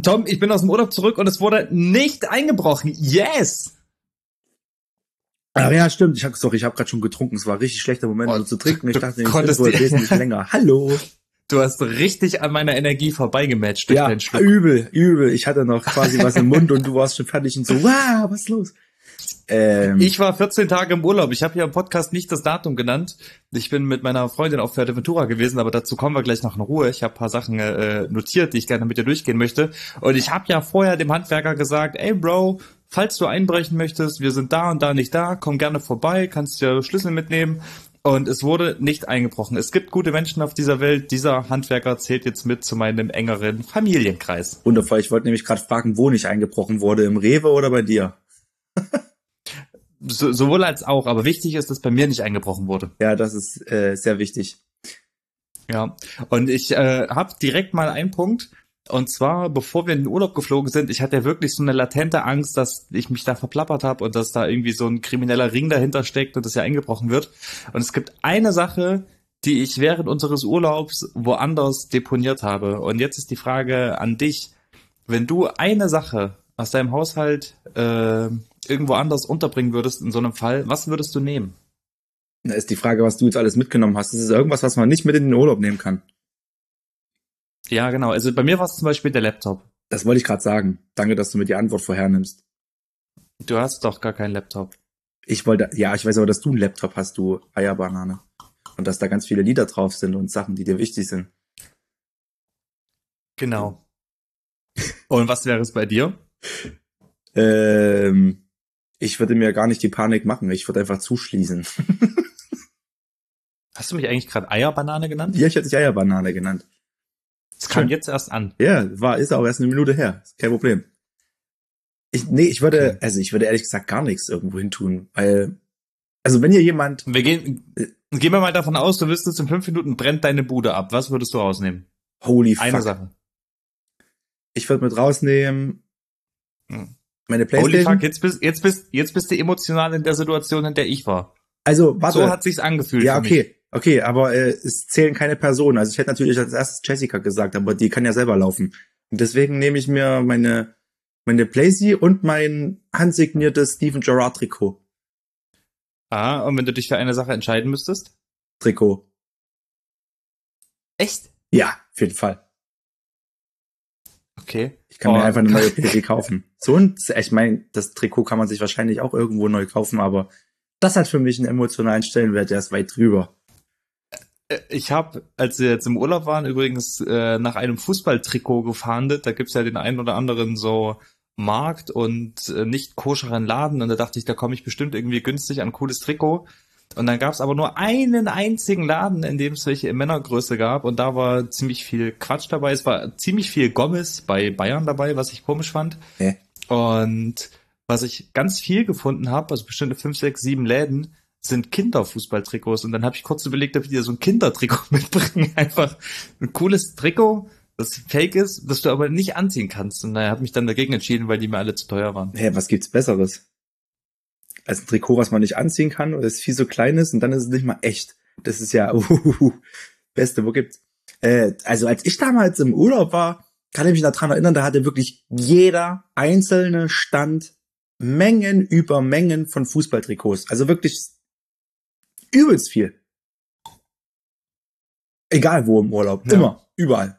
Tom, ich bin aus dem Urlaub zurück und es wurde nicht eingebrochen. Yes! Ach ja, stimmt. Ich habe gerade schon getrunken. Es war ein richtig schlechter Moment, so zu trinken. Ich dachte, ich konntest wohl wesentlich länger. Hallo. Du hast richtig an meiner Energie vorbeigematcht durch deinen Schluck. Übel. Ich hatte noch quasi was im Mund und du warst schon fertig und so, wow, was ist los? Ich war 14 Tage im Urlaub. Ich habe hier im Podcast nicht das Datum genannt. Ich bin mit meiner Freundin auf Fuerteventura gewesen, aber dazu kommen wir gleich noch in Ruhe. Ich habe ein paar Sachen notiert, die ich gerne mit dir durchgehen möchte. Und ich habe ja vorher dem Handwerker gesagt, ey Bro, falls du einbrechen möchtest, wir sind da und da nicht da, komm gerne vorbei, kannst dir Schlüssel mitnehmen. Und es wurde nicht eingebrochen. Es gibt gute Menschen auf dieser Welt. Dieser Handwerker zählt jetzt mit zu meinem engeren Familienkreis. Wundervoll. Ich wollte nämlich gerade fragen, wo nicht eingebrochen wurde, im Rewe oder bei dir? Sowohl als auch, aber wichtig ist, dass bei mir nicht eingebrochen wurde. Ja, das ist sehr wichtig. Ja, und ich habe direkt mal einen Punkt, und zwar, bevor wir in den Urlaub geflogen sind, ich hatte ja wirklich so eine latente Angst, dass ich mich da verplappert habe und dass da irgendwie so ein krimineller Ring dahinter steckt und das ja eingebrochen wird. Und es gibt eine Sache, die ich während unseres Urlaubs woanders deponiert habe. Und jetzt ist die Frage an dich, wenn du eine Sache aus deinem Haushalt irgendwo anders unterbringen würdest in so einem Fall, was würdest du nehmen? Da ist die Frage, was du jetzt alles mitgenommen hast. Das ist irgendwas, was man nicht mit in den Urlaub nehmen kann. Ja, genau. Also bei mir war es zum Beispiel der Laptop. Das wollte ich gerade sagen. Danke, dass du mir die Antwort vorhernimmst. Du hast doch gar keinen Laptop. Ich weiß aber, dass du einen Laptop hast, du Eierbanane. Und dass da ganz viele Lieder drauf sind und Sachen, die dir wichtig sind. Genau. Und was wäre es bei dir? Ich würde mir gar nicht die Panik machen. Ich würde einfach zuschließen. Hast du mich eigentlich gerade Eierbanane genannt? Ja, ich hätte dich Eierbanane genannt. Das kam jetzt erst an. Ja, ist auch erst eine Minute her. Ist kein Problem. Ich würde ehrlich gesagt gar nichts irgendwo hin tun, weil, also wenn hier jemand... Gehen wir mal davon aus, du wüsstest, in 5 Minuten brennt deine Bude ab. Was würdest du rausnehmen? Holy fuck. Eine Sache. Ich würde mit rausnehmen meine Playstation. Holy fuck, jetzt bist du emotional in der Situation, in der ich war. Also, warte. So hat sich's angefühlt. Ja, für mich. Okay, aber es zählen keine Personen. Also ich hätte natürlich als erstes Jessica gesagt, aber die kann ja selber laufen. Und deswegen nehme ich mir meine Playsee und mein handsigniertes Steven Gerrard Trikot. Ah, und wenn du dich für eine Sache entscheiden müsstest? Trikot. Echt? Ja, auf jeden Fall. Okay. Ich kann mir einfach eine neue Playsee kaufen. Ich meine, das Trikot kann man sich wahrscheinlich auch irgendwo neu kaufen, aber das hat für mich einen emotionalen Stellenwert, der ist weit drüber. Ich habe, als wir jetzt im Urlaub waren, übrigens nach einem Fußballtrikot gefahndet. Da gibt's ja den einen oder anderen so Markt und nicht koscheren Laden. Und da dachte ich, da komme ich bestimmt irgendwie günstig an ein cooles Trikot. Und dann gab's aber nur einen einzigen Laden, in dem es welche in Männergröße gab. Und da war ziemlich viel Quatsch dabei. Es war ziemlich viel Gomez bei Bayern dabei, was ich komisch fand. Und was ich ganz viel gefunden habe, also bestimmte 5, 6, 7 Läden, sind Kinderfußballtrikots. Und dann habe ich kurz überlegt, ob ich dir so ein Kindertrikot mitbringe. Einfach ein cooles Trikot, das fake ist, das du aber nicht anziehen kannst. Und naja, habe mich dann dagegen entschieden, weil die mir alle zu teuer waren. Was gibt's Besseres? Als ein Trikot, was man nicht anziehen kann, oder es viel so klein ist und dann ist es nicht mal echt. Das ist ja Beste, wo gibt's? Also als ich damals im Urlaub war, kann ich mich daran erinnern, da hatte wirklich jeder einzelne Stand Mengen über Mengen von Fußballtrikots. Also wirklich übelst viel. Egal wo im Urlaub. Ja. Immer. Überall.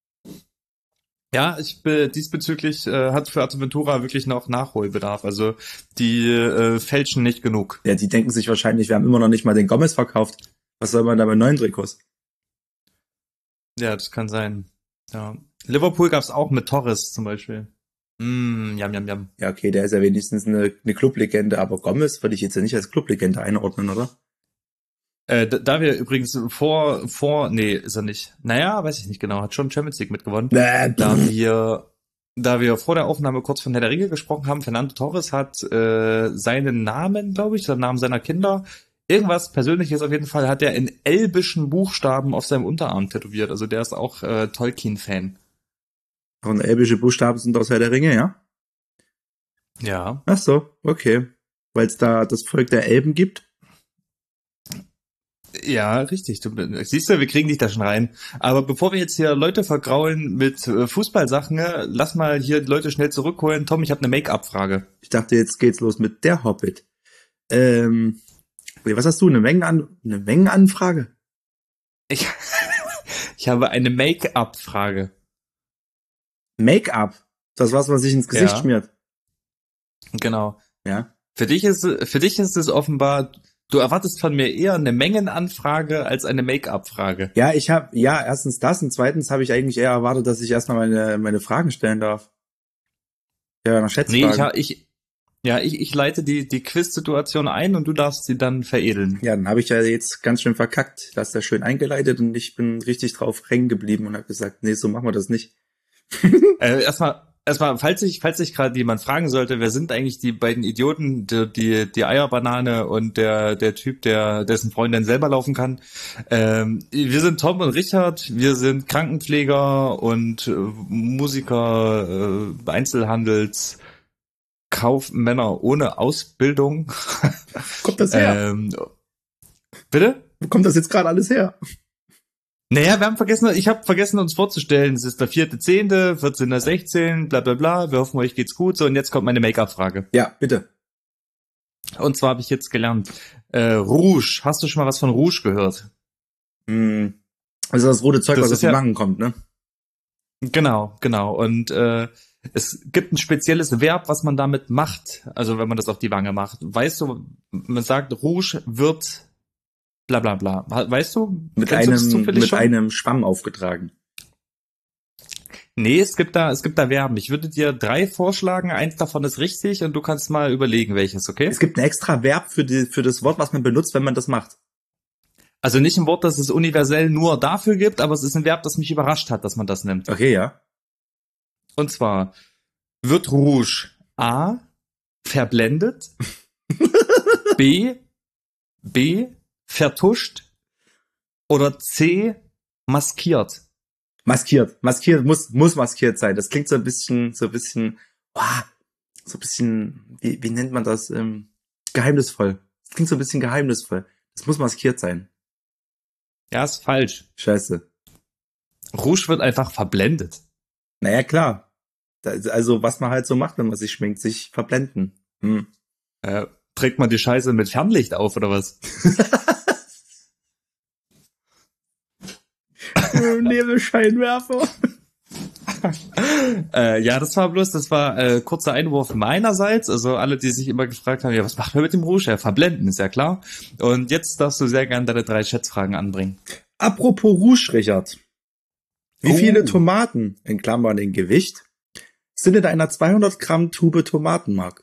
Ja, diesbezüglich hat Fuerteventura wirklich noch Nachholbedarf. Also die fälschen nicht genug. Ja, die denken sich wahrscheinlich, wir haben immer noch nicht mal den Gomez verkauft. Was soll man da mit neuen Trikots? Ja, das kann sein. Ja. Liverpool gab's auch mit Torres zum Beispiel. Yum. Ja, okay, der ist ja wenigstens eine Clublegende, aber Gomez würde ich jetzt ja nicht als Clublegende einordnen, oder? Da wir übrigens nee, ist er nicht. Naja, weiß ich nicht genau, hat schon Champions League mitgewonnen. Da wir vor der Aufnahme kurz von Herr der Ringe gesprochen haben, Fernando Torres hat seinen Namen, glaube ich, den Namen seiner Kinder, irgendwas Persönliches auf jeden Fall, hat er in elbischen Buchstaben auf seinem Unterarm tätowiert. Also der ist auch Tolkien-Fan. Und elbische Buchstaben sind aus Herr der Ringe, ja? Ja. Ach so, okay. Weil es da das Volk der Elben gibt? Ja, richtig. Siehst du, wir kriegen dich da schon rein. Aber bevor wir jetzt hier Leute vergraulen mit Fußballsachen, lass mal hier die Leute schnell zurückholen. Tom, ich habe eine Make-up-Frage. Ich dachte, jetzt geht's los mit der Hobbit. Was hast du? Eine Mengenanfrage? Ich, ich habe eine Make-up-Frage. Make-up? Das was man sich ins Gesicht Ja. schmiert. Genau. Ja. Für dich ist es offenbar, du erwartest von mir eher eine Mengenanfrage als eine Make-up-Frage. Ja, erstens das und zweitens habe ich eigentlich eher erwartet, dass ich erstmal meine Fragen stellen darf. Ja, nach Nee, Schätzfragen. ich leite die Quiz-Situation ein und du darfst sie dann veredeln. Ja, dann habe ich ja jetzt ganz schön verkackt. Du hast ja schön eingeleitet und ich bin richtig drauf hängen geblieben und habe gesagt, nee, so machen wir das nicht. Erstmal, falls sich gerade jemand fragen sollte, wer sind eigentlich die beiden Idioten, die Eierbanane und der Typ, dessen Freundin selber laufen kann? Wir sind Tom und Richard, wir sind Krankenpfleger und Musiker, Einzelhandelskaufmänner ohne Ausbildung. Kommt das her? Bitte? Wo kommt das jetzt gerade alles her? Naja, ich habe vergessen, uns vorzustellen. Es ist der 4.10., 14.16, bla bla bla. Wir hoffen, euch geht's gut. So, und jetzt kommt meine Make-up-Frage. Ja, bitte. Und zwar habe ich jetzt gelernt, Rouge. Hast du schon mal was von Rouge gehört? Also das rote Zeug, Das was ist auf die Wangen kommt, ne? Genau. Und es gibt ein spezielles Verb, was man damit macht. Also wenn man das auf die Wange macht. Weißt du, man sagt, Rouge wird bla bla bla. Weißt du? Mit Kennst du das zufällig schon? einem Schwamm aufgetragen. Nee, es gibt da Verben. Ich würde dir 3 vorschlagen, eins davon ist richtig und du kannst mal überlegen, welches, okay? Es gibt ein extra Verb für das Wort, was man benutzt, wenn man das macht. Also nicht ein Wort, das es universell nur dafür gibt, aber es ist ein Verb, das mich überrascht hat, dass man das nimmt. Okay, ja. Und zwar wird Rouge A verblendet, B vertuscht oder C maskiert. Maskiert muss maskiert sein. Das klingt so ein bisschen, wie nennt man das? Geheimnisvoll. Das klingt so ein bisschen geheimnisvoll. Das muss maskiert sein. Ja, ist falsch. Scheiße. Rouge wird einfach verblendet. Naja, klar. Also, was man halt so macht, wenn man sich schminkt, sich verblenden. Trägt man die Scheiße mit Fernlicht auf, oder was? Nebelscheinwerfer. Ja, das war kurzer Einwurf meinerseits. Also alle, die sich immer gefragt haben, ja, was macht man mit dem Rouge? Ja, verblenden, ist ja klar. Und jetzt darfst du sehr gerne deine 3 Schätzfragen anbringen. Apropos Rouge, Richard. Wie viele Tomaten, in Klammern in Gewicht, sind in einer 200 Gramm Tube Tomatenmark?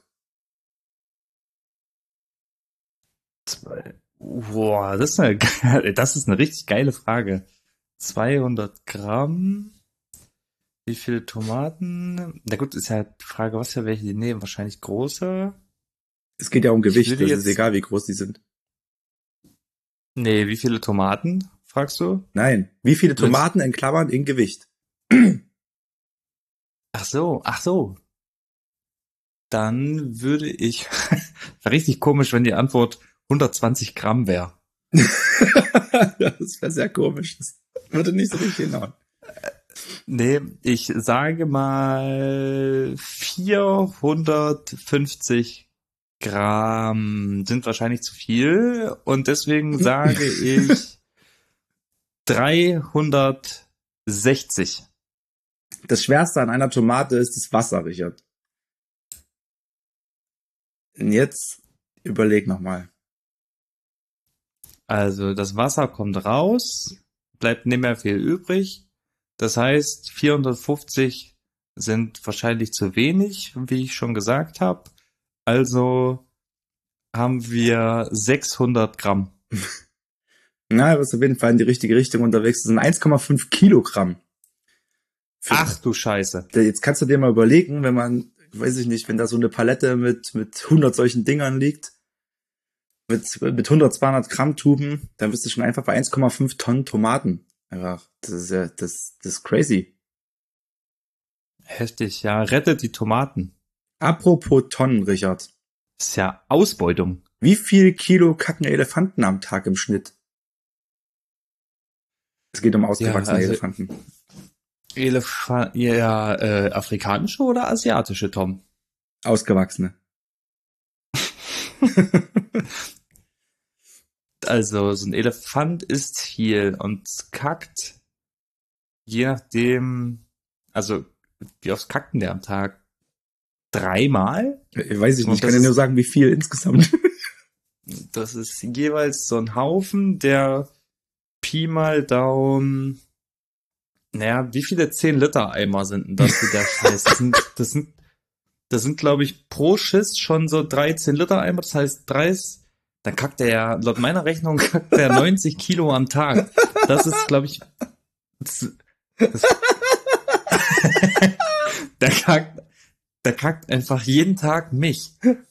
Boah, das ist eine richtig geile Frage. 200 Gramm. Wie viele Tomaten? Na gut, ist ja die Frage, was für welche die nehmen. Wahrscheinlich große. Es geht ja um Gewicht, das jetzt, ist egal, wie groß die sind. Nee, wie viele Tomaten, fragst du? Nein, wie viele Tomaten in Klammern in Gewicht? Ach so. Dann würde ich, wäre richtig komisch, wenn die Antwort 120 Gramm wäre. Das wäre sehr komisch. Das würde nicht so richtig hinhauen. Nee, ich sage mal 450 Gramm sind wahrscheinlich zu viel und deswegen sage ich 360. Das Schwerste an einer Tomate ist das Wasser, Richard. Und jetzt überleg nochmal. Also das Wasser kommt raus, bleibt nicht mehr viel übrig. Das heißt, 450 sind wahrscheinlich zu wenig, wie ich schon gesagt habe. Also haben wir 600 Gramm. Na, du bist auf jeden Fall in die richtige Richtung unterwegs. Das sind 1,5 Kilogramm. Ach du Scheiße. Jetzt kannst du dir mal überlegen, wenn man, weiß ich nicht, wenn da so eine Palette mit 100 solchen Dingern liegt, mit 100, 200 Gramm Tuben, dann bist du schon einfach bei 1,5 Tonnen Tomaten. Einfach, das ist ja, das ist crazy. Heftig, ja. Rettet die Tomaten. Apropos Tonnen, Richard. Das ist ja Ausbeutung. Wie viel Kilo kacken Elefanten am Tag im Schnitt? Es geht um Ja, ausgewachsene also Elefanten. afrikanische oder asiatische, Tom? Ausgewachsene. Also so ein Elefant isst viel und kackt, je nachdem, also wie oft kackt denn der am Tag? Dreimal? Weiß ich nicht, Und kann ja nur sagen, wie viel insgesamt. das ist jeweils so ein Haufen, der Pi mal Daumen, naja, wie viele 10-Liter-Eimer sind denn das, wie der Scheiß? Das sind, glaube ich, pro Schiss schon so 13-Liter-Eimer, das heißt 30, dann kackt er ja, laut meiner Rechnung kackt er 90 Kilo am Tag. Das ist, glaube ich, das, der kackt einfach jeden Tag mich.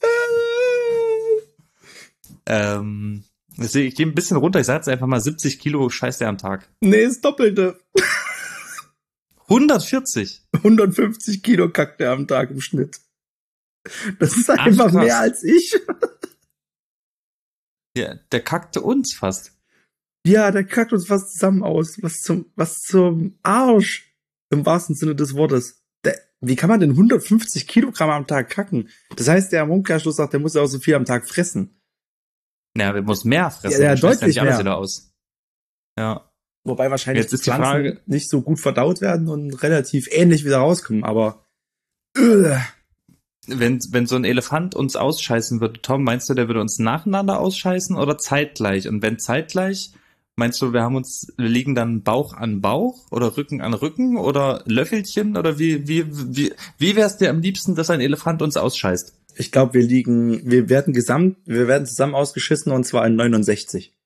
Deswegen, ich gehe ein bisschen runter, ich sage jetzt einfach mal 70 Kilo scheißt er am Tag. Nee, das Doppelte. 140. 150 Kilo kackt er am Tag im Schnitt. Das ist Ach, einfach krass. mehr als ich. Ja, der kackte uns fast. Ja, der kackt uns fast zusammen aus. Was zum Arsch. Im wahrsten Sinne des Wortes. Wie kann man denn 150 Kilogramm am Tag kacken? Das heißt, der am Umkehrschluss sagt, der muss ja auch so viel am Tag fressen. Ja, wir müssen mehr fressen. Ja, dann schmeißt deutlich nicht alles mehr. wieder aus. Ja. Wobei wahrscheinlich Jetzt ist die Pflanzen Frage, nicht so gut verdaut werden und relativ ähnlich wieder rauskommen, aber wenn so ein Elefant uns ausscheißen würde, Tom, meinst du, der würde uns nacheinander ausscheißen oder zeitgleich? Und wenn zeitgleich, meinst du, wir liegen dann Bauch an Bauch oder Rücken an Rücken oder Löffelchen oder wie wär's dir am liebsten, dass ein Elefant uns ausscheißt? ich glaube, wir werden zusammen ausgeschissen und zwar in 69.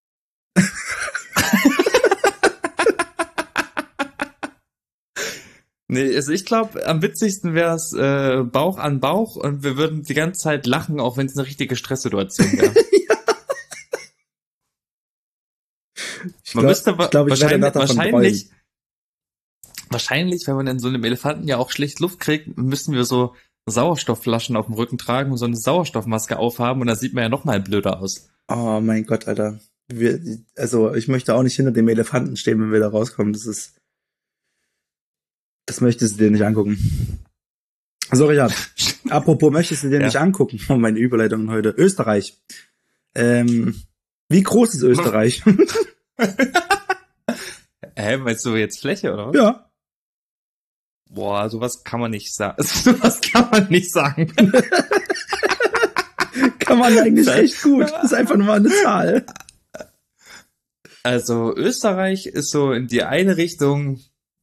Nee, also ich glaube, am witzigsten wär's Bauch an Bauch und wir würden die ganze Zeit lachen, auch wenn es eine richtige Stresssituation wäre. Ich Man müsste glaube, ich werde danach davon wahrscheinlich, wenn man in so einem Elefanten ja auch schlecht Luft kriegt, müssen wir so Sauerstoffflaschen auf dem Rücken tragen und so eine Sauerstoffmaske aufhaben und da sieht man ja noch mal blöder aus. Oh mein Gott, Alter. Ich möchte auch nicht hinter dem Elefanten stehen, wenn wir da rauskommen. Das möchtest du dir nicht angucken. So, Richard. Apropos, möchtest du dir Ja. nicht angucken? Oh, meine Überleitungen heute. Österreich. Wie groß ist Österreich? Meinst du jetzt Fläche oder was? Ja. Boah, sowas kann man nicht sagen. Sowas kann man nicht sagen. Kann man eigentlich echt gut. Das ist einfach nur mal eine Zahl. Also Österreich ist so in die eine Richtung,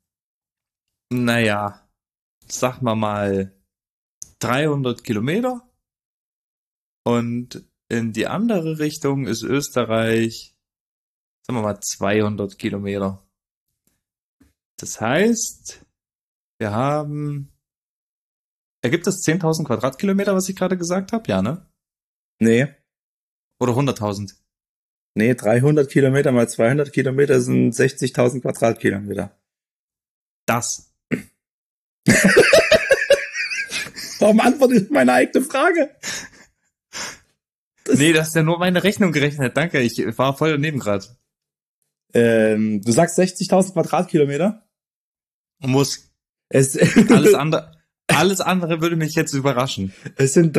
naja, sag mal 300 Kilometer und in die andere Richtung ist Österreich, sagen wir mal 200 Kilometer. Das heißt, wir haben, ergibt das 10.000 Quadratkilometer, was ich gerade gesagt habe? Ja, ne? Nee. Oder 100.000? Nee, 300 Kilometer mal 200 Kilometer sind 60.000 Quadratkilometer. Das. Warum antworte ich meine eigene Frage? Nee, das ist ja nur meine Rechnung gerechnet. Danke, ich war voll daneben gerade. Du sagst 60.000 Quadratkilometer? Muss. Es, Alles andere würde mich jetzt überraschen. es sind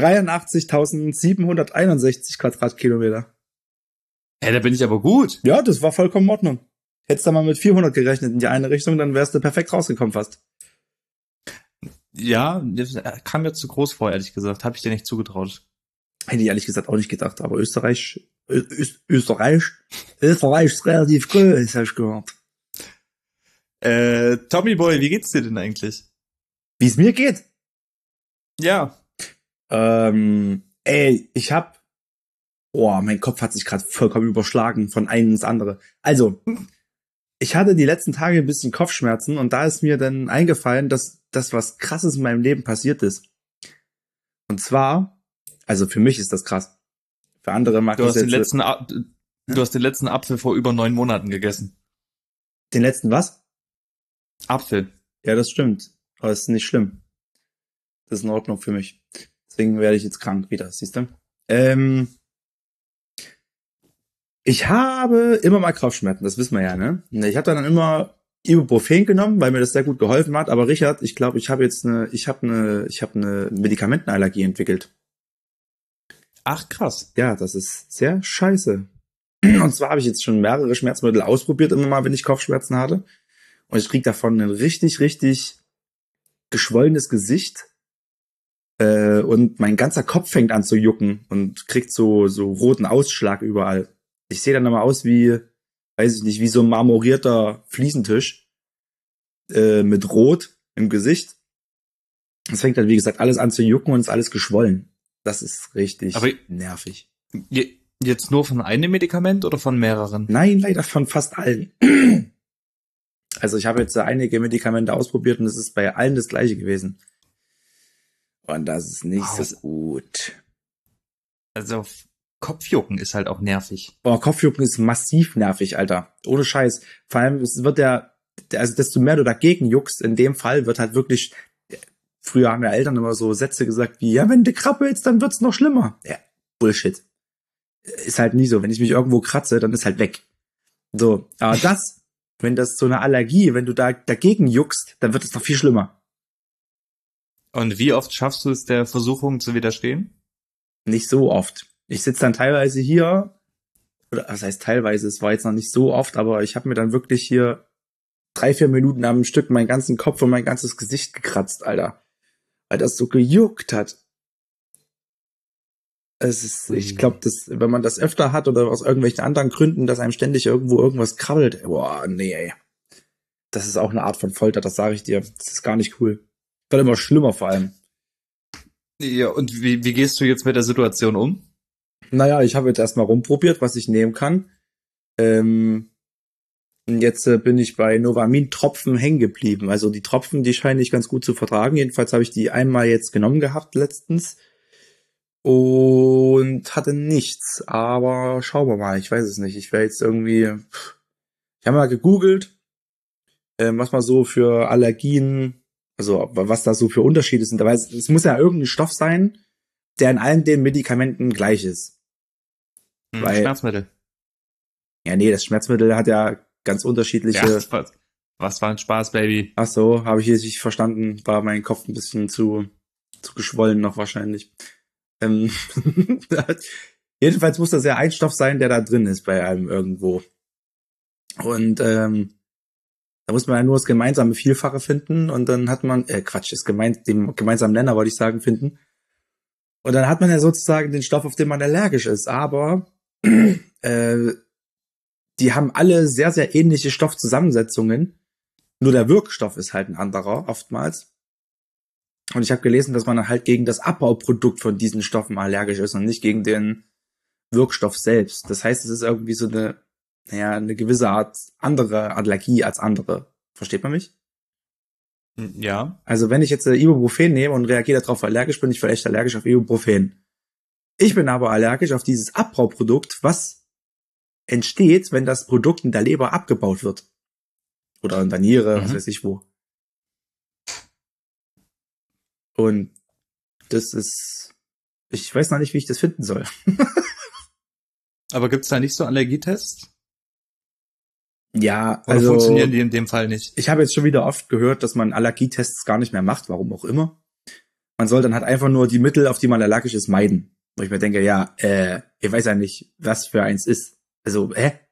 83.761 Quadratkilometer. Da bin ich aber gut. Ja, das war vollkommen in Ordnung. Hättest du mal mit 400 gerechnet in die eine Richtung, dann wärst du perfekt rausgekommen fast. Ja, das kam mir zu groß vor, ehrlich gesagt. Habe ich dir nicht zugetraut. Hätte ich ehrlich gesagt auch nicht gedacht, aber Österreich ist relativ groß, hab ich gehört. Tommy Boy, wie geht's dir denn eigentlich? Wie es mir geht? Ja. Mein Kopf hat sich gerade vollkommen überschlagen von einem ins andere. Also, ich hatte die letzten Tage ein bisschen Kopfschmerzen und da ist mir dann eingefallen, dass das was Krasses in meinem Leben passiert ist. Und zwar, also für mich ist das krass. Für andere mag Du das hast den jetzt... letzten Apfel vor über 9 Monaten gegessen. Den letzten was? Apfel. Ja, das stimmt. Aber es ist nicht schlimm. Das ist in Ordnung für mich. Deswegen werde ich jetzt krank wieder, siehst du? Ich habe immer mal Kopfschmerzen, das wissen wir ja, ne? Ich habe dann immer Ibuprofen genommen, weil mir das sehr gut geholfen hat. Aber Richard, ich glaube, ich habe jetzt eine Medikamentenallergie entwickelt. Ach, krass. Ja, das ist sehr scheiße. Und zwar habe ich jetzt schon mehrere Schmerzmittel ausprobiert, immer mal, wenn ich Kopfschmerzen hatte. Und ich krieg davon ein richtig, richtig geschwollenes Gesicht. Und mein ganzer Kopf fängt an zu jucken und kriegt so roten Ausschlag überall. Ich sehe dann immer aus wie, weiß ich nicht, wie so ein marmorierter Fliesentisch mit Rot im Gesicht. Es fängt dann, wie gesagt, alles an zu jucken und ist alles geschwollen. Das ist richtig Aber nervig. jetzt nur von einem Medikament oder von mehreren? Nein, leider von fast allen. Also ich habe jetzt einige Medikamente ausprobiert und es ist bei allen das gleiche gewesen. Und das ist nicht so gut. Also Kopfjucken ist halt auch nervig. Oh, Kopfjucken ist massiv nervig, Alter. Ohne Scheiß. Vor allem, es wird also desto mehr du dagegen juckst, in dem Fall wird halt wirklich, früher haben ja Eltern immer so Sätze gesagt wie, ja, wenn du krabbelst, dann wird's noch schlimmer. Ja, Bullshit. Ist halt nie so. Wenn ich mich irgendwo kratze, dann ist halt weg. So, aber wenn das so eine Allergie, wenn du da dagegen juckst, dann wird es noch viel schlimmer. Und wie oft schaffst du es, der Versuchung zu widerstehen? Nicht so oft. Ich sitze dann teilweise hier, oder was heißt teilweise, es war jetzt noch nicht so oft, aber ich habe mir dann wirklich hier 3-4 Minuten am Stück meinen ganzen Kopf und mein ganzes Gesicht gekratzt, Alter. Weil das so gejuckt hat. Ich glaube, wenn man das öfter hat oder aus irgendwelchen anderen Gründen, dass einem ständig irgendwo irgendwas krabbelt, boah, nee, ey. Das ist auch eine Art von Folter, das sage ich dir. Das ist gar nicht cool. Wird immer schlimmer vor allem. Ja, und wie gehst du jetzt mit der Situation um? Naja, ich habe jetzt erstmal rumprobiert, was ich nehmen kann. Jetzt bin ich bei Novamin-Tropfen hängen geblieben. Also die Tropfen, die scheine ich ganz gut zu vertragen. Jedenfalls habe ich die einmal jetzt genommen gehabt letztens. Und hatte nichts. Aber schauen wir mal, ich weiß es nicht. Ich werde jetzt irgendwie... Ich habe mal gegoogelt, was man so für Allergien, also was da so für Unterschiede sind. Aber es muss ja irgendein Stoff sein, der in allen den Medikamenten gleich ist. Weil, Schmerzmittel. Ja, nee, das Schmerzmittel hat ja ganz unterschiedliche... Ja, was war ein Spaß, Baby? Ach so, habe ich jetzt nicht verstanden. War mein Kopf ein bisschen zu geschwollen noch wahrscheinlich. Jedenfalls muss das ja ein Stoff sein, der da drin ist bei einem irgendwo. Und da muss man ja nur das gemeinsame Vielfache finden und dann hat man, den gemeinsamen Nenner wollte ich sagen, finden. Und dann hat man ja sozusagen den Stoff, auf den man allergisch ist. Aber die haben alle sehr, sehr ähnliche Stoffzusammensetzungen. Nur der Wirkstoff ist halt ein anderer oftmals. Und ich habe gelesen, dass man halt gegen das Abbauprodukt von diesen Stoffen allergisch ist und nicht gegen den Wirkstoff selbst. Das heißt, es ist irgendwie so eine gewisse Art andere Allergie als andere. Versteht man mich? Ja. Also wenn ich jetzt Ibuprofen nehme und reagiere darauf allergisch, bin ich vielleicht allergisch auf Ibuprofen. Ich bin aber allergisch auf dieses Abbauprodukt, was entsteht, wenn das Produkt in der Leber abgebaut wird. Oder in der Niere, was weiß ich wo. Und das ist, ich weiß noch nicht, wie ich das finden soll. Aber gibt's da nicht so Allergietests? Ja, Oder funktionieren die in dem Fall nicht? Ich habe jetzt schon wieder oft gehört, dass man Allergietests gar nicht mehr macht, warum auch immer. Man soll dann halt einfach nur die Mittel, auf die man allergisch ist, meiden. Wo ich mir denke, ich weiß ja nicht, was für eins ist. Also,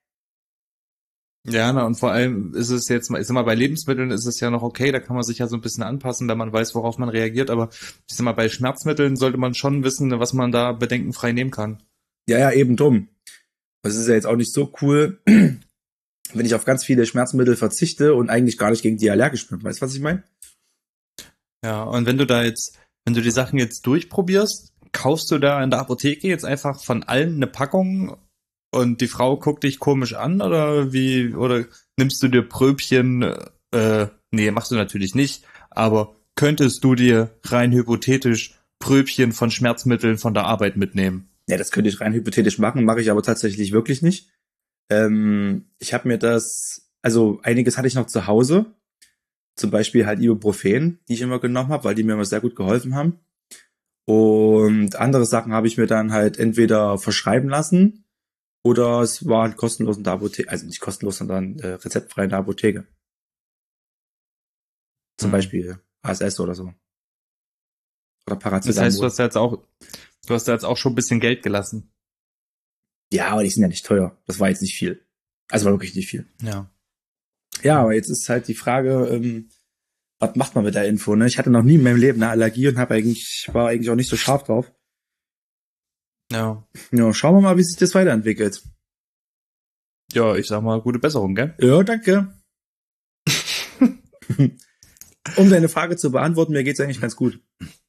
Ja, und vor allem ist es jetzt, ich sag mal, bei Lebensmitteln ist es ja noch okay, da kann man sich ja so ein bisschen anpassen, da man weiß, worauf man reagiert, aber ich sag mal, bei Schmerzmitteln sollte man schon wissen, was man da bedenkenfrei nehmen kann. Ja, eben drum. Das ist ja jetzt auch nicht so cool, wenn ich auf ganz viele Schmerzmittel verzichte und eigentlich gar nicht gegen die allergisch bin. Weißt du, was ich meine? Ja, und wenn du die Sachen jetzt durchprobierst, kaufst du da in der Apotheke jetzt einfach von allen eine Packung und die Frau guckt dich komisch an oder nimmst du dir Pröbchen, nee, machst du natürlich nicht, aber könntest du dir rein hypothetisch Pröbchen von Schmerzmitteln von der Arbeit mitnehmen? Ja, das könnte ich rein hypothetisch machen, mache ich aber tatsächlich wirklich nicht. Ich habe mir einiges hatte ich noch zu Hause, zum Beispiel halt Ibuprofen, die ich immer genommen habe, weil die mir immer sehr gut geholfen haben. Und andere Sachen habe ich mir dann halt entweder verschreiben lassen oder es war halt kostenlos in der Apotheke, also nicht kostenlos, sondern rezeptfrei in der Apotheke. Zum Beispiel ASS oder so. Oder Das heißt, Paracetamol. du hast da jetzt auch schon ein bisschen Geld gelassen. Ja, aber die sind ja nicht teuer. Das war jetzt nicht viel. Also war wirklich nicht viel. Ja. Ja, aber jetzt ist halt die Frage, was macht man mit der Info, ne? Ich hatte noch nie in meinem Leben eine Allergie und war eigentlich auch nicht so scharf drauf. Ja. Ja, schauen wir mal, wie sich das weiterentwickelt. Ja, ich sag mal, gute Besserung, gell? Ja, danke. Um deine Frage zu beantworten, mir geht's eigentlich ganz gut.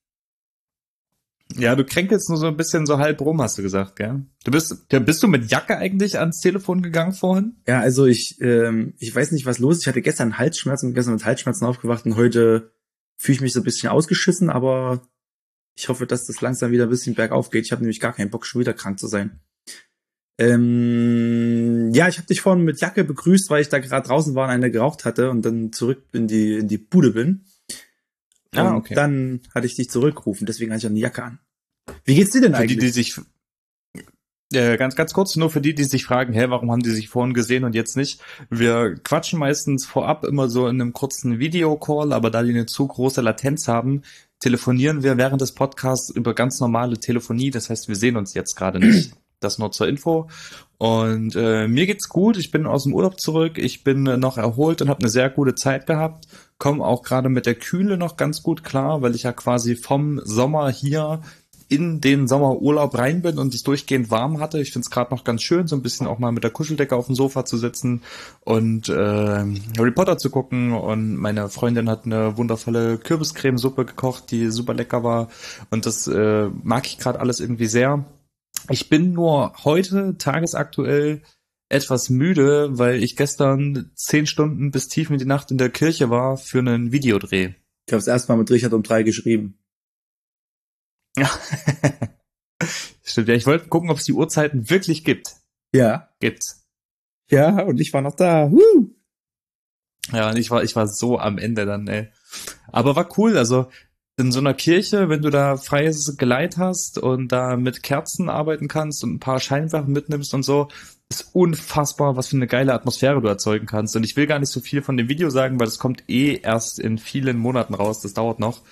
Ja, du kränkelst nur so ein bisschen so halb rum, hast du gesagt, gell? Bist du mit Jacke eigentlich ans Telefon gegangen vorhin? Ja, also ich weiß nicht, was los ist. Ich hatte gestern Halsschmerzen, gestern mit Halsschmerzen aufgewacht und heute fühle ich mich so ein bisschen ausgeschissen, aber ich hoffe, dass das langsam wieder ein bisschen bergauf geht. Ich habe nämlich gar keinen Bock, schon wieder krank zu sein. Ja, ich habe dich vorhin mit Jacke begrüßt, weil ich da gerade draußen war und eine geraucht hatte und dann zurück in die Bude bin. Und Okay. dann hatte ich dich zurückgerufen, deswegen hatte ich auch eine Jacke an. Wie geht's dir denn Für die, eigentlich? die sich ganz kurz nur für die sich fragen, warum haben die sich vorhin gesehen und jetzt nicht? Wir quatschen meistens vorab immer so in einem kurzen Videocall, aber da die eine zu große Latenz haben, telefonieren wir während des Podcasts über ganz normale Telefonie. Das heißt, wir sehen uns jetzt gerade nicht. Das nur zur Info. Und mir geht's gut. Ich bin aus dem Urlaub zurück. Ich bin noch erholt und habe eine sehr gute Zeit gehabt. Komme auch gerade mit der Kühle noch ganz gut klar, weil ich ja quasi vom Sommer hier in den Sommerurlaub rein bin und es durchgehend warm hatte. Ich finde es gerade noch ganz schön, so ein bisschen auch mal mit der Kuscheldecke auf dem Sofa zu sitzen und Harry Potter zu gucken. Und meine Freundin hat eine wundervolle Kürbiscremesuppe gekocht, die super lecker war. Und das mag ich gerade alles irgendwie sehr. Ich bin nur heute tagesaktuell etwas müde, weil ich gestern 10 Stunden bis tief in die Nacht in der Kirche war für einen Videodreh. Ich habe es erstmal mit Richard um 3 geschrieben. Ja. Stimmt, ja, ich wollte gucken, ob es die Uhrzeiten wirklich gibt. Ja. Gibt's. Ja, und ich war noch da. Ja, und ich war so am Ende dann, ey. Aber war cool, also in so einer Kirche, wenn du da freies Geleit hast und da mit Kerzen arbeiten kannst und ein paar Scheinwerfer mitnimmst und so, ist unfassbar, was für eine geile Atmosphäre du erzeugen kannst. Und ich will gar nicht so viel von dem Video sagen, weil das kommt erst in vielen Monaten raus, das dauert noch.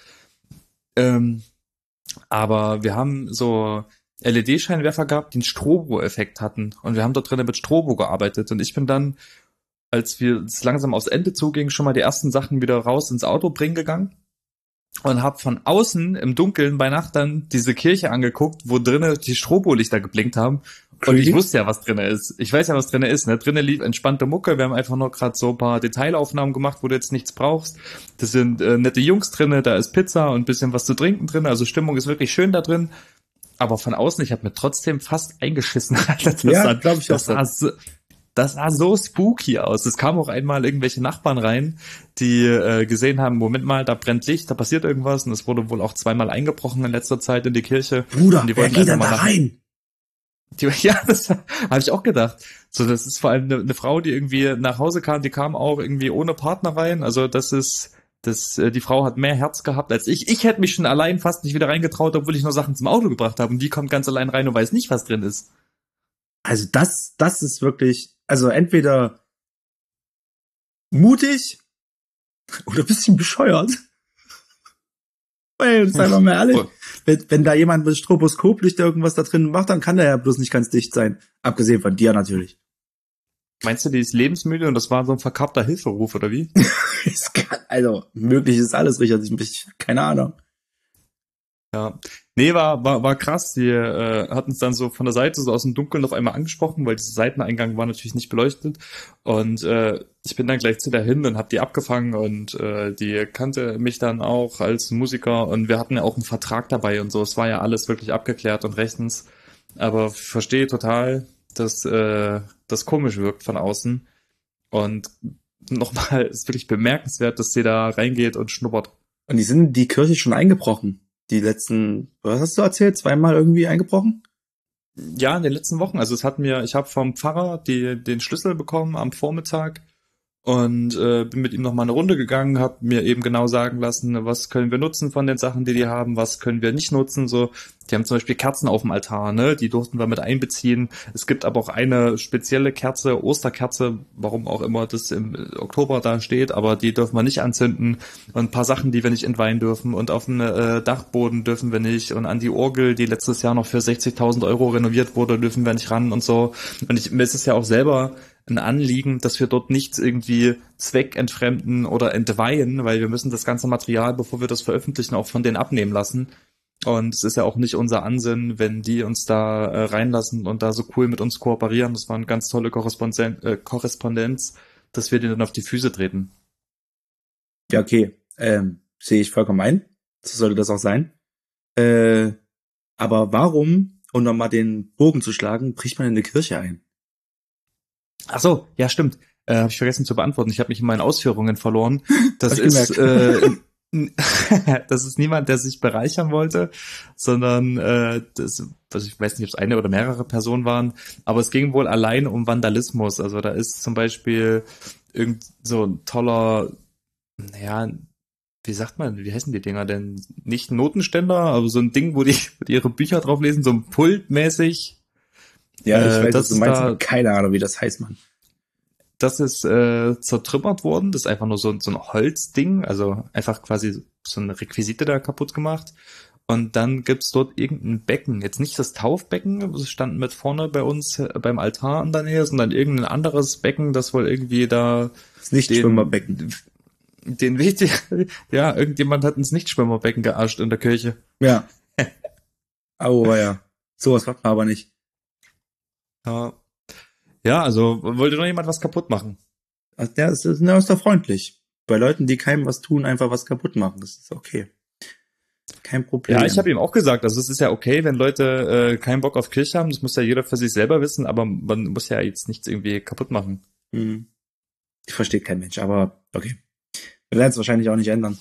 Aber wir haben so LED-Scheinwerfer gehabt, die einen Strobo-Effekt hatten. Und wir haben dort drinnen mit Strobo gearbeitet. Und ich bin dann, als wir es langsam aufs Ende zugingen, schon mal die ersten Sachen wieder raus ins Auto bringen gegangen. Und habe von außen im Dunkeln bei Nacht dann diese Kirche angeguckt, wo drinnen die Strobolichter geblinkt haben. Und ich wusste ja, was drinnen ist. Ich weiß ja, was drinnen ist. Ne? Drinnen lief entspannte Mucke. Wir haben einfach nur gerade so ein paar Detailaufnahmen gemacht, wo du jetzt nichts brauchst. Das sind nette Jungs drinnen. Da ist Pizza und ein bisschen was zu trinken drin. Also Stimmung ist wirklich schön da drin. Aber von außen, ich habe mir trotzdem fast eingeschissen. Ja, glaube ich auch. Das sah so spooky aus. Es kamen auch einmal irgendwelche Nachbarn rein, die gesehen haben, Moment mal, da brennt Licht, da passiert irgendwas. Und es wurde wohl auch zweimal eingebrochen in letzter Zeit in die Kirche. Bruder, und die wer wollten geht einfach denn da mal rein? Ja, das habe ich auch gedacht. So, das ist vor allem eine Frau, die irgendwie nach Hause kam, die kam auch irgendwie ohne Partner rein. Also die Frau hat mehr Herz gehabt als ich. Ich hätte mich schon allein fast nicht wieder reingetraut, obwohl ich noch Sachen zum Auto gebracht habe. Und die kommt ganz allein rein und weiß nicht, was drin ist. Also das ist wirklich, also entweder mutig oder ein bisschen bescheuert. Weil, seien wir mal ehrlich, wenn da jemand mit Stroboskoplicht irgendwas da drin macht, dann kann der ja bloß nicht ganz dicht sein. Abgesehen von dir natürlich. Meinst du, die ist lebensmüde und das war so ein verkappter Hilferuf, oder wie? Also, möglich ist alles, Richard. Keine Ahnung. Ja. Nee, war krass. Die hat uns dann so von der Seite, so aus dem Dunkeln auf einmal angesprochen, weil dieser Seiteneingang war natürlich nicht beleuchtet. Und ich bin dann gleich zu der hin und hab die abgefangen und die kannte mich dann auch als Musiker und wir hatten ja auch einen Vertrag dabei und so. Es war ja alles wirklich abgeklärt und rechtens. Aber verstehe total, dass das komisch wirkt von außen. Und nochmal, ist wirklich bemerkenswert, dass sie da reingeht und schnuppert. Und die sind in die Kirche schon eingebrochen. Die letzten, was hast du erzählt? Zweimal irgendwie eingebrochen? Ja, in den letzten Wochen. Also ich habe vom Pfarrer den Schlüssel bekommen am Vormittag und bin mit ihm noch mal eine Runde gegangen, habe mir eben genau sagen lassen, was können wir nutzen von den Sachen, die haben, was können wir nicht nutzen. So, die haben zum Beispiel Kerzen auf dem Altar, ne? Die durften wir mit einbeziehen. Es gibt aber auch eine spezielle Kerze, Osterkerze, warum auch immer das im Oktober da steht, aber die dürfen wir nicht anzünden. Und ein paar Sachen, die wir nicht entweihen dürfen. Und auf den Dachboden dürfen wir nicht. Und an die Orgel, die letztes Jahr noch für 60.000 Euro renoviert wurde, dürfen wir nicht ran und so. Und mir ist es ja auch selber ein Anliegen, dass wir dort nichts irgendwie zweckentfremden oder entweihen, weil wir müssen das ganze Material, bevor wir das veröffentlichen, auch von denen abnehmen lassen. Und es ist ja auch nicht unser Ansinnen, wenn die uns da reinlassen und da so cool mit uns kooperieren. Das war eine ganz tolle Korrespondenz, dass wir denen dann auf die Füße treten. Ja, okay. Sehe ich vollkommen ein. So sollte das auch sein. Aber warum, um nochmal den Bogen zu schlagen, bricht man in eine Kirche ein? Ach so, ja, stimmt. Habe ich vergessen zu beantworten. Ich habe mich in meinen Ausführungen verloren. Das ist das ist niemand, der sich bereichern wollte, sondern also ich weiß nicht, ob es eine oder mehrere Personen waren, aber es ging wohl allein um Vandalismus. Also da ist zum Beispiel irgend so ein toller, naja, wie sagt man, wie heißen die Dinger denn? Nicht Notenständer, aber so ein Ding, wo die ihre Bücher drauf lesen, so ein Pult mäßig. Ja, ich weiß, was Das du ist meinst, da, aber keine Ahnung, wie das heißt, Mann. das ist zertrümmert worden. Das ist einfach nur so ein Holzding, also einfach quasi so eine Requisite da kaputt gemacht. Und dann gibt's dort irgendein Becken. Jetzt nicht das Taufbecken, das stand mit vorne bei uns beim Altar in der Nähe, sondern irgendein anderes Becken, das wohl irgendwie da Das Nichtschwimmerbecken. den wichtig, ja, irgendjemand hat ins Nichtschwimmerbecken gearscht in der Kirche. Ja. Aber ja. Sowas macht man aber nicht. Ja. Ja, also wollte noch jemand was kaputt machen. Also der ist doch freundlich. Bei Leuten, die keinem was tun, einfach was kaputt machen. Das ist okay. Kein Problem. Ja, ich habe ihm auch gesagt, also es ist ja okay, wenn Leute keinen Bock auf Kirche haben, das muss ja jeder für sich selber wissen, aber man muss ja jetzt nichts irgendwie kaputt machen. Ich verstehe kein Mensch, aber okay. Wir werden es wahrscheinlich auch nicht ändern.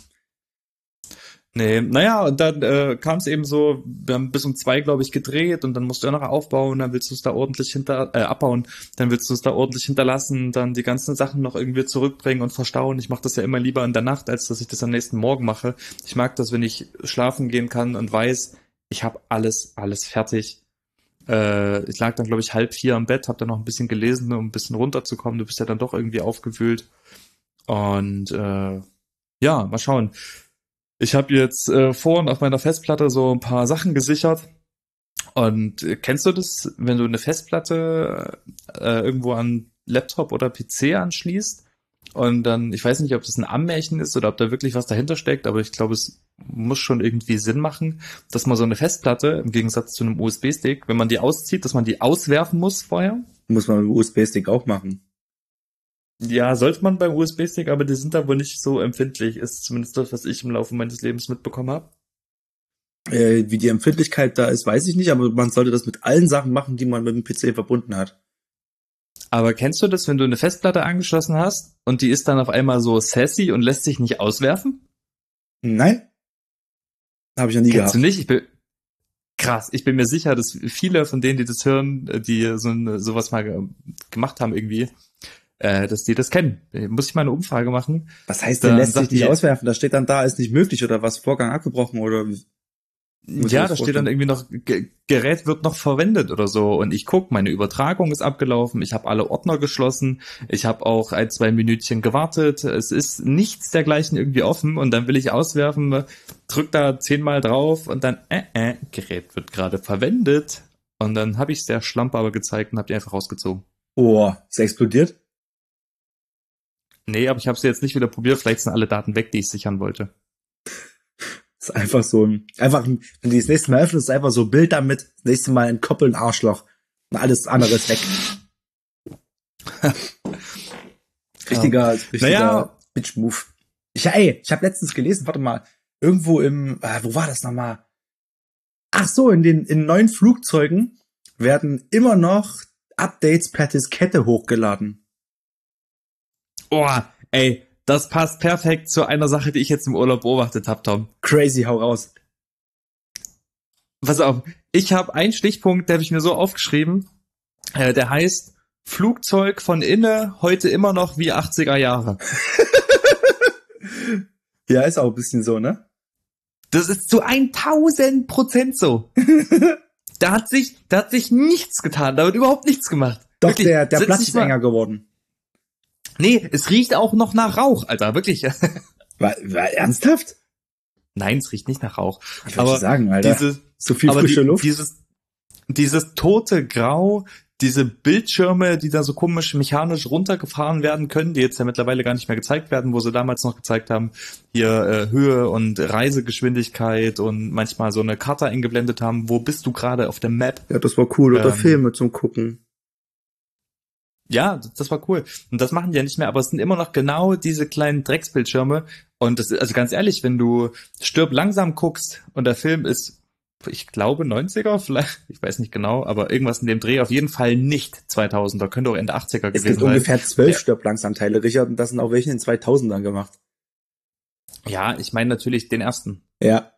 Nee, naja, und dann kam es eben so, wir haben bis um 2, glaube ich, gedreht und dann musst du ja noch aufbauen, dann willst du es da ordentlich abbauen, dann willst du es da ordentlich hinterlassen, dann die ganzen Sachen noch irgendwie zurückbringen und verstauen. Ich mache das ja immer lieber in der Nacht, als dass ich das am nächsten Morgen mache. Ich mag das, wenn ich schlafen gehen kann und weiß, ich habe alles fertig. Ich lag dann, glaube ich, 3:30 am Bett, habe dann noch ein bisschen gelesen, um ein bisschen runterzukommen. Du bist ja dann doch irgendwie aufgewühlt. Und ja, mal schauen. Ich habe jetzt vorhin auf meiner Festplatte so ein paar Sachen gesichert. Und kennst du das, wenn du eine Festplatte irgendwo an Laptop oder PC anschließt und dann, ich weiß nicht, ob das ein Ammärchen ist oder ob da wirklich was dahinter steckt, aber ich glaube, es muss schon irgendwie Sinn machen, dass man so eine Festplatte, im Gegensatz zu einem USB-Stick, wenn man die auszieht, dass man die auswerfen muss vorher. Muss man mit dem USB-Stick auch machen. Ja, sollte man beim USB-Stick, aber die sind da wohl nicht so empfindlich, ist zumindest das, was ich im Laufe meines Lebens mitbekommen habe. Wie die Empfindlichkeit da ist, weiß ich nicht, aber man sollte das mit allen Sachen machen, die man mit dem PC verbunden hat. Aber kennst du das, wenn du eine Festplatte angeschlossen hast und die ist dann auf einmal so sassy und lässt sich nicht auswerfen? Nein. Habe ich noch nie Kennst gehabt. du nicht? Krass, ich bin mir sicher, dass viele von denen, die das hören, die sowas mal gemacht haben irgendwie, dass die das kennen. Muss ich mal eine Umfrage machen. Was heißt denn, lässt sich nicht auswerfen? Da steht dann da, ist nicht möglich oder was, Vorgang abgebrochen oder... Ja, da steht dann irgendwie noch, Gerät wird noch verwendet oder so. Und ich guck, meine Übertragung ist abgelaufen, ich habe alle Ordner geschlossen, ich habe auch 1-2 Minütchen gewartet, es ist nichts dergleichen irgendwie offen und dann will ich auswerfen, drück da 10-mal drauf und dann, Gerät wird gerade verwendet. Und dann habe ich es der Schlampe aber gezeigt und habe die einfach rausgezogen. Oh, ist explodiert? Nee, aber ich habe es jetzt nicht wieder probiert, vielleicht sind alle Daten weg, die ich sichern wollte. Das ist einfach so wenn du das nächste Mal öffnest, ist einfach so ein Bild damit, das nächste Mal entkoppeln Arschloch und alles andere ist weg. Richtiger Bitch-Move. Ich habe letztens gelesen, warte mal, irgendwo wo war das nochmal? Ach so, in neuen Flugzeugen werden immer noch Updates per Diskette hochgeladen. Oh, ey, das passt perfekt zu einer Sache, die ich jetzt im Urlaub beobachtet habe, Tom. Crazy, hau raus. Pass auf, ich habe einen Stichpunkt, der habe ich mir so aufgeschrieben, der heißt Flugzeug von innen, heute immer noch wie 80er Jahre. Ja, ist auch ein bisschen so, ne? Das ist zu 1000% so. Da hat sich nichts getan, da wird überhaupt nichts gemacht. Doch, Wirklich, der Platz ist enger geworden. Nee, es riecht auch noch nach Rauch, Alter, wirklich. War ernsthaft? Nein, es riecht nicht nach Rauch. Ich wollte sagen, Alter, so viel aber frische Luft. Dieses tote Grau, diese Bildschirme, die da so komisch mechanisch runtergefahren werden können, die jetzt ja mittlerweile gar nicht mehr gezeigt werden, wo sie damals noch gezeigt haben, hier Höhe und Reisegeschwindigkeit und manchmal so eine Karte eingeblendet haben, wo bist du gerade auf der Map. Ja, das war cool. Oder Filme zum Gucken. Ja, das war cool. Und das machen die ja nicht mehr, aber es sind immer noch genau diese kleinen Drecksbildschirme. Und das ist, also ganz ehrlich, wenn du Stirb langsam guckst und der Film ist, ich glaube 90er, vielleicht, ich weiß nicht genau, aber irgendwas in dem Dreh, auf jeden Fall nicht 2000er, könnte auch Ende 80er gewesen sein. Es gibt ungefähr 12 Stirb langsam Teile, Richard, und das sind auch welche in den 2000ern gemacht. Ja, ich meine natürlich den ersten. Ja.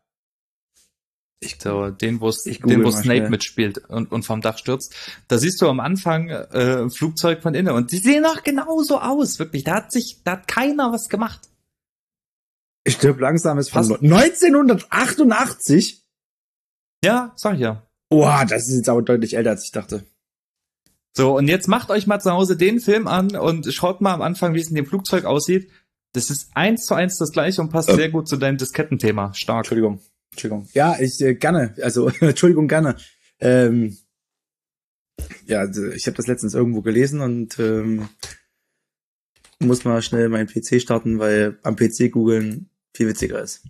Den, wo Snape mitspielt und vom Dach stürzt. Da siehst du am Anfang Flugzeug von innen und die sehen auch genauso aus, wirklich. Da hat keiner was gemacht. Stirb langsam ist von 1988? Ja, sag ich ja. Boah, das ist jetzt aber deutlich älter, als ich dachte. So, und jetzt macht euch mal zu Hause den Film an und schaut mal am Anfang, wie es in dem Flugzeug aussieht. Das ist 1:1 das gleiche und passt sehr gut zu deinem Diskettenthema. Stark. Entschuldigung. Ja, ich gerne. Also, Entschuldigung, gerne. Ja, ich habe das letztens irgendwo gelesen und muss mal schnell meinen PC starten, weil am PC googeln viel witziger ist.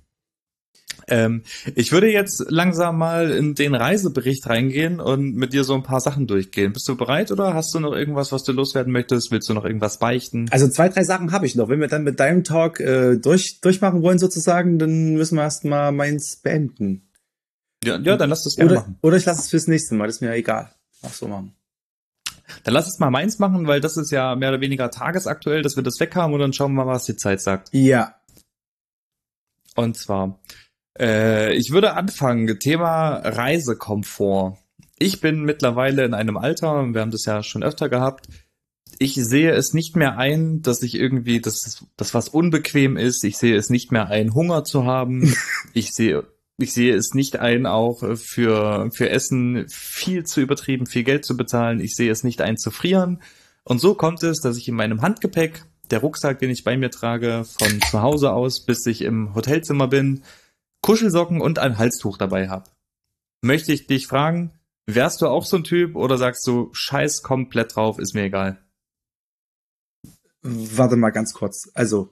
Ich würde jetzt langsam mal in den Reisebericht reingehen und mit dir so ein paar Sachen durchgehen. Bist du bereit oder hast du noch irgendwas, was du loswerden möchtest? Willst du noch irgendwas beichten? Also 2, 3 Sachen habe ich noch. Wenn wir dann mit deinem Talk durchmachen wollen sozusagen, dann müssen wir erst mal meins beenden. Ja, dann lass das gerne machen. Oder ich lasse es fürs nächste Mal, das ist mir egal. Ach so machen. Dann lass es mal meins machen, weil das ist ja mehr oder weniger tagesaktuell, dass wir das weg haben und dann schauen wir mal, was die Zeit sagt. Ja. Und zwar, ich würde anfangen, Thema Reisekomfort. Ich bin mittlerweile in einem Alter, wir haben das ja schon öfter gehabt, ich sehe es nicht mehr ein, dass ich irgendwie, das was unbequem ist, ich sehe es nicht mehr ein, Hunger zu haben, ich sehe es nicht ein, auch für Essen viel zu übertrieben, viel Geld zu bezahlen, ich sehe es nicht ein, zu frieren. Und so kommt es, dass ich in meinem Handgepäck, der Rucksack, den ich bei mir trage, von zu Hause aus, bis ich im Hotelzimmer bin, Kuschelsocken und ein Halstuch dabei habe. Möchte ich dich fragen, wärst du auch so ein Typ oder sagst du, scheiß komplett drauf, ist mir egal? Warte mal ganz kurz. Also,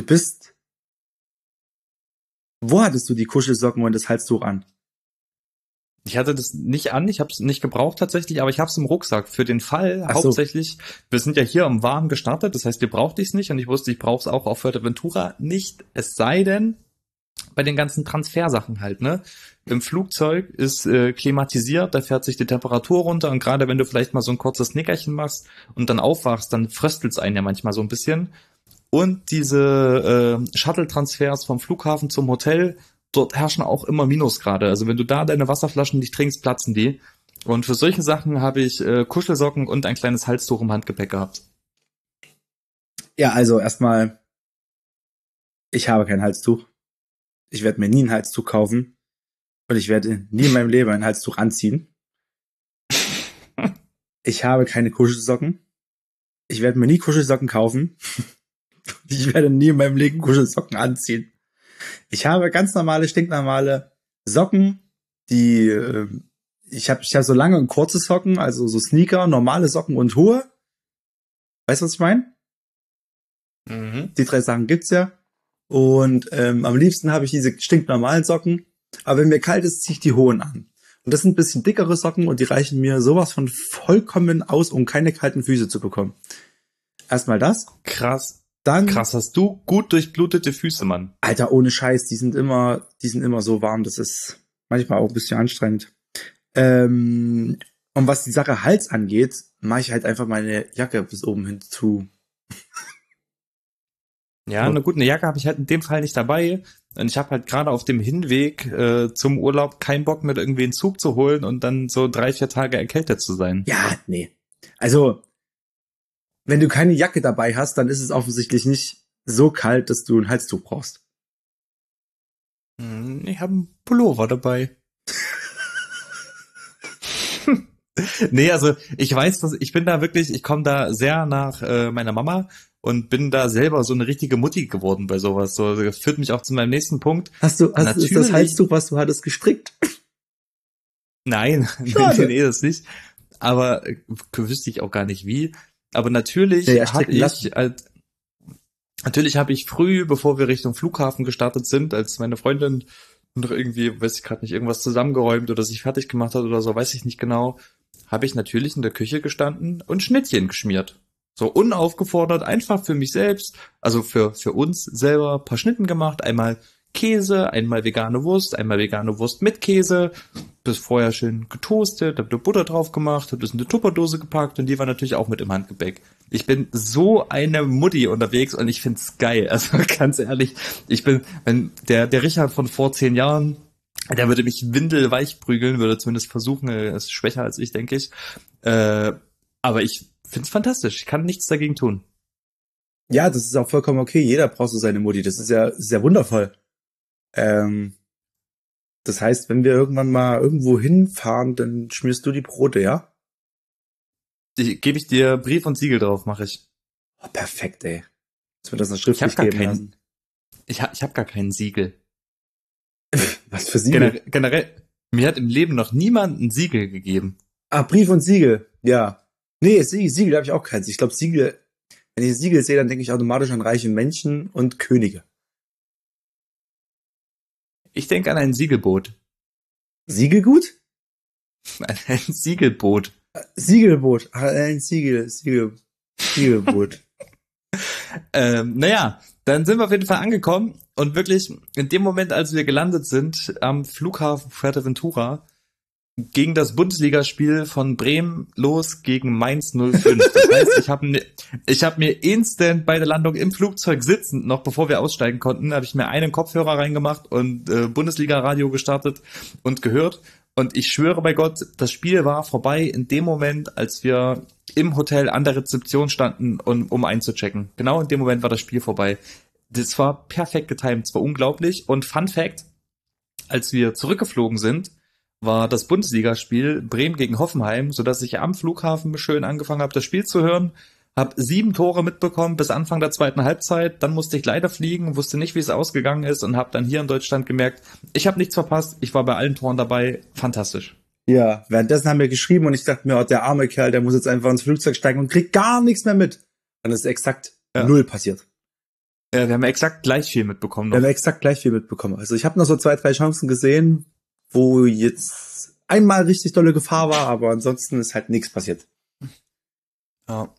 wo hattest du die Kuschelsocken und das Halstuch an? Ich hatte das nicht an, ich habe es nicht gebraucht tatsächlich, aber ich habe es im Rucksack für den Fall hauptsächlich. Wir sind ja hier im Warmen gestartet, das heißt, wir brauchten es nicht und ich wusste, ich brauche es auch auf Fuerteventura nicht, es sei denn, bei den ganzen Transfersachen halt, ne? Im Flugzeug ist klimatisiert, da fährt sich die Temperatur runter und gerade wenn du vielleicht mal so ein kurzes Nickerchen machst und dann aufwachst, dann fröstelt's einen ja manchmal so ein bisschen. Und diese Shuttle-Transfers vom Flughafen zum Hotel, dort herrschen auch immer Minusgrade. Also wenn du da deine Wasserflaschen nicht trinkst, platzen die. Und für solche Sachen habe ich Kuschelsocken und ein kleines Halstuch im Handgepäck gehabt. Ja, also erstmal, ich habe kein Halstuch. Ich werde mir nie ein Halstuch kaufen. Und ich werde nie in meinem Leben ein Halstuch anziehen. Ich habe keine Kuschelsocken. Ich werde mir nie Kuschelsocken kaufen. Ich werde nie in meinem Leben Kuschelsocken anziehen. Ich habe ganz normale, stinknormale Socken, die ich habe so lange und kurze Socken, also so Sneaker, normale Socken und hohe. Weißt du, was ich meine? Mhm. Die 3 Sachen gibt's ja. Und am liebsten habe ich diese stinknormalen Socken. Aber wenn mir kalt ist, ziehe ich die hohen an. Und das sind ein bisschen dickere Socken und die reichen mir sowas von vollkommen aus, um keine kalten Füße zu bekommen. Erstmal das. Krass. Dann. Krass, hast du gut durchblutete Füße, Mann. Alter, ohne Scheiß, die sind immer so warm, das ist manchmal auch ein bisschen anstrengend. Und was die Sache Hals angeht, mache ich halt einfach meine Jacke bis oben hin zu. Ja, eine gute Jacke habe ich halt in dem Fall nicht dabei. Und ich habe halt gerade auf dem Hinweg zum Urlaub keinen Bock, mit irgendwie einen Zug zu holen und dann so 3-4 Tage erkältet zu sein. Ja, nee. Also, wenn du keine Jacke dabei hast, dann ist es offensichtlich nicht so kalt, dass du ein Halstuch brauchst. Ich habe einen Pullover dabei. Nee, also ich weiß, ich bin da wirklich, ich komme da sehr nach meiner Mama und bin da selber so eine richtige Mutti geworden bei sowas. So, das führt mich auch zu meinem nächsten Punkt. Ist das Natürlich, Halstuch, was du hattest, gestrickt? nein, Schade. nee, das nicht. Aber wüsste ich auch gar nicht wie. Aber Ja, stricken lassen. natürlich habe ich früh, bevor wir Richtung Flughafen gestartet sind, als meine Freundin noch irgendwie, weiß ich gerade nicht, irgendwas zusammengeräumt oder sich fertig gemacht hat oder so, weiß ich nicht genau, habe ich natürlich in der Küche gestanden und Schnittchen geschmiert. So unaufgefordert, einfach für mich selbst, also für uns selber ein paar Schnitten gemacht, einmal Käse, einmal vegane Wurst mit Käse, das vorher schön getoastet, hab da Butter drauf gemacht, hab das in eine Tupperdose gepackt und die war natürlich auch mit im Handgepäck. Ich bin so eine Mutti unterwegs und ich find's geil. Also ganz ehrlich, wenn der Richard von vor 10 Jahren, der würde mich windelweich prügeln, würde zumindest versuchen, er ist schwächer als ich, denke ich. Aber ich find's fantastisch. Ich kann nichts dagegen tun. Ja, das ist auch vollkommen okay. Jeder braucht so seine Mutti. Das ist ja wundervoll. Ähm, Das heißt, wenn wir irgendwann mal irgendwo hinfahren, dann schmierst du die Brote, ja? Gebe ich dir Brief und Siegel drauf, mache ich. Oh, perfekt, ey. Dass wir das noch Ich habe schriftlich gar geben keinen, lassen. ich hab gar keinen Siegel. Was für Siegel? Generell, mir hat im Leben noch niemand ein Siegel gegeben. Ah, Brief und Siegel. Ja. Nee, Siegel habe ich auch keins. Ich glaube, Siegel, wenn ich Siegel sehe, dann denke ich automatisch an reiche Menschen und Könige. Ich denke an ein Siegelboot. Siegelgut? Ein Siegelboot. Siegelboot. Ah, ein Siegelboot. Naja, dann sind wir auf jeden Fall angekommen und wirklich in dem Moment, als wir gelandet sind am Flughafen Fuerteventura, ging das Bundesligaspiel von Bremen los gegen Mainz 05. Das heißt, ich hab mir instant bei der Landung im Flugzeug sitzend, noch bevor wir aussteigen konnten, habe ich mir einen Kopfhörer reingemacht und Bundesliga-Radio gestartet und gehört. Und ich schwöre bei Gott, das Spiel war vorbei in dem Moment, als wir im Hotel an der Rezeption standen, um einzuchecken. Genau in dem Moment war das Spiel vorbei. Das war perfekt getimt, es war unglaublich. Und Fun Fact, als wir zurückgeflogen sind, war das Bundesligaspiel Bremen gegen Hoffenheim, sodass ich am Flughafen schön angefangen habe, das Spiel zu hören, habe 7 Tore mitbekommen bis Anfang der zweiten Halbzeit, dann musste ich leider fliegen, wusste nicht, wie es ausgegangen ist und habe dann hier in Deutschland gemerkt, ich habe nichts verpasst, ich war bei allen Toren dabei, fantastisch. Ja, währenddessen haben wir geschrieben und ich dachte mir, oh, der arme Kerl, der muss jetzt einfach ins Flugzeug steigen und kriegt gar nichts mehr mit. Dann ist exakt Ja. null passiert. Ja, wir haben exakt gleich viel mitbekommen Wir haben noch. exakt gleich viel mitbekommen. Also ich habe noch so 2, 3 Chancen gesehen, wo jetzt einmal richtig dolle Gefahr war, aber ansonsten ist halt nichts passiert. Ja.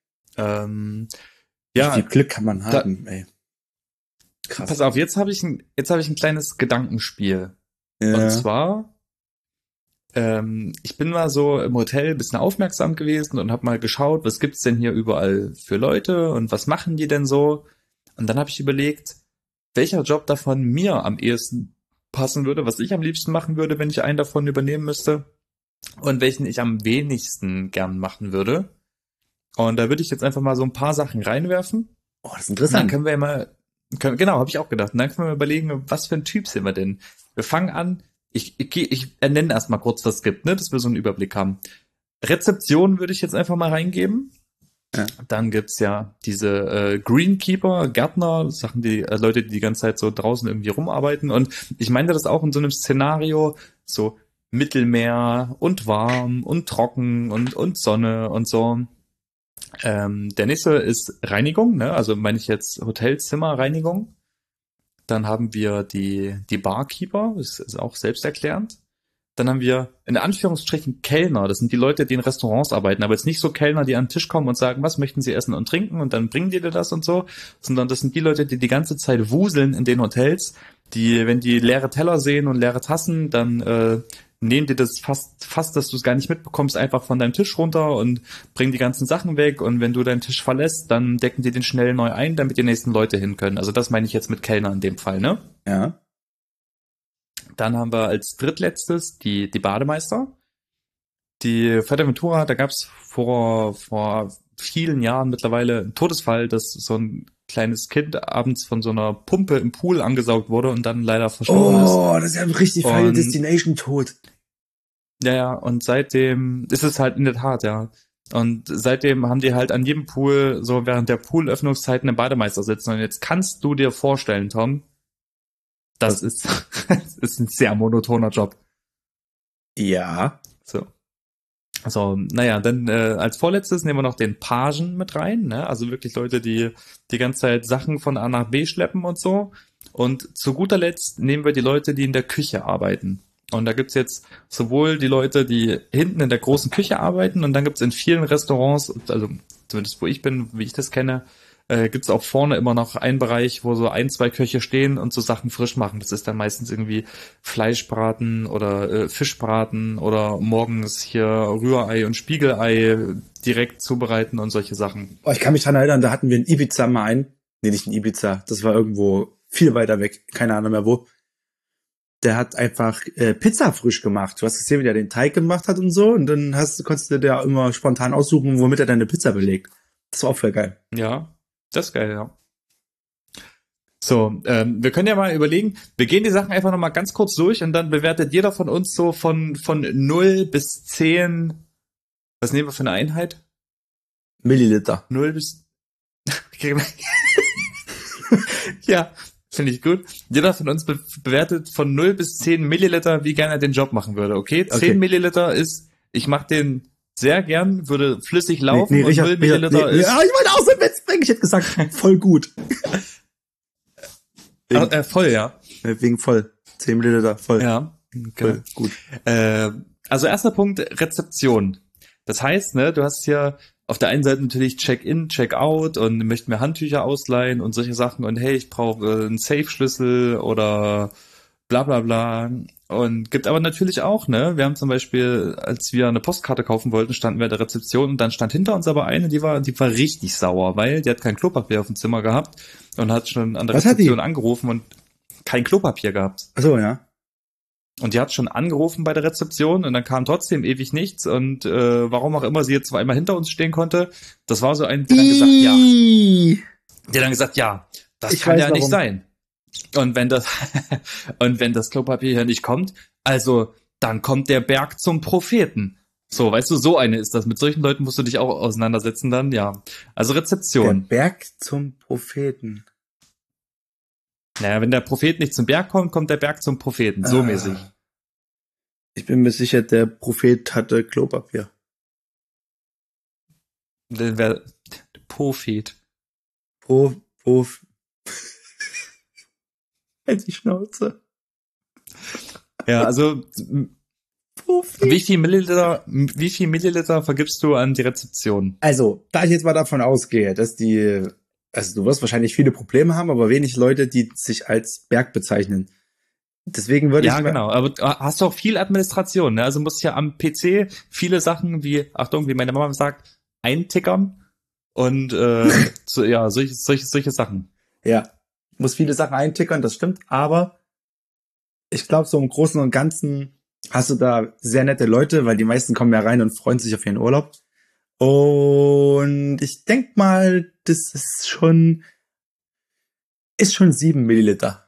Wie Ja, viel Glück kann man haben, ey. Krass. pass auf, jetzt habe ich ein kleines Gedankenspiel. Und Ja. zwar, ich bin mal so im Hotel ein bisschen aufmerksam gewesen und habe mal geschaut, was gibt's denn hier überall für Leute und was machen die denn so? Und dann habe ich überlegt, welcher Job davon mir am ehesten passen würde, was ich am liebsten machen würde, wenn ich einen davon übernehmen müsste und welchen ich am wenigsten gern machen würde. Und da würde ich jetzt einfach mal so ein paar Sachen reinwerfen. Oh, das ist Und dann interessant. können wir ja mal, genau, habe ich auch gedacht. Und dann können wir mal überlegen, was für ein Typ sind wir denn? Wir fangen an. Ich nenne erstmal kurz, was es gibt, ne, dass wir so einen Überblick haben. Rezeption würde ich jetzt einfach mal reingeben. Ja. Dann gibt's ja diese Greenkeeper, Gärtner, Sachen, die Leute, die ganze Zeit so draußen irgendwie rumarbeiten. Und ich meine das auch in so einem Szenario, so Mittelmeer und warm und trocken und Sonne und so. Der nächste ist Reinigung, ne? Also meine ich jetzt Hotelzimmerreinigung. Dann haben wir die Barkeeper, das ist auch selbsterklärend. Dann haben wir in Anführungsstrichen Kellner, das sind die Leute, die in Restaurants arbeiten, aber jetzt nicht so Kellner, die an den Tisch kommen und sagen, was möchten sie essen und trinken und dann bringen die dir das und so, sondern das sind die Leute, die die ganze Zeit wuseln in den Hotels, die, wenn die leere Teller sehen und leere Tassen, dann nehmen die das fast, dass du es gar nicht mitbekommst, einfach von deinem Tisch runter und bringen die ganzen Sachen weg und wenn du deinen Tisch verlässt, dann decken die den schnell neu ein, damit die nächsten Leute hin können. Also das meine ich jetzt mit Kellner in dem Fall, ne? Ja. Dann haben wir als drittletztes die Bademeister. Die Fuerteventura, da gab's vor vielen Jahren mittlerweile ein Todesfall, dass so ein kleines Kind abends von so einer Pumpe im Pool angesaugt wurde und dann leider verstorben ist. Oh, das ist ja ein richtig Final Und Destination Tod. ja, und seitdem ist es halt in der Tat, ja. Und seitdem haben die halt an jedem Pool so während der Poolöffnungszeiten einen Bademeister sitzen. Und jetzt kannst du dir vorstellen, Tom, das ist, das ist ein sehr monotoner Job. Ja. So. Also, naja, dann als vorletztes nehmen wir noch den Pagen mit rein, ne? Also wirklich Leute, die die ganze Zeit Sachen von A nach B schleppen und so. Und zu guter Letzt nehmen wir die Leute, die in der Küche arbeiten. Und da gibt's jetzt sowohl die Leute, die hinten in der großen Küche arbeiten, und dann gibt's in vielen Restaurants, also zumindest wo ich bin, wie ich das kenne, gibt's auch vorne immer noch einen Bereich, wo so ein, zwei Köche stehen und so Sachen frisch machen. Das ist dann meistens irgendwie Fleischbraten oder Fischbraten oder morgens hier Rührei und Spiegelei direkt zubereiten und solche Sachen. Oh, ich kann mich dran erinnern, da hatten wir in Ibiza mal einen. Nee, nicht in Ibiza. Das war irgendwo viel weiter weg. Keine Ahnung mehr wo. Der hat einfach Pizza frisch gemacht. Du hast gesehen, wie der den Teig gemacht hat und so. Und dann konntest du dir immer spontan aussuchen, womit er deine Pizza belegt. Das war auch voll geil. Ja, das ist geil, ja. So, wir können ja mal überlegen, wir gehen die Sachen einfach nochmal ganz kurz durch und dann bewertet jeder von uns so von 0 bis 10, was nehmen wir für eine Einheit? Milliliter. 0 bis... Ja, finde ich gut. Jeder von uns bewertet von 0 bis 10 Milliliter, wie gerne er den Job machen würde, okay? 10 Milliliter ist, ich mache den sehr gern, würde flüssig laufen, und Richard, 0 Milliliter ist... Ja, ich wollte auch so einen Witz bringen. Ich hätte gesagt, voll gut. Voll, ja. Wegen voll. 10 Milliliter, voll. Ja, Voll gut. Also erster Punkt, Rezeption. Das heißt, ne, du hast ja auf der einen Seite natürlich Check-in, Check-out und möchten mir Handtücher ausleihen und solche Sachen und hey, ich brauche einen Safe-Schlüssel oder bla bla bla. Und gibt aber natürlich auch, ne, wir haben zum Beispiel, als wir eine Postkarte kaufen wollten, standen wir an der Rezeption und dann stand hinter uns aber eine, die war richtig sauer, weil die hat kein Klopapier auf dem Zimmer gehabt und hat schon an der Rezeption angerufen und kein Klopapier gehabt. Ach so, ja. Und die hat schon angerufen bei der Rezeption und dann kam trotzdem ewig nichts und warum auch immer sie jetzt zweimal hinter uns stehen konnte, das war so ein, der dann gesagt, ja, das kann ja nicht sein. Und wenn das Klopapier hier nicht kommt, also dann kommt der Berg zum Propheten. So, weißt du, so eine ist das. Mit solchen Leuten musst du dich auch auseinandersetzen dann, ja. Also Rezeption. Der Berg zum Propheten. Naja, wenn der Prophet nicht zum Berg kommt, kommt der Berg zum Propheten. So mäßig. Ich bin mir sicher, der Prophet hatte Klopapier. Der Prophet. Halt die Schnauze. Ja, also wie viel Milliliter vergibst du an die Rezeption? Also, da ich jetzt mal davon ausgehe, dass also du wirst wahrscheinlich viele Probleme haben, aber wenig Leute, die sich als Berg bezeichnen. Deswegen würde ich Ja, genau, aber hast du auch viel Administration, ne? Also musst ja am PC viele Sachen wie, Achtung, wie meine Mama sagt, eintickern und solche Sachen. Ja, muss viele Sachen eintickern, das stimmt, aber ich glaube, so im Großen und Ganzen hast du da sehr nette Leute, weil die meisten kommen ja rein und freuen sich auf ihren Urlaub. Und ich denk mal, das ist schon 7 Milliliter.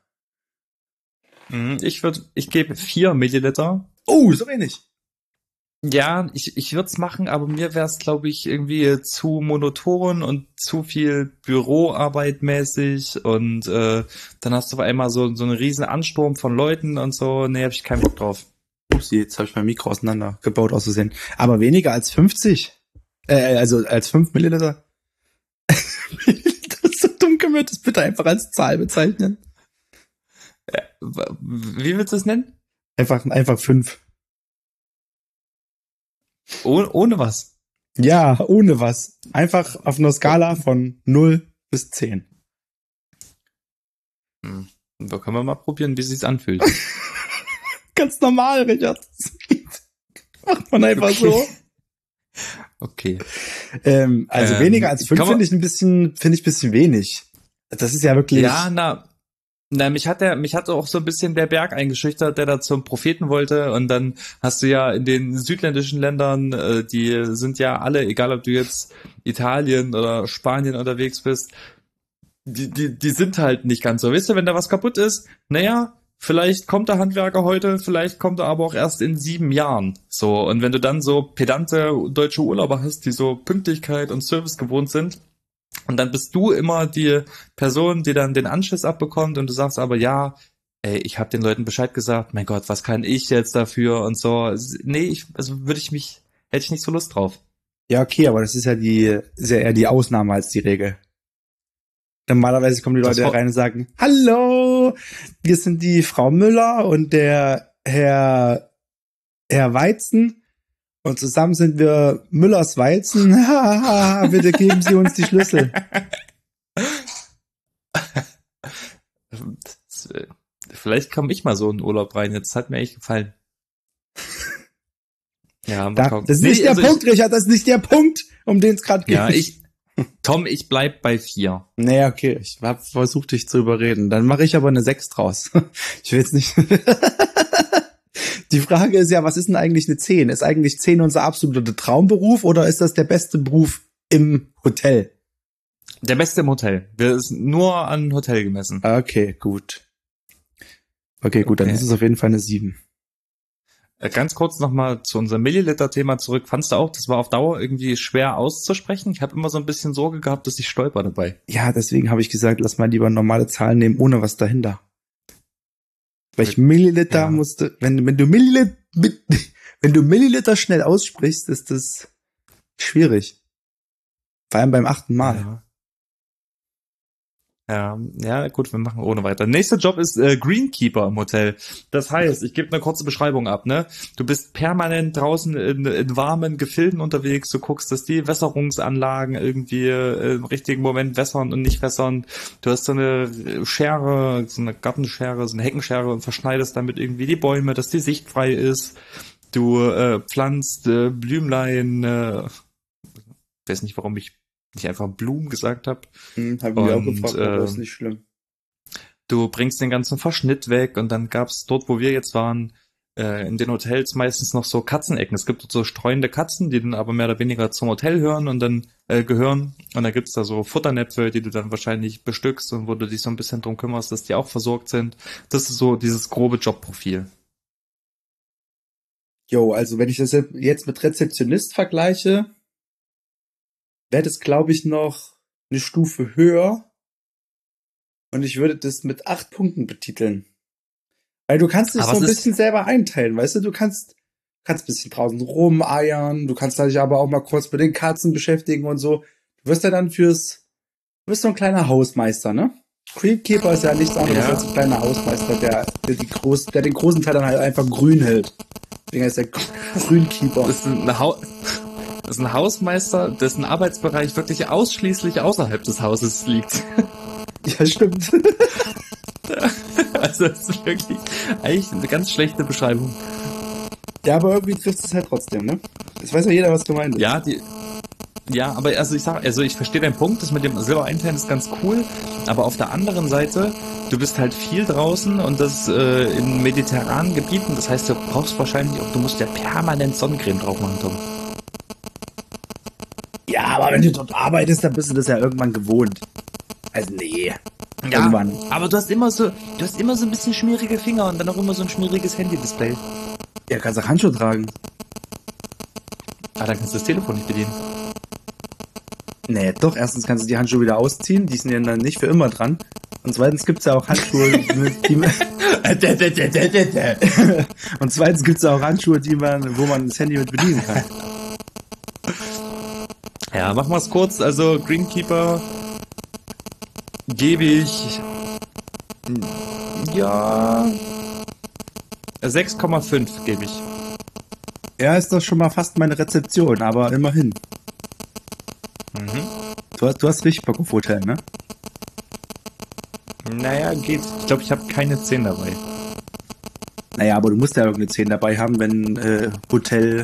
Ich gebe 4 Milliliter. Oh, so wenig. Ja, ich würde es machen, aber mir wäre es, glaube ich, irgendwie zu monoton und zu viel Büroarbeit mäßig und dann hast du auf einmal so einen riesen Ansturm von Leuten und so. Nee, hab ich keinen Bock drauf. Upsi, jetzt habe ich mein Mikro auseinandergebaut auszusehen. Aber weniger als 50? Also als 5 Milliliter? Milliliter ist so dumm, können wir das bitte einfach als Zahl bezeichnen? Wie willst du es nennen? Einfach 5. Ohne was? Ja, ohne was. Einfach auf einer Skala von 0 bis 10. Da können wir mal probieren, wie es sich anfühlt. Ganz normal, Richard. Macht man einfach so. Okay. Also weniger als 5 finde ich ein bisschen wenig. Das ist ja wirklich. Ja, Na, mich hat auch so ein bisschen der Berg eingeschüchtert, der da zum Propheten wollte. Und dann hast du ja in den südländischen Ländern, die sind ja alle, egal ob du jetzt Italien oder Spanien unterwegs bist, die sind halt nicht ganz so. Weißt du, wenn da was kaputt ist, naja, vielleicht kommt der Handwerker heute, vielleicht kommt er aber auch erst in 7 Jahren. So, und wenn du dann so pedante deutsche Urlauber hast, die so Pünktlichkeit und Service gewohnt sind, und dann bist du immer die Person, die dann den Anschiss abbekommt und du sagst aber, ja, ey, ich habe den Leuten Bescheid gesagt, mein Gott, was kann ich jetzt dafür und so. Nee, hätte ich nicht so Lust drauf. Ja, okay, aber das ist ja eher die Ausnahme als die Regel. Normalerweise kommen die Leute rein und sagen, hallo, wir sind die Frau Müller und der Herr Weizen. Und zusammen sind wir Müllers Weizen. Bitte geben Sie uns die Schlüssel. Vielleicht komme ich mal so in den Urlaub rein. Jetzt hat mir echt gefallen. Ja, das ist nicht der Punkt, Richard. Das ist nicht der Punkt, um den es gerade geht. Ja, Tom, ich bleib bei 4. Nee, okay. Ich habe versucht, dich zu überreden. Dann mache ich aber eine 6 draus. Ich will jetzt nicht... Die Frage ist ja, was ist denn eigentlich eine 10? Ist eigentlich 10 unser absoluter Traumberuf oder ist das der beste Beruf im Hotel? Der beste im Hotel. Wir sind nur an Hotel gemessen. Okay, gut. Okay, dann ist es auf jeden Fall eine 7. Ganz kurz nochmal zu unserem Milliliter-Thema zurück. Fandst du auch, das war auf Dauer irgendwie schwer auszusprechen? Ich habe immer so ein bisschen Sorge gehabt, dass ich stolper dabei. Ja, deswegen habe ich gesagt, lass mal lieber normale Zahlen nehmen, ohne was dahinter. Weil ich Milliliter musste, wenn du Milliliter schnell aussprichst, ist das schwierig. Vor allem beim 8. Mal. Ja, gut, wir machen ohne weiter. Nächster Job ist Greenkeeper im Hotel. Das heißt, ich gebe eine kurze Beschreibung ab, ne? Du bist permanent draußen in warmen Gefilden unterwegs, du guckst, dass die Wässerungsanlagen irgendwie im richtigen Moment wässern und nicht wässern. Du hast so eine Schere, so eine Gartenschere, so eine Heckenschere und verschneidest damit irgendwie die Bäume, dass die Sicht frei ist. Du pflanzt Blümlein, weiß nicht, warum ich nicht einfach Blumen gesagt habe. Hab ich auch gefragt, aber ist nicht schlimm. Du bringst den ganzen Verschnitt weg und dann gab's dort, wo wir jetzt waren, in den Hotels meistens noch so Katzenecken. Es gibt dort so streunende Katzen, die dann aber mehr oder weniger zum Hotel hören und dann gehören. Und da gibt's da so Futternäpfe, die du dann wahrscheinlich bestückst und wo du dich so ein bisschen drum kümmerst, dass die auch versorgt sind. Das ist so dieses grobe Jobprofil. Jo, also wenn ich das jetzt mit Rezeptionist vergleiche, wäre das, glaube ich, noch eine Stufe höher. Und ich würde das mit 8 Punkten betiteln. Weil du kannst dich so ein bisschen selber einteilen, weißt du? Du kannst ein bisschen draußen rumeiern, du kannst dich aber auch mal kurz mit den Katzen beschäftigen und so. Du wirst ja dann du bist so ein kleiner Hausmeister, ne? Greenkeeper ist ja nichts anderes als ein kleiner Hausmeister, der den großen Teil dann halt einfach grün hält. Deswegen heißt der Greenkeeper. Das ist ein Hausmeister, dessen Arbeitsbereich wirklich ausschließlich außerhalb des Hauses liegt. Ja, stimmt. Also das ist wirklich eigentlich eine ganz schlechte Beschreibung. Ja, aber irgendwie trifft es halt trotzdem, ne? Es weiß ja jeder, was gemeint ist. Ja, aber ich verstehe deinen Punkt, das mit dem selber einteilen ist ganz cool, aber auf der anderen Seite, du bist halt viel draußen und das in mediterranen Gebieten, das heißt, du musst ja permanent Sonnencreme drauf machen, Tom. Ja, aber wenn du dort arbeitest, dann bist du das ja irgendwann gewohnt. Also nee. Ja, irgendwann. Aber du hast immer so ein bisschen schmierige Finger und dann auch immer so ein schmieriges Handy-Display. Ja, kannst auch Handschuhe tragen. Ah, dann kannst du das Telefon nicht bedienen. Nee, doch, erstens kannst du die Handschuhe wieder ausziehen, die sind ja dann nicht für immer dran. Und zweitens gibt's ja auch Handschuhe, und zweitens gibt's ja auch Handschuhe, wo man das Handy mit bedienen kann. Ja, machen wir's kurz. Also Greenkeeper gebe ich 6,5 gebe ich. Ja, ist doch schon mal fast meine Rezeption, aber immerhin. Du hast richtig Bock auf Hotel, ne? Naja, geht. Ich glaube, ich habe keine 10 dabei. Naja, aber du musst ja irgendeine 10 dabei haben, wenn Hotelberuf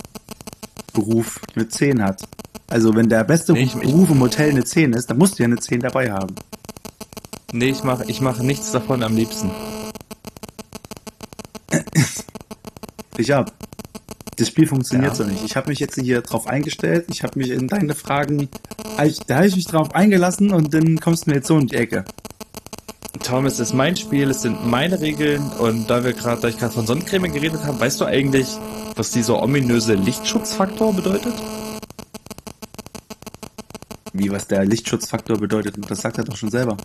eine 10 hat. Also wenn der beste Beruf im Hotel eine 10 ist, dann musst du ja eine 10 dabei haben. Nee, ich mach nichts davon am liebsten. Das Spiel funktioniert Ja. so nicht. Ich habe mich jetzt hier drauf eingestellt, ich habe mich in deine Fragen, da habe ich mich drauf eingelassen und dann kommst du mir jetzt so in die Ecke. Tom, es ist mein Spiel, es sind meine Regeln und da ich gerade von Sonnencreme geredet habe, weißt du eigentlich, was dieser ominöse Lichtschutzfaktor bedeutet? Wie, was der Lichtschutzfaktor bedeutet, das sagt er doch schon selber.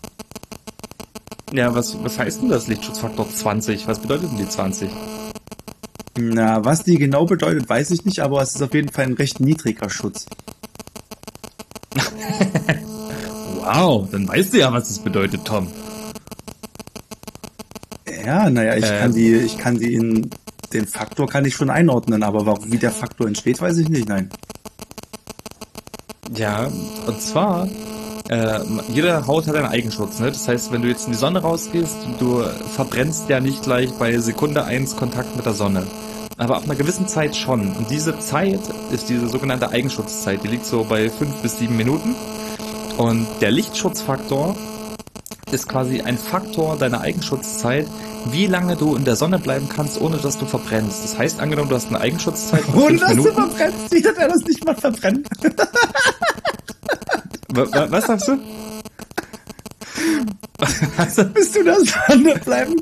Ja, was heißt denn das Lichtschutzfaktor 20? Was bedeutet denn die 20? Na, was die genau bedeutet, weiß ich nicht, aber es ist auf jeden Fall ein recht niedriger Schutz. Wow, dann weißt du ja, was es bedeutet, Tom. Ja, naja, ich kann den Faktor kann ich schon einordnen, aber wie der Faktor entsteht, weiß ich nicht, nein. Ja, und zwar, jede Haut hat einen Eigenschutz, ne? Das heißt, wenn du jetzt in die Sonne rausgehst, du verbrennst ja nicht gleich bei Sekunde 1 Kontakt mit der Sonne. Aber ab einer gewissen Zeit schon. Und diese Zeit ist diese sogenannte Eigenschutzzeit. Die liegt so bei 5 bis 7 Minuten. Und der Lichtschutzfaktor ist quasi ein Faktor deiner Eigenschutzzeit, wie lange du in der Sonne bleiben kannst, ohne dass du verbrennst. Das heißt, angenommen, du hast eine Eigenschutzzeit von 5 Und dass du Minuten. verbrennst, wie hat er das nicht mal verbrennt? Was sagst du? Bist du das Sonne bleiben?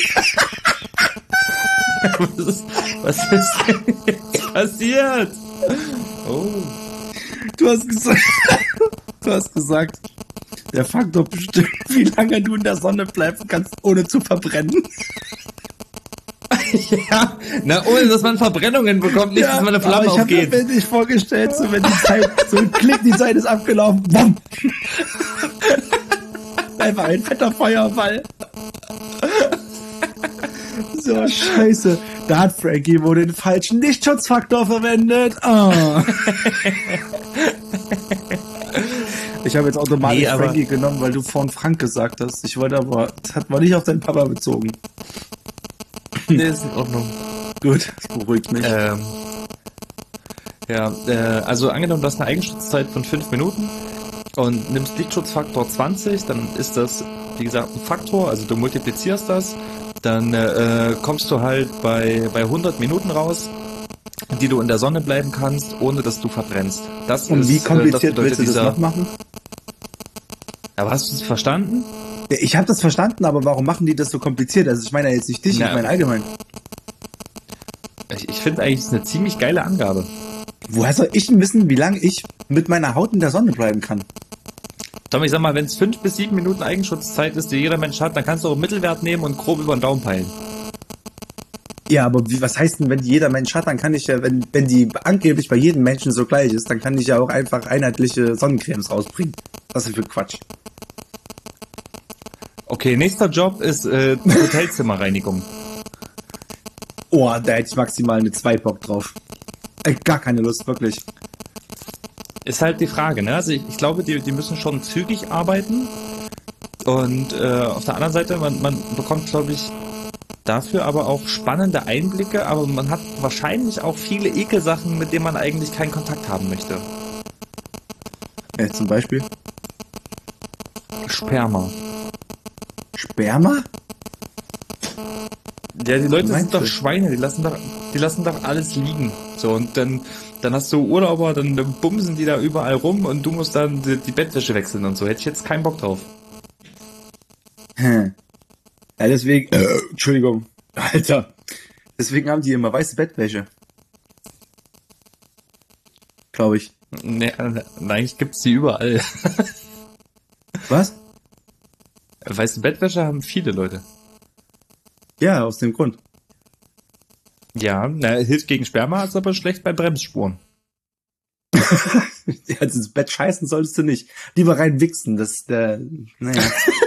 Was ist denn jetzt passiert? Oh. Du hast gesagt, der Faktor bestimmt, wie lange du in der Sonne bleiben kannst, ohne zu verbrennen. Ja, na, ohne dass man Verbrennungen bekommt, nicht, dass man eine Flamme aufgeht. Ich habe mir bildlich vorgestellt, so wenn die Zeit, so ein Klick, die Zeit ist abgelaufen, bumm. Einfach ein fetter Feuerball. So, scheiße. Da hat Frankie wohl den falschen Lichtschutzfaktor verwendet. Oh. Ich habe jetzt automatisch Frankie genommen, weil du vorhin Frank gesagt hast. Ich wollte aber, das hat man nicht auf deinen Papa bezogen. Nee, ist in Ordnung. Gut, das beruhigt mich. Also angenommen, du hast eine Eigenschutzzeit von 5 Minuten und nimmst Lichtschutzfaktor 20, dann ist das, wie gesagt, ein Faktor, also du multiplizierst das, dann kommst du halt bei 100 Minuten raus, die du in der Sonne bleiben kannst, ohne dass du verbrennst. Und wie kompliziert willst du das noch machen? Aber hast du es verstanden? Ja, ich habe das verstanden, aber warum machen die das so kompliziert? Also ich meine ja jetzt nicht dich, ich meine allgemein. Ich finde eigentlich, das ist eine ziemlich geile Angabe. Woher soll ich denn wissen, wie lange ich mit meiner Haut in der Sonne bleiben kann? Tom, ich sag mal, wenn es 5 bis 7 Minuten Eigenschutzzeit ist, die jeder Mensch hat, dann kannst du auch einen Mittelwert nehmen und grob über den Daumen peilen. Ja, aber was heißt denn, wenn jeder Mensch hat, dann kann ich ja, wenn die angeblich bei jedem Menschen so gleich ist, dann kann ich ja auch einfach einheitliche Sonnencremes rausbringen. Was ist für Quatsch? Okay, nächster Job ist Hotelzimmerreinigung. Oh, da hätte ich maximal eine 2 Bock drauf. Gar keine Lust, wirklich. Ist halt die Frage, ne? Also ich glaube, die müssen schon zügig arbeiten. Und auf der anderen Seite, man bekommt, glaube ich, dafür aber auch spannende Einblicke, aber man hat wahrscheinlich auch viele Ekelsachen, mit denen man eigentlich keinen Kontakt haben möchte. Zum Beispiel? Sperma. Sperma? Ja, die Leute sind doch Schweine, die lassen doch alles liegen. So, und dann hast du Urlauber, dann bumsen die da überall rum und du musst dann die Bettwäsche wechseln und so. Hätte ich jetzt keinen Bock drauf. Ja, deswegen, Entschuldigung, Alter. Deswegen haben die immer weiße Bettwäsche. Glaube ich. Nee, eigentlich gibt's die überall. Was? Weiße Bettwäsche haben viele Leute. Ja, aus dem Grund. Ja, hilft gegen Sperma, ist aber schlecht bei Bremsspuren. Also ins Bett scheißen solltest du nicht. Lieber rein wichsen, das ist naja.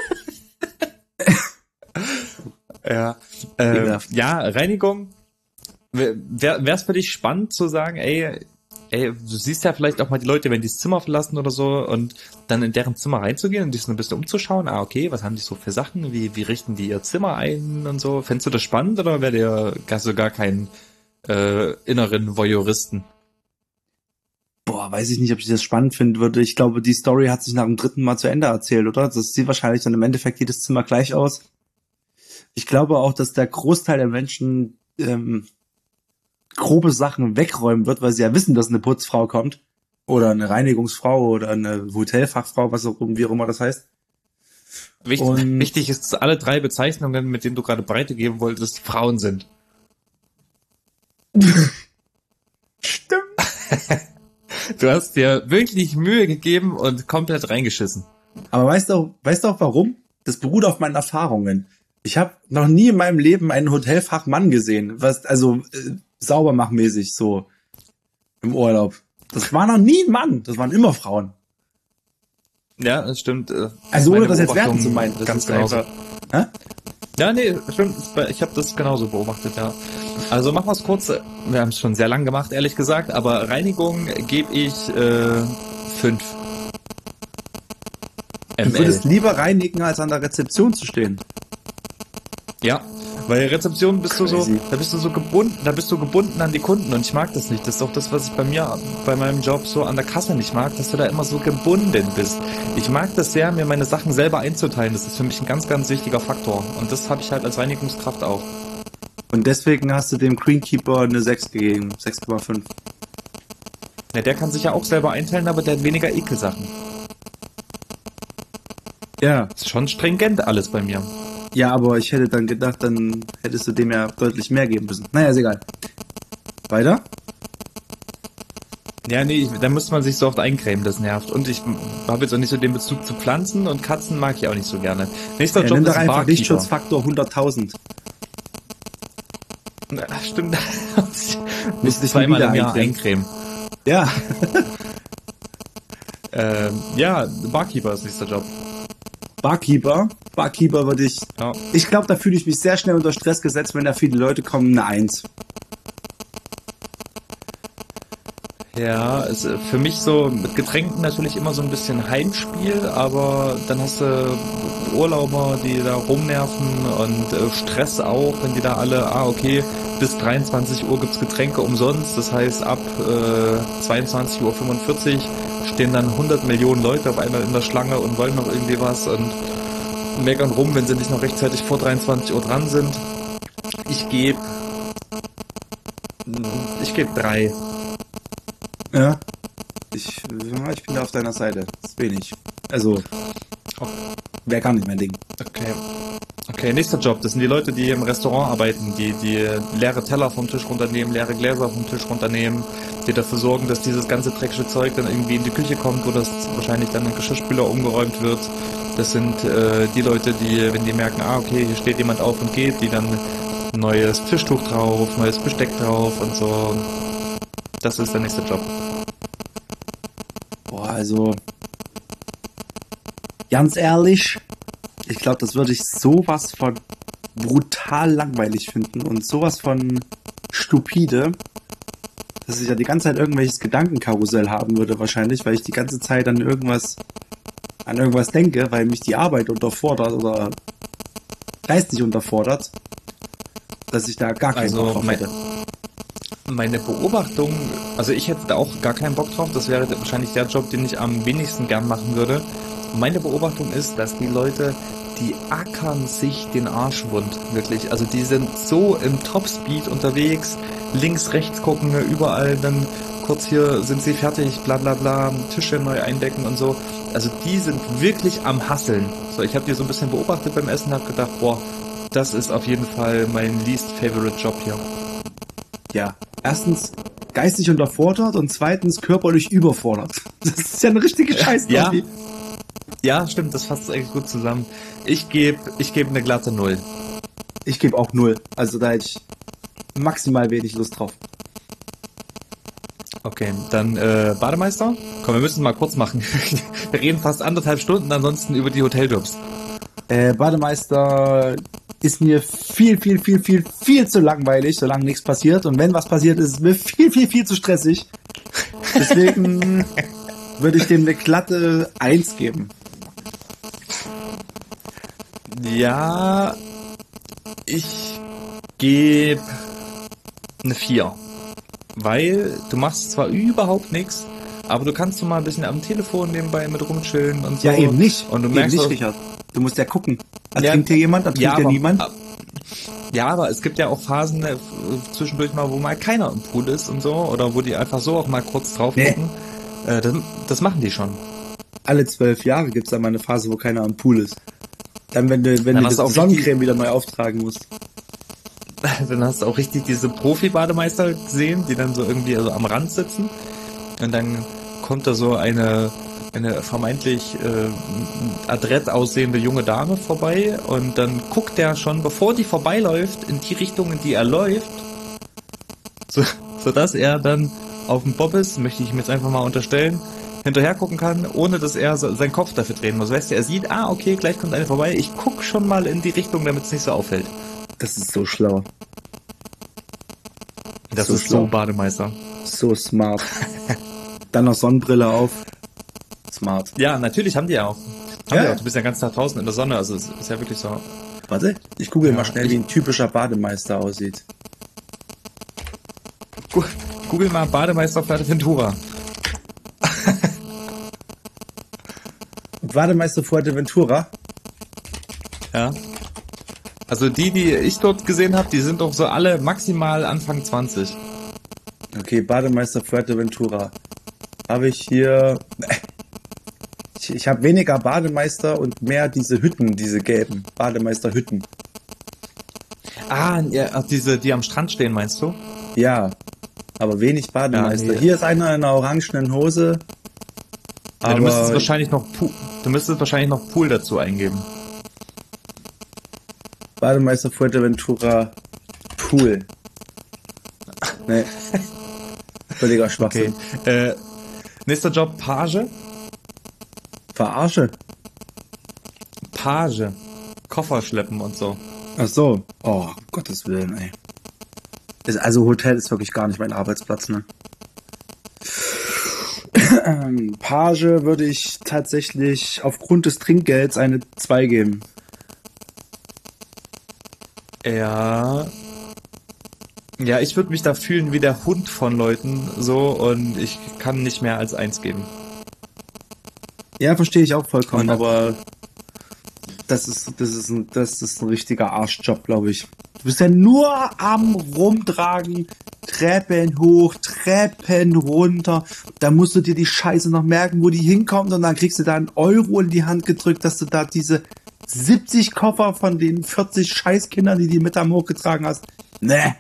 Ja, Reinigung. Wär's für dich spannend zu sagen, ey, du siehst ja vielleicht auch mal die Leute, wenn die das Zimmer verlassen oder so und dann in deren Zimmer reinzugehen und dich so ein bisschen umzuschauen. Okay, was haben die so für Sachen? Wie richten die ihr Zimmer ein und so? Fändest du das spannend oder hast du gar keinen inneren Voyeuristen? Boah, weiß ich nicht, ob ich das spannend finden würde. Ich glaube, die Story hat sich nach dem 3. Mal zu Ende erzählt, oder? Das sieht wahrscheinlich dann im Endeffekt jedes Zimmer gleich aus. Ich glaube auch, dass der Großteil der Menschen grobe Sachen wegräumen wird, weil sie ja wissen, dass eine Putzfrau kommt. Oder eine Reinigungsfrau oder eine Hotelfachfrau, wie auch immer das heißt. Wichtig ist, dass alle 3 Bezeichnungen, mit denen du gerade Breite geben wolltest, Frauen sind. Stimmt. Du hast dir wirklich Mühe gegeben und komplett reingeschissen. Aber weißt du auch warum? Das beruht auf meinen Erfahrungen. Ich habe noch nie in meinem Leben einen Hotelfachmann gesehen, saubermachmäßig so im Urlaub. Das war noch nie ein Mann, das waren immer Frauen. Ja, das stimmt. Also ohne das jetzt werten zu meinen, das ganz einfach. Hä? Ja, nee, stimmt. Ich habe das genauso beobachtet, ja. Also machen wir es kurz. Wir haben es schon sehr lang gemacht, ehrlich gesagt. Aber Reinigung gebe ich 5. Du würdest lieber reinigen, als an der Rezeption zu stehen. Ja, weil Rezeption bist du Crazy. da bist du gebunden an die Kunden und ich mag das nicht. Das ist auch das, was ich bei meinem Job so an der Kasse nicht mag, dass du da immer so gebunden bist. Ich mag das sehr, mir meine Sachen selber einzuteilen. Das ist für mich ein ganz, ganz wichtiger Faktor. Und das habe ich halt als Reinigungskraft auch. Und deswegen hast du dem Greenkeeper eine 6 gegeben, 6,5. Ja, der kann sich ja auch selber einteilen, aber der hat weniger Ekelsachen. Ja. Das ist schon stringent alles bei mir. Ja, aber ich hätte dann gedacht, dann hättest du dem ja deutlich mehr geben müssen. Naja, ist egal. Weiter? Ja, nee, da müsste man sich so oft eincremen, das nervt. Und ich habe jetzt auch nicht so den Bezug zu Pflanzen und Katzen mag ich auch nicht so gerne. Nächster Job nimm ist doch einfach Barkeeper. Lichtschutzfaktor 100.000. Stimmt. Muss dich zweimal wieder im Jahr eincremen. Ja. Ja, Barkeeper ist nächster Job. Barkeeper würde ich... Ja. Ich glaube, da fühle ich mich sehr schnell unter Stress gesetzt, wenn da viele Leute kommen, eine 1. Ja, ist für mich so mit Getränken natürlich immer so ein bisschen Heimspiel, aber dann hast du Urlauber, die da rumnerven und Stress auch, wenn die da alle, okay, bis 23 Uhr gibt's Getränke umsonst, das heißt ab 22:45 Uhr stehen dann 100 Millionen Leute auf einmal in der Schlange und wollen noch irgendwie was und meckern rum, wenn sie nicht noch rechtzeitig vor 23 Uhr dran sind. Ich gebe 3. Ja. Ich bin da auf deiner Seite. Das ist wenig. Also, wäre gar nicht mein Ding. Okay, nächster Job. Das sind die Leute, die im Restaurant arbeiten, die leere Teller vom Tisch runternehmen, leere Gläser vom Tisch runternehmen, die dafür sorgen, dass dieses ganze dreckige Zeug dann irgendwie in die Küche kommt, wo das wahrscheinlich dann in Geschirrspüler umgeräumt wird. Das sind die Leute, die, wenn die merken, okay, hier steht jemand auf und geht, die dann neues Tischtuch drauf, neues Besteck drauf und so. Das ist der nächste Job. Boah, also ganz ehrlich, ich glaube, das würde ich sowas von brutal langweilig finden und sowas von stupide, dass ich ja die ganze Zeit irgendwelches Gedankenkarussell haben würde wahrscheinlich, weil ich die ganze Zeit an irgendwas denke, weil mich die Arbeit unterfordert oder geistig unterfordert, dass ich da gar keinen Bock drauf hätte. Meine Beobachtung, also ich hätte da auch gar keinen Bock drauf, das wäre wahrscheinlich der Job, den ich am wenigsten gern machen würde. Meine Beobachtung ist, dass die Leute, die ackern sich den Arsch wund, wirklich. Also die sind so im Topspeed unterwegs, links, rechts gucken, überall dann kurz hier sind sie fertig, bla bla bla, Tische neu eindecken und so. Also die sind wirklich am Hasseln. So, ich habe die so ein bisschen beobachtet beim Essen und habe gedacht, boah, das ist auf jeden Fall mein least favorite Job hier. Ja, erstens geistig unterfordert und zweitens körperlich überfordert. Das ist ja eine richtige Scheiße. Ja, stimmt, das fasst eigentlich gut zusammen. Ich gebe eine glatte 0. Ich gebe auch 0. Also da hätte ich maximal wenig Lust drauf. Okay, dann Bademeister? Komm, wir müssen es mal kurz machen. Wir reden fast 1,5 Stunden ansonsten über die Hoteljobs. Bademeister ist mir viel zu langweilig, solange nichts passiert. Und wenn was passiert, ist es mir viel zu stressig. Deswegen würde ich dem eine glatte 1 geben. Ja, ich gebe eine 4. Weil du machst zwar überhaupt nichts, Aber du kannst so mal ein bisschen am Telefon nebenbei mit rumchillen und so. Ja, eben nicht. Und du Eben merkst nicht, auch, Richard. Du musst ja gucken. Ertrinkt hier jemand, ertrinkt hier niemand? Ja, aber es gibt ja auch Phasen zwischendurch mal, wo mal keiner im Pool ist und so. Oder wo die einfach so auch mal kurz drauf gucken. Das machen die schon. Alle 12 Jahre gibt's da mal eine Phase, wo keiner am Pool ist. Dann, wenn du das Sonnencreme wieder neu auftragen musst. Dann hast du auch richtig diese Profi-Bademeister gesehen, die dann so irgendwie also am Rand sitzen. Und dann kommt da so eine vermeintlich adrett aussehende junge Dame vorbei. Und dann guckt der schon, bevor die vorbeiläuft, in die Richtung, in die er läuft. Sodass er dann auf dem Bobbes, möchte ich ihm jetzt einfach mal unterstellen, hinterher gucken kann, ohne dass er seinen Kopf dafür drehen muss. Weißt du, er sieht, okay, gleich kommt eine vorbei. Ich guck schon mal in die Richtung, damit es nicht so auffällt. Das ist so schlau. Das ist so Bademeister. So smart. Dann noch Sonnenbrille auf. Smart. Ja, natürlich haben die ja auch. Du bist ja den ganzen Tag draußen in der Sonne, also es ist ja wirklich so. Warte, ich google mal schnell, wie ein typischer Bademeister aussieht. Google mal Bademeister Fuerteventura. Bademeister Fuerteventura? Ja. Also die ich dort gesehen habe, die sind doch so alle maximal Anfang 20. Okay, Bademeister Fuerteventura. Habe ich hier... Ich habe weniger Bademeister und mehr diese Hütten, diese gelben Bademeisterhütten. Ja, die am Strand stehen, meinst du? Ja, aber wenig Bademeister. Ja, nee. Hier ist einer in einer orangenen Hose. Ja, du müsstest wahrscheinlich noch Pool dazu eingeben. Bademeister Fuerteventura Pool. Nee. Völliger Schwachsinn. Okay. Nächster Job, Page. Verarsche? Page. Koffer schleppen und so. Ach so. Oh, um Gottes Willen, ey. Also Hotel ist wirklich gar nicht mein Arbeitsplatz, ne? Page würde ich tatsächlich aufgrund des Trinkgelds eine 2 geben. Ja. Ja, ich würde mich da fühlen wie der Hund von Leuten, so, und ich kann nicht mehr als 1 geben. Ja, verstehe ich auch vollkommen, aber das ist ein richtiger Arschjob, glaube ich. Du bist ja nur am Rumtragen, Treppen hoch, Treppen runter. Da musst du dir die Scheiße noch merken, wo die hinkommt, und dann kriegst du da einen Euro in die Hand gedrückt, dass du da diese 70 Koffer von den 40 Scheißkindern, die mit am hochgetragen hast. Nee.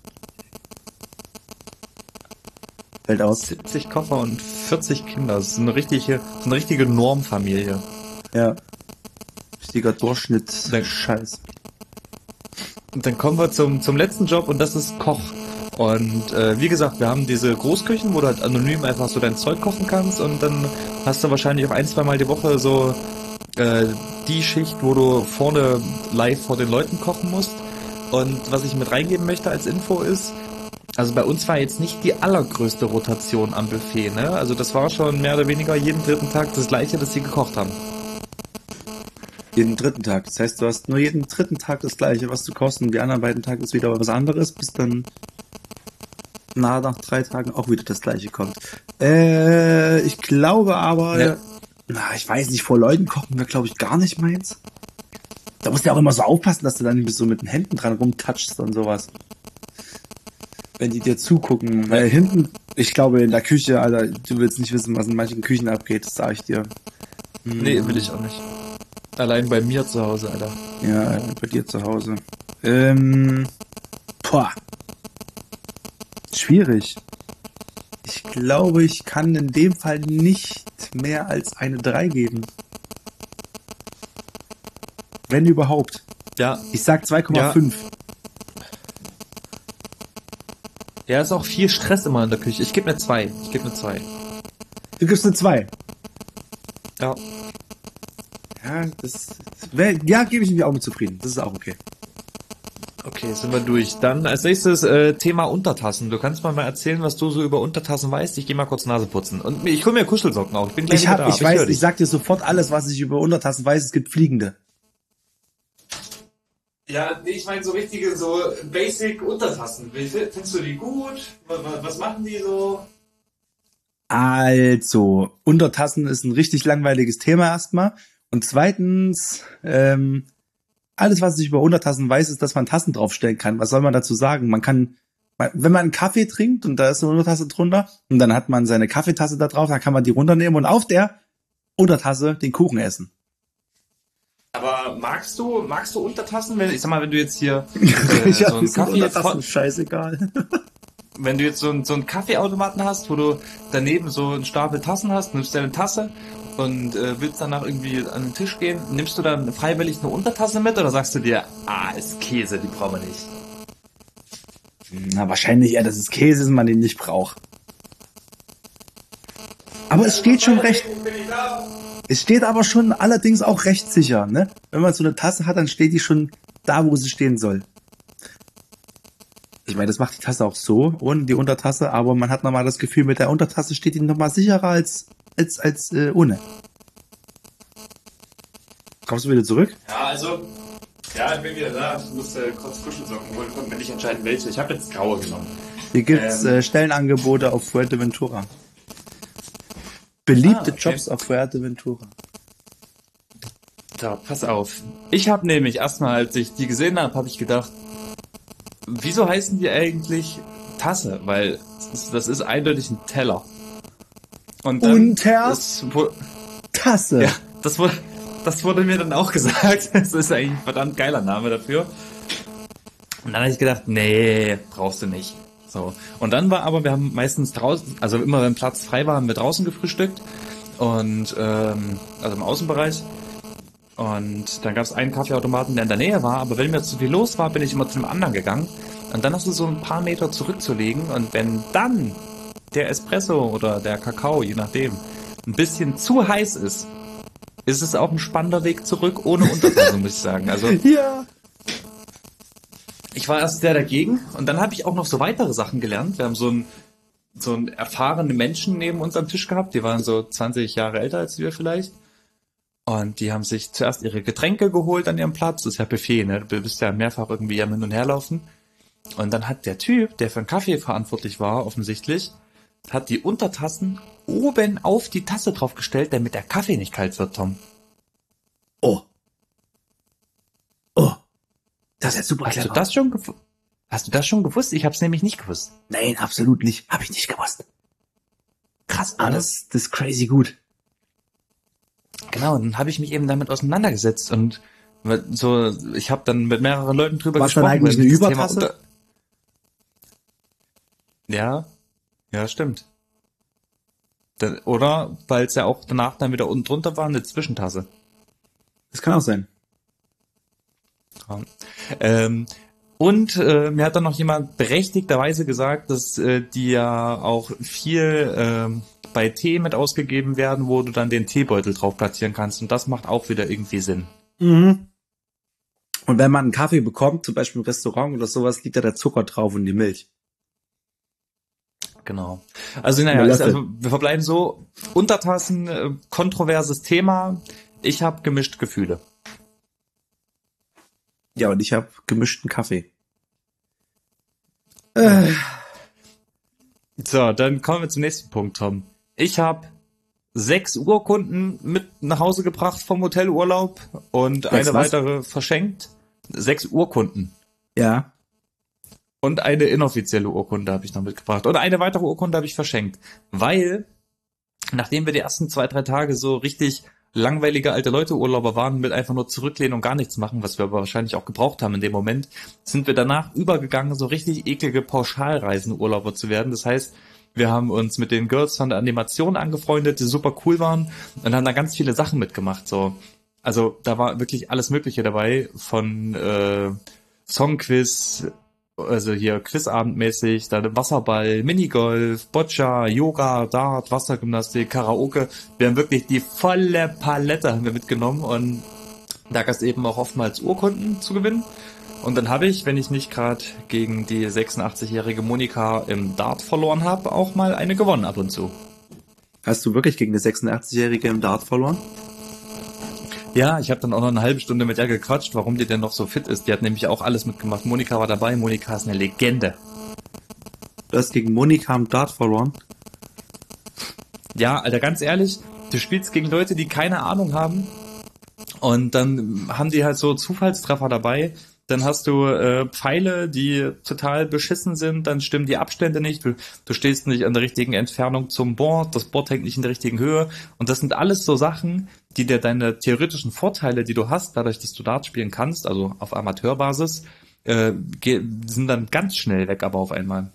Fällt aus. 70 Koffer und 40 Kinder. Das ist eine richtige Normfamilie. Ja. Richtiger Durchschnitt. Scheiß. Und dann kommen wir zum letzten Job, und das ist Koch. Und wie gesagt, wir haben diese Großküchen, wo du halt anonym einfach so dein Zeug kochen kannst, und dann hast du wahrscheinlich auch 1-2 Mal die Woche so die Schicht, wo du vorne live vor den Leuten kochen musst. Und was ich mit reingeben möchte als Info ist, also bei uns war jetzt nicht die allergrößte Rotation am Buffet, ne? Also das war schon mehr oder weniger jeden 3. Tag das Gleiche, das sie gekocht haben. Jeden 3. Tag. Das heißt, du hast nur jeden 3. Tag das Gleiche, was du kochst, und die anderen beiden Tage ist wieder was anderes, bis dann nach 3 Tagen auch wieder das Gleiche kommt. Ich glaube aber, ja. Ich weiß nicht, vor Leuten kochen wäre, glaube ich, gar nicht meins. Da musst du ja auch immer so aufpassen, dass du dann nicht so mit den Händen dran rumtatschst und sowas. Wenn die dir zugucken. Weil hinten, ich glaube, in der Küche, Alter, du willst nicht wissen, was in manchen Küchen abgeht, das sage ich dir. Nee, will ich auch nicht. Allein bei mir zu Hause, Alter. Ja, bei dir zu Hause. Schwierig. Ich glaube, ich kann in dem Fall nicht mehr als eine 3 geben. Wenn überhaupt. Ja. Ich sag 2,5. Ja, ist auch viel Stress immer in der Küche. Ich gebe eine 2. Du gibst eine 2. Ja. Ja, gebe ich mich auch mit zufrieden. Das ist auch okay. Okay, sind wir durch. Dann als nächstes Thema Untertassen. Du kannst mal erzählen, was du so über Untertassen weißt. Ich gehe mal kurz Nase putzen. Und ich hole mir Kuschelsocken auch. Ich sag dir sofort alles, was ich über Untertassen weiß. Es gibt fliegende. Ja, ich meine so richtige, so Basic Untertassen. Findest du die gut? Was machen die so? Also, Untertassen ist ein richtig langweiliges Thema erstmal. Und zweitens, alles, was ich über Untertassen weiß, ist, dass man Tassen draufstellen kann. Was soll man dazu sagen? Man kann, wenn man einen Kaffee trinkt und da ist eine Untertasse drunter und dann hat man seine Kaffeetasse da drauf, dann kann man die runternehmen und auf der Untertasse den Kuchen essen. Aber magst du Untertassen? Ich sag mal, wenn du jetzt hier Ja, so einen Kaffee Untertassen, scheißegal. wenn du jetzt so einen Kaffeeautomaten hast, wo du daneben so einen Stapel Tassen hast, nimmst deine Tasse und willst danach irgendwie an den Tisch gehen, nimmst du dann freiwillig eine Untertasse mit oder sagst du dir, ist Käse, die brauchen wir nicht? Na, wahrscheinlich eher, dass es Käse ist, man den nicht braucht. Aber es steht schon recht. Es steht aber schon allerdings auch recht sicher, ne? Wenn man so eine Tasse hat, dann steht die schon da, wo sie stehen soll. Ich meine, das macht die Tasse auch so, ohne die Untertasse, aber man hat nochmal das Gefühl, mit der Untertasse steht die nochmal sicherer als ohne. Kommst du wieder zurück? Ja, also, ich bin wieder da. Ich musste kurz Kuschelsocken holen, konnte mir nicht entscheiden, welche. Ich habe jetzt graue genommen. Hier gibt's Stellenangebote auf Fuerteventura. Beliebte okay. Jobs auf Fuerteventura. So, pass auf. Ich habe nämlich erstmal, als ich die gesehen habe, habe ich gedacht, wieso heißen die eigentlich Tasse? Weil das ist eindeutig ein Teller. Und dann Tasse. Ja, das wurde mir dann auch gesagt. Das ist eigentlich ein verdammt geiler Name dafür. Und dann habe ich gedacht, nee, brauchst du nicht. So. Und dann wir haben meistens draußen, also immer wenn Platz frei war, haben wir draußen gefrühstückt. Und, also im Außenbereich. Und dann gab es einen Kaffeeautomaten, der in der Nähe war, aber wenn mir zu viel los war, bin ich immer zu dem anderen gegangen. Und dann hast du so ein paar Meter zurückzulegen und wenn dann der Espresso oder der Kakao, je nachdem, ein bisschen zu heiß ist es auch ein spannender Weg zurück, ohne Untertasse, muss ich sagen. Also, ja. Ich war erst sehr dagegen und dann habe ich auch noch so weitere Sachen gelernt. Wir haben so einen erfahrenen Menschen neben uns am Tisch gehabt, die waren so 20 Jahre älter als wir vielleicht. Und die haben sich zuerst ihre Getränke geholt an ihrem Platz. Das ist ja Buffet, ne? Du bist ja mehrfach irgendwie am Hin- und Herlaufen. Und dann hat der Typ, der für den Kaffee verantwortlich war, offensichtlich, hat die Untertassen oben auf die Tasse draufgestellt, damit der Kaffee nicht kalt wird, Tom. Oh. Das ist ja super clever. Hast du das schon gewusst? Ich habe es nämlich nicht gewusst. Nein, absolut nicht. Habe ich nicht gewusst. Krass, alles. Das ist crazy gut. Genau, dann habe ich mich eben damit auseinandergesetzt und so, ich habe dann mit mehreren Leuten drüber gesprochen. Was dann eigentlich eine Übertasse? Ja, stimmt. Oder, weil es ja auch danach dann wieder unten drunter war, eine Zwischentasse. Das kann auch sein. Ja. Und mir hat dann noch jemand berechtigterweise gesagt, dass die ja auch viel bei Tee mit ausgegeben werden, wo du dann den Teebeutel drauf platzieren kannst. Und das macht auch wieder irgendwie Sinn. Mhm. Und wenn man einen Kaffee bekommt, zum Beispiel im Restaurant oder sowas, liegt da der Zucker drauf und die Milch. Genau. Also wir verbleiben so, Untertassen, kontroverses Thema. Ich habe gemischt Gefühle. Ja, und ich habe gemischten Kaffee. So, dann kommen wir zum nächsten Punkt, Tom. Ich habe 6 Urkunden mit nach Hause gebracht vom Hotelurlaub und eine weitere verschenkt. 6 Urkunden. Ja. Und eine inoffizielle Urkunde habe ich noch mitgebracht. Und eine weitere Urkunde habe ich verschenkt. Weil, nachdem wir die ersten 2-3 Tage so richtig langweilige alte Leute Urlauber waren, mit einfach nur zurücklehnen und gar nichts machen, was wir aber wahrscheinlich auch gebraucht haben in dem Moment, sind wir danach übergegangen, so richtig eklige Pauschalreisen-Urlauber zu werden. Das heißt, wir haben uns mit den Girls von der Animation angefreundet, die super cool waren und haben da ganz viele Sachen mitgemacht. So, also da war wirklich alles Mögliche dabei, von Songquiz, also hier Quizabendmäßig, dann Wasserball, Minigolf, Boccia, Yoga, Dart, Wassergymnastik, Karaoke. Wir haben wirklich die volle Palette haben wir mitgenommen und da gab es eben auch oftmals Urkunden zu gewinnen. Und dann habe ich, wenn ich nicht gerade gegen die 86-jährige Monika im Dart verloren habe, auch mal eine gewonnen ab und zu. Hast du wirklich gegen eine 86-jährige im Dart verloren? Ja, ich habe dann auch noch eine halbe Stunde mit ihr gequatscht, warum die denn noch so fit ist. Die hat nämlich auch alles mitgemacht. Monika war dabei. Monika ist eine Legende. Du hast gegen Monika im Dart verloren? Ja, Alter, ganz ehrlich, du spielst gegen Leute, die keine Ahnung haben und dann haben die halt so Zufallstreffer dabei. Dann hast du Pfeile, die total beschissen sind, dann stimmen die Abstände nicht, du stehst nicht an der richtigen Entfernung zum Board, das Board hängt nicht in der richtigen Höhe und das sind alles so Sachen, die dir deine theoretischen Vorteile, die du hast, dadurch, dass du Dart spielen kannst, also auf Amateurbasis, sind dann ganz schnell weg, aber auf einmal.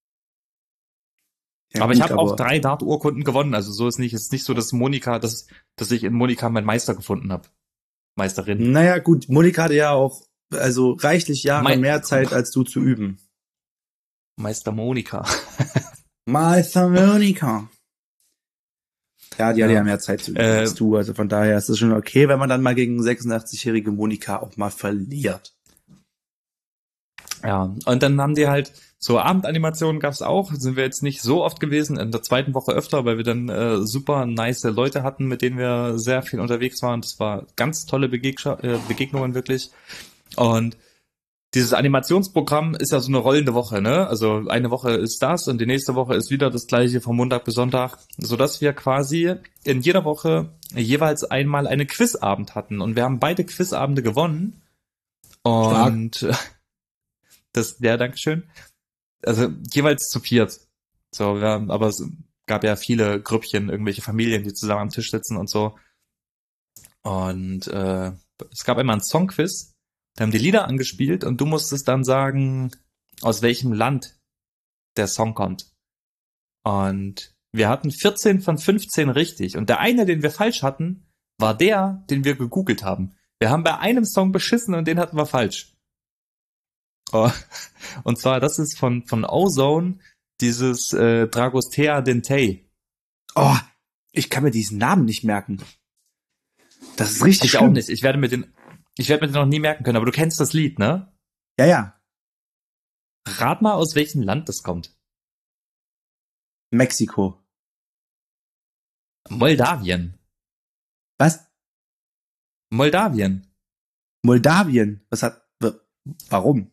Ja, Aber gut, ich habe auch 3 Dart-Urkunden gewonnen, also so ist nicht so, dass ich in Monika meinen Meister gefunden habe. Meisterin. Naja, gut, Monika hatte ja auch also reichlich Jahre mehr Zeit, als du zu üben. Meister Monika. Meister Monika. Ja, die hatte ja mehr Zeit zu üben als du, also von daher ist es schon okay, wenn man dann mal gegen 86-jährige Monika auch mal verliert. Ja, und dann haben die halt so Abendanimationen gab's auch, sind wir jetzt nicht so oft gewesen, in der zweiten Woche öfter, weil wir dann super nice Leute hatten, mit denen wir sehr viel unterwegs waren. Das war ganz tolle Begegnungen wirklich. Und dieses Animationsprogramm ist ja so eine rollende Woche, ne? Also eine Woche ist das und die nächste Woche ist wieder das gleiche von Montag bis Sonntag, sodass wir quasi in jeder Woche jeweils einmal einen Quizabend hatten. Und wir haben beide Quizabende gewonnen. Und Dankeschön. Also jeweils zu 4. So, aber es gab ja viele Grüppchen, irgendwelche Familien, die zusammen am Tisch sitzen und so. Und es gab einmal einen Songquiz. Da haben die Lieder angespielt und du musstest dann sagen, aus welchem Land der Song kommt. Und wir hatten 14 von 15 richtig. Und der eine, den wir falsch hatten, war der, den wir gegoogelt haben. Wir haben bei einem Song beschissen und den hatten wir falsch. Oh. Und zwar, das ist von Ozone, dieses Dragostea Dentei. Oh, ich kann mir diesen Namen nicht merken. Das ist richtig schlimm. Ich auch nicht. Ich werde mir den noch nie merken können, aber du kennst das Lied, ne? Ja, ja. Rat mal, aus welchem Land das kommt. Mexiko. Moldawien. Was? Moldawien. Moldawien? Warum?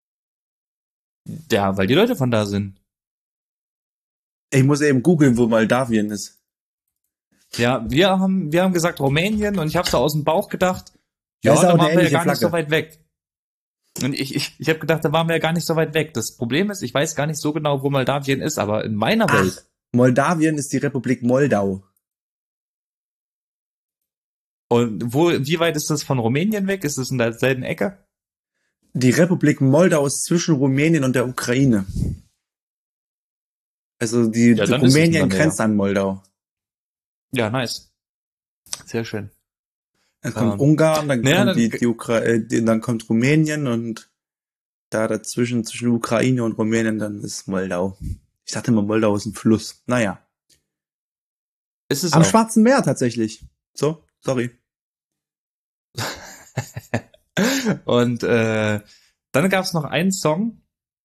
Ja, weil die Leute von da sind. Ich muss eben googeln, wo Moldawien ist. Ja, wir haben gesagt Rumänien und ich habe so aus dem Bauch gedacht, ja, da waren wir ja gar nicht so weit weg. Und ich habe gedacht, da waren wir ja gar nicht so weit weg. Das Problem ist, ich weiß gar nicht so genau, wo Moldawien ist, aber in meiner Welt. Moldawien ist die Republik Moldau. Und wie weit ist das von Rumänien weg? Ist es in derselben Ecke? Die Republik Moldau ist zwischen Rumänien und der Ukraine. Also Rumänien grenzt an Moldau. Ja, nice. Sehr schön. Dann kommt Ungarn, dann kommt dann kommt Rumänien und da dazwischen, zwischen Ukraine und Rumänien, dann ist Moldau. Ich dachte immer, Moldau ist ein Fluss. Naja. Ist es am auch. Schwarzen Meer tatsächlich. So, sorry. Und dann gab's noch einen Song.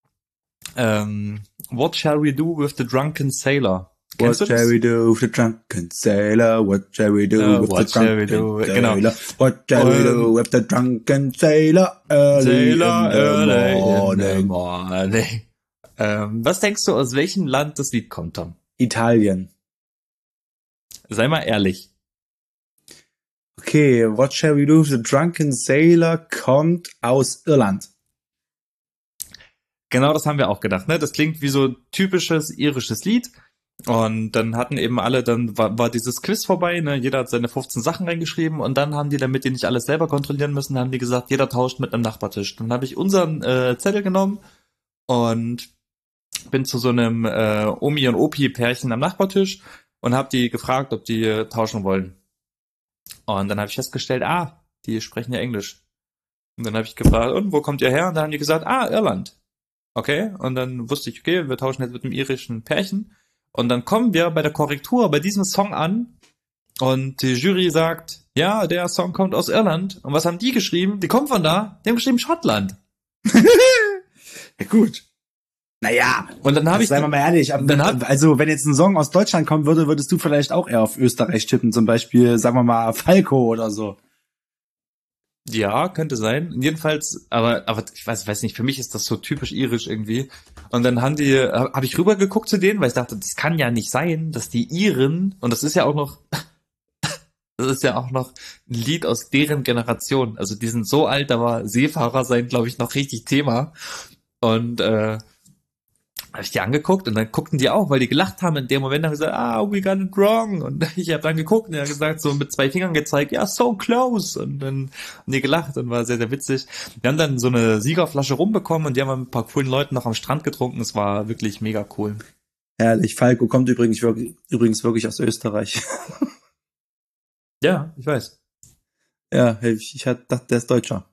What Shall We Do with the Drunken Sailor? What shall we do with the drunken sailor? What shall we do with the drunken sailor? Genau. What shall we do with the drunken sailor? Early in the morning. Was denkst du, aus welchem Land das Lied kommt, Tom? Italien. Sei mal ehrlich. Okay, What shall we do with the drunken sailor kommt aus Irland. Genau, das haben wir auch gedacht, ne? Das klingt wie so typisches irisches Lied. Und dann hatten eben alle, dann war dieses Quiz vorbei, ne? Jeder hat seine 15 Sachen reingeschrieben und dann haben die, damit die nicht alles selber kontrollieren müssen, haben die gesagt, jeder tauscht mit einem Nachbartisch. Dann habe ich unseren Zettel genommen und bin zu so einem Omi und Opi-Pärchen am Nachbartisch und habe die gefragt, ob die tauschen wollen. Und dann habe ich festgestellt, die sprechen ja Englisch. Und dann habe ich gefragt, und wo kommt ihr her? Und dann haben die gesagt, Irland. Okay, und dann wusste ich, okay, wir tauschen jetzt mit einem irischen Pärchen. Und dann kommen wir bei der Korrektur bei diesem Song an und die Jury sagt, ja, der Song kommt aus Irland. Und was haben die geschrieben? Die kommen von da. Die haben geschrieben Schottland. Ja gut. Naja, und dann habe seien wir mal ehrlich, also wenn jetzt ein Song aus Deutschland kommen würde, würdest du vielleicht auch eher auf Österreich tippen, zum Beispiel, sagen wir mal, Falco oder so. Ja, könnte sein. Jedenfalls, aber ich weiß nicht, für mich ist das so typisch irisch irgendwie. Und dann habe ich rübergeguckt zu denen, weil ich dachte, das kann ja nicht sein, dass die Iren, und das ist ja auch noch ein Lied aus deren Generation. Also die sind so alt, da war Seefahrer sein, glaube ich, noch richtig Thema. Und habe ich die angeguckt und dann guckten die auch, weil die gelacht haben. In dem Moment haben sie gesagt, we got it wrong. Und ich habe dann geguckt und er hat gesagt, so mit 2 Fingern gezeigt, ja, so close. Und dann haben die gelacht und war sehr, sehr witzig. Wir haben dann so eine Siegerflasche rumbekommen und die haben wir mit ein paar coolen Leuten noch am Strand getrunken. Es war wirklich mega cool. Herrlich. Falco kommt übrigens wirklich aus Österreich. Ja, ich weiß. Ja, ich dachte, der ist Deutscher.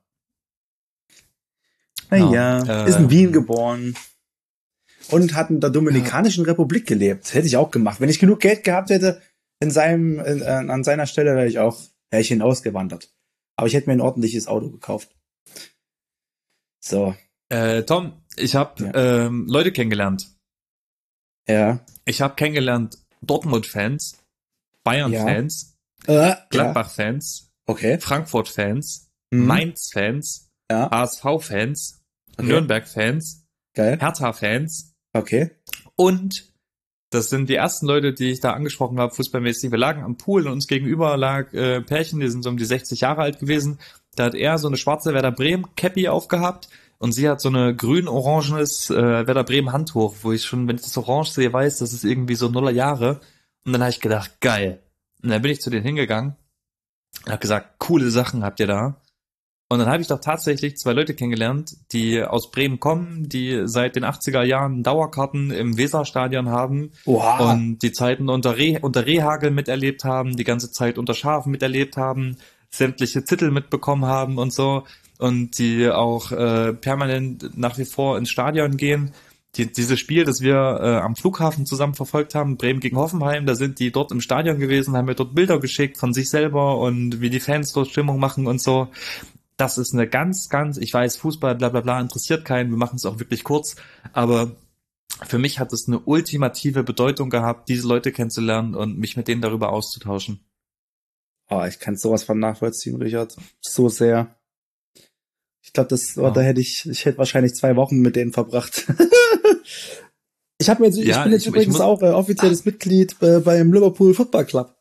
Ja, Naja, ist in Wien geboren. Und hat in der Dominikanischen Republik gelebt. Hätte ich auch gemacht. Wenn ich genug Geld gehabt hätte, an seiner Stelle wäre ich hinausgewandert. Aber ich hätte mir ein ordentliches Auto gekauft. So. Tom, ich habe Leute kennengelernt. Ja. Ich habe kennengelernt Dortmund-Fans, Bayern-Fans, Gladbach-Fans, okay. Frankfurt-Fans, Mainz-Fans, ja. HSV-Fans, okay. Nürnberg-Fans, geil. Hertha-Fans. Okay. Und das sind die ersten Leute, die ich da angesprochen habe, fußballmäßig. Wir lagen am Pool und uns gegenüber lag Pärchen, die sind so um die 60 Jahre alt gewesen. Da hat er so eine schwarze Werder Bremen-Cappy aufgehabt und sie hat so eine grün-orangenes Werder Bremen-Handtuch, wo ich schon, wenn ich das orange sehe, weiß, das ist irgendwie so Nuller Jahre. Und dann habe ich gedacht, geil. Und dann bin ich zu denen hingegangen und habe gesagt, coole Sachen habt ihr da. Und dann habe ich doch tatsächlich 2 Leute kennengelernt, die aus Bremen kommen, die seit den 80er Jahren Dauerkarten im Weserstadion haben. Wow. Und die Zeiten unter Rehhagel miterlebt haben, die ganze Zeit unter Schafen miterlebt haben, sämtliche Titel mitbekommen haben und so. Und die auch permanent nach wie vor ins Stadion gehen. Dieses Spiel, das wir am Flughafen zusammen verfolgt haben, Bremen gegen Hoffenheim, da sind die dort im Stadion gewesen, haben mir dort Bilder geschickt von sich selber und wie die Fans dort Stimmung machen und so. Das ist eine ganz, ich weiß, Fußball, bla bla bla, interessiert keinen, wir machen es auch wirklich kurz, aber für mich hat es eine ultimative Bedeutung gehabt, diese Leute kennenzulernen und mich mit denen darüber auszutauschen. Oh, ich kann sowas von nachvollziehen, Richard. So sehr. Ich glaube, da hätte ich hätte wahrscheinlich 2 Wochen mit denen verbracht. Ich bin jetzt übrigens auch offizielles Mitglied beim Liverpool Football Club.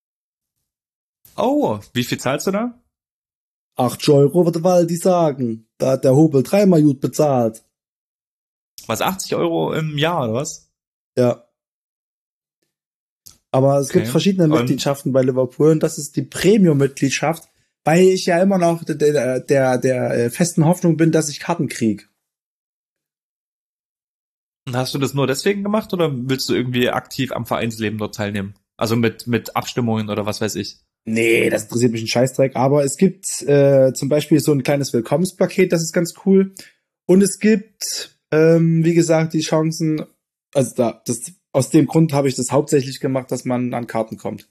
Oh, wie viel zahlst du da? 8 Euro, würde Waldi sagen. Da hat der Hobel 3-mal gut bezahlt. Was, 80 Euro im Jahr, oder was? Ja. Aber es gibt verschiedene Mitgliedschaften bei Liverpool und das ist die Premium-Mitgliedschaft, weil ich ja immer noch der festen Hoffnung bin, dass ich Karten kriege. Und hast du das nur deswegen gemacht oder willst du irgendwie aktiv am Vereinsleben dort teilnehmen? Also mit Abstimmungen oder was weiß ich? Nee, das interessiert mich ein Scheißdreck, aber es gibt zum Beispiel so ein kleines Willkommenspaket, das ist ganz cool. Und es gibt, wie gesagt, die Chancen, also aus dem Grund habe ich das hauptsächlich gemacht, dass man an Karten kommt.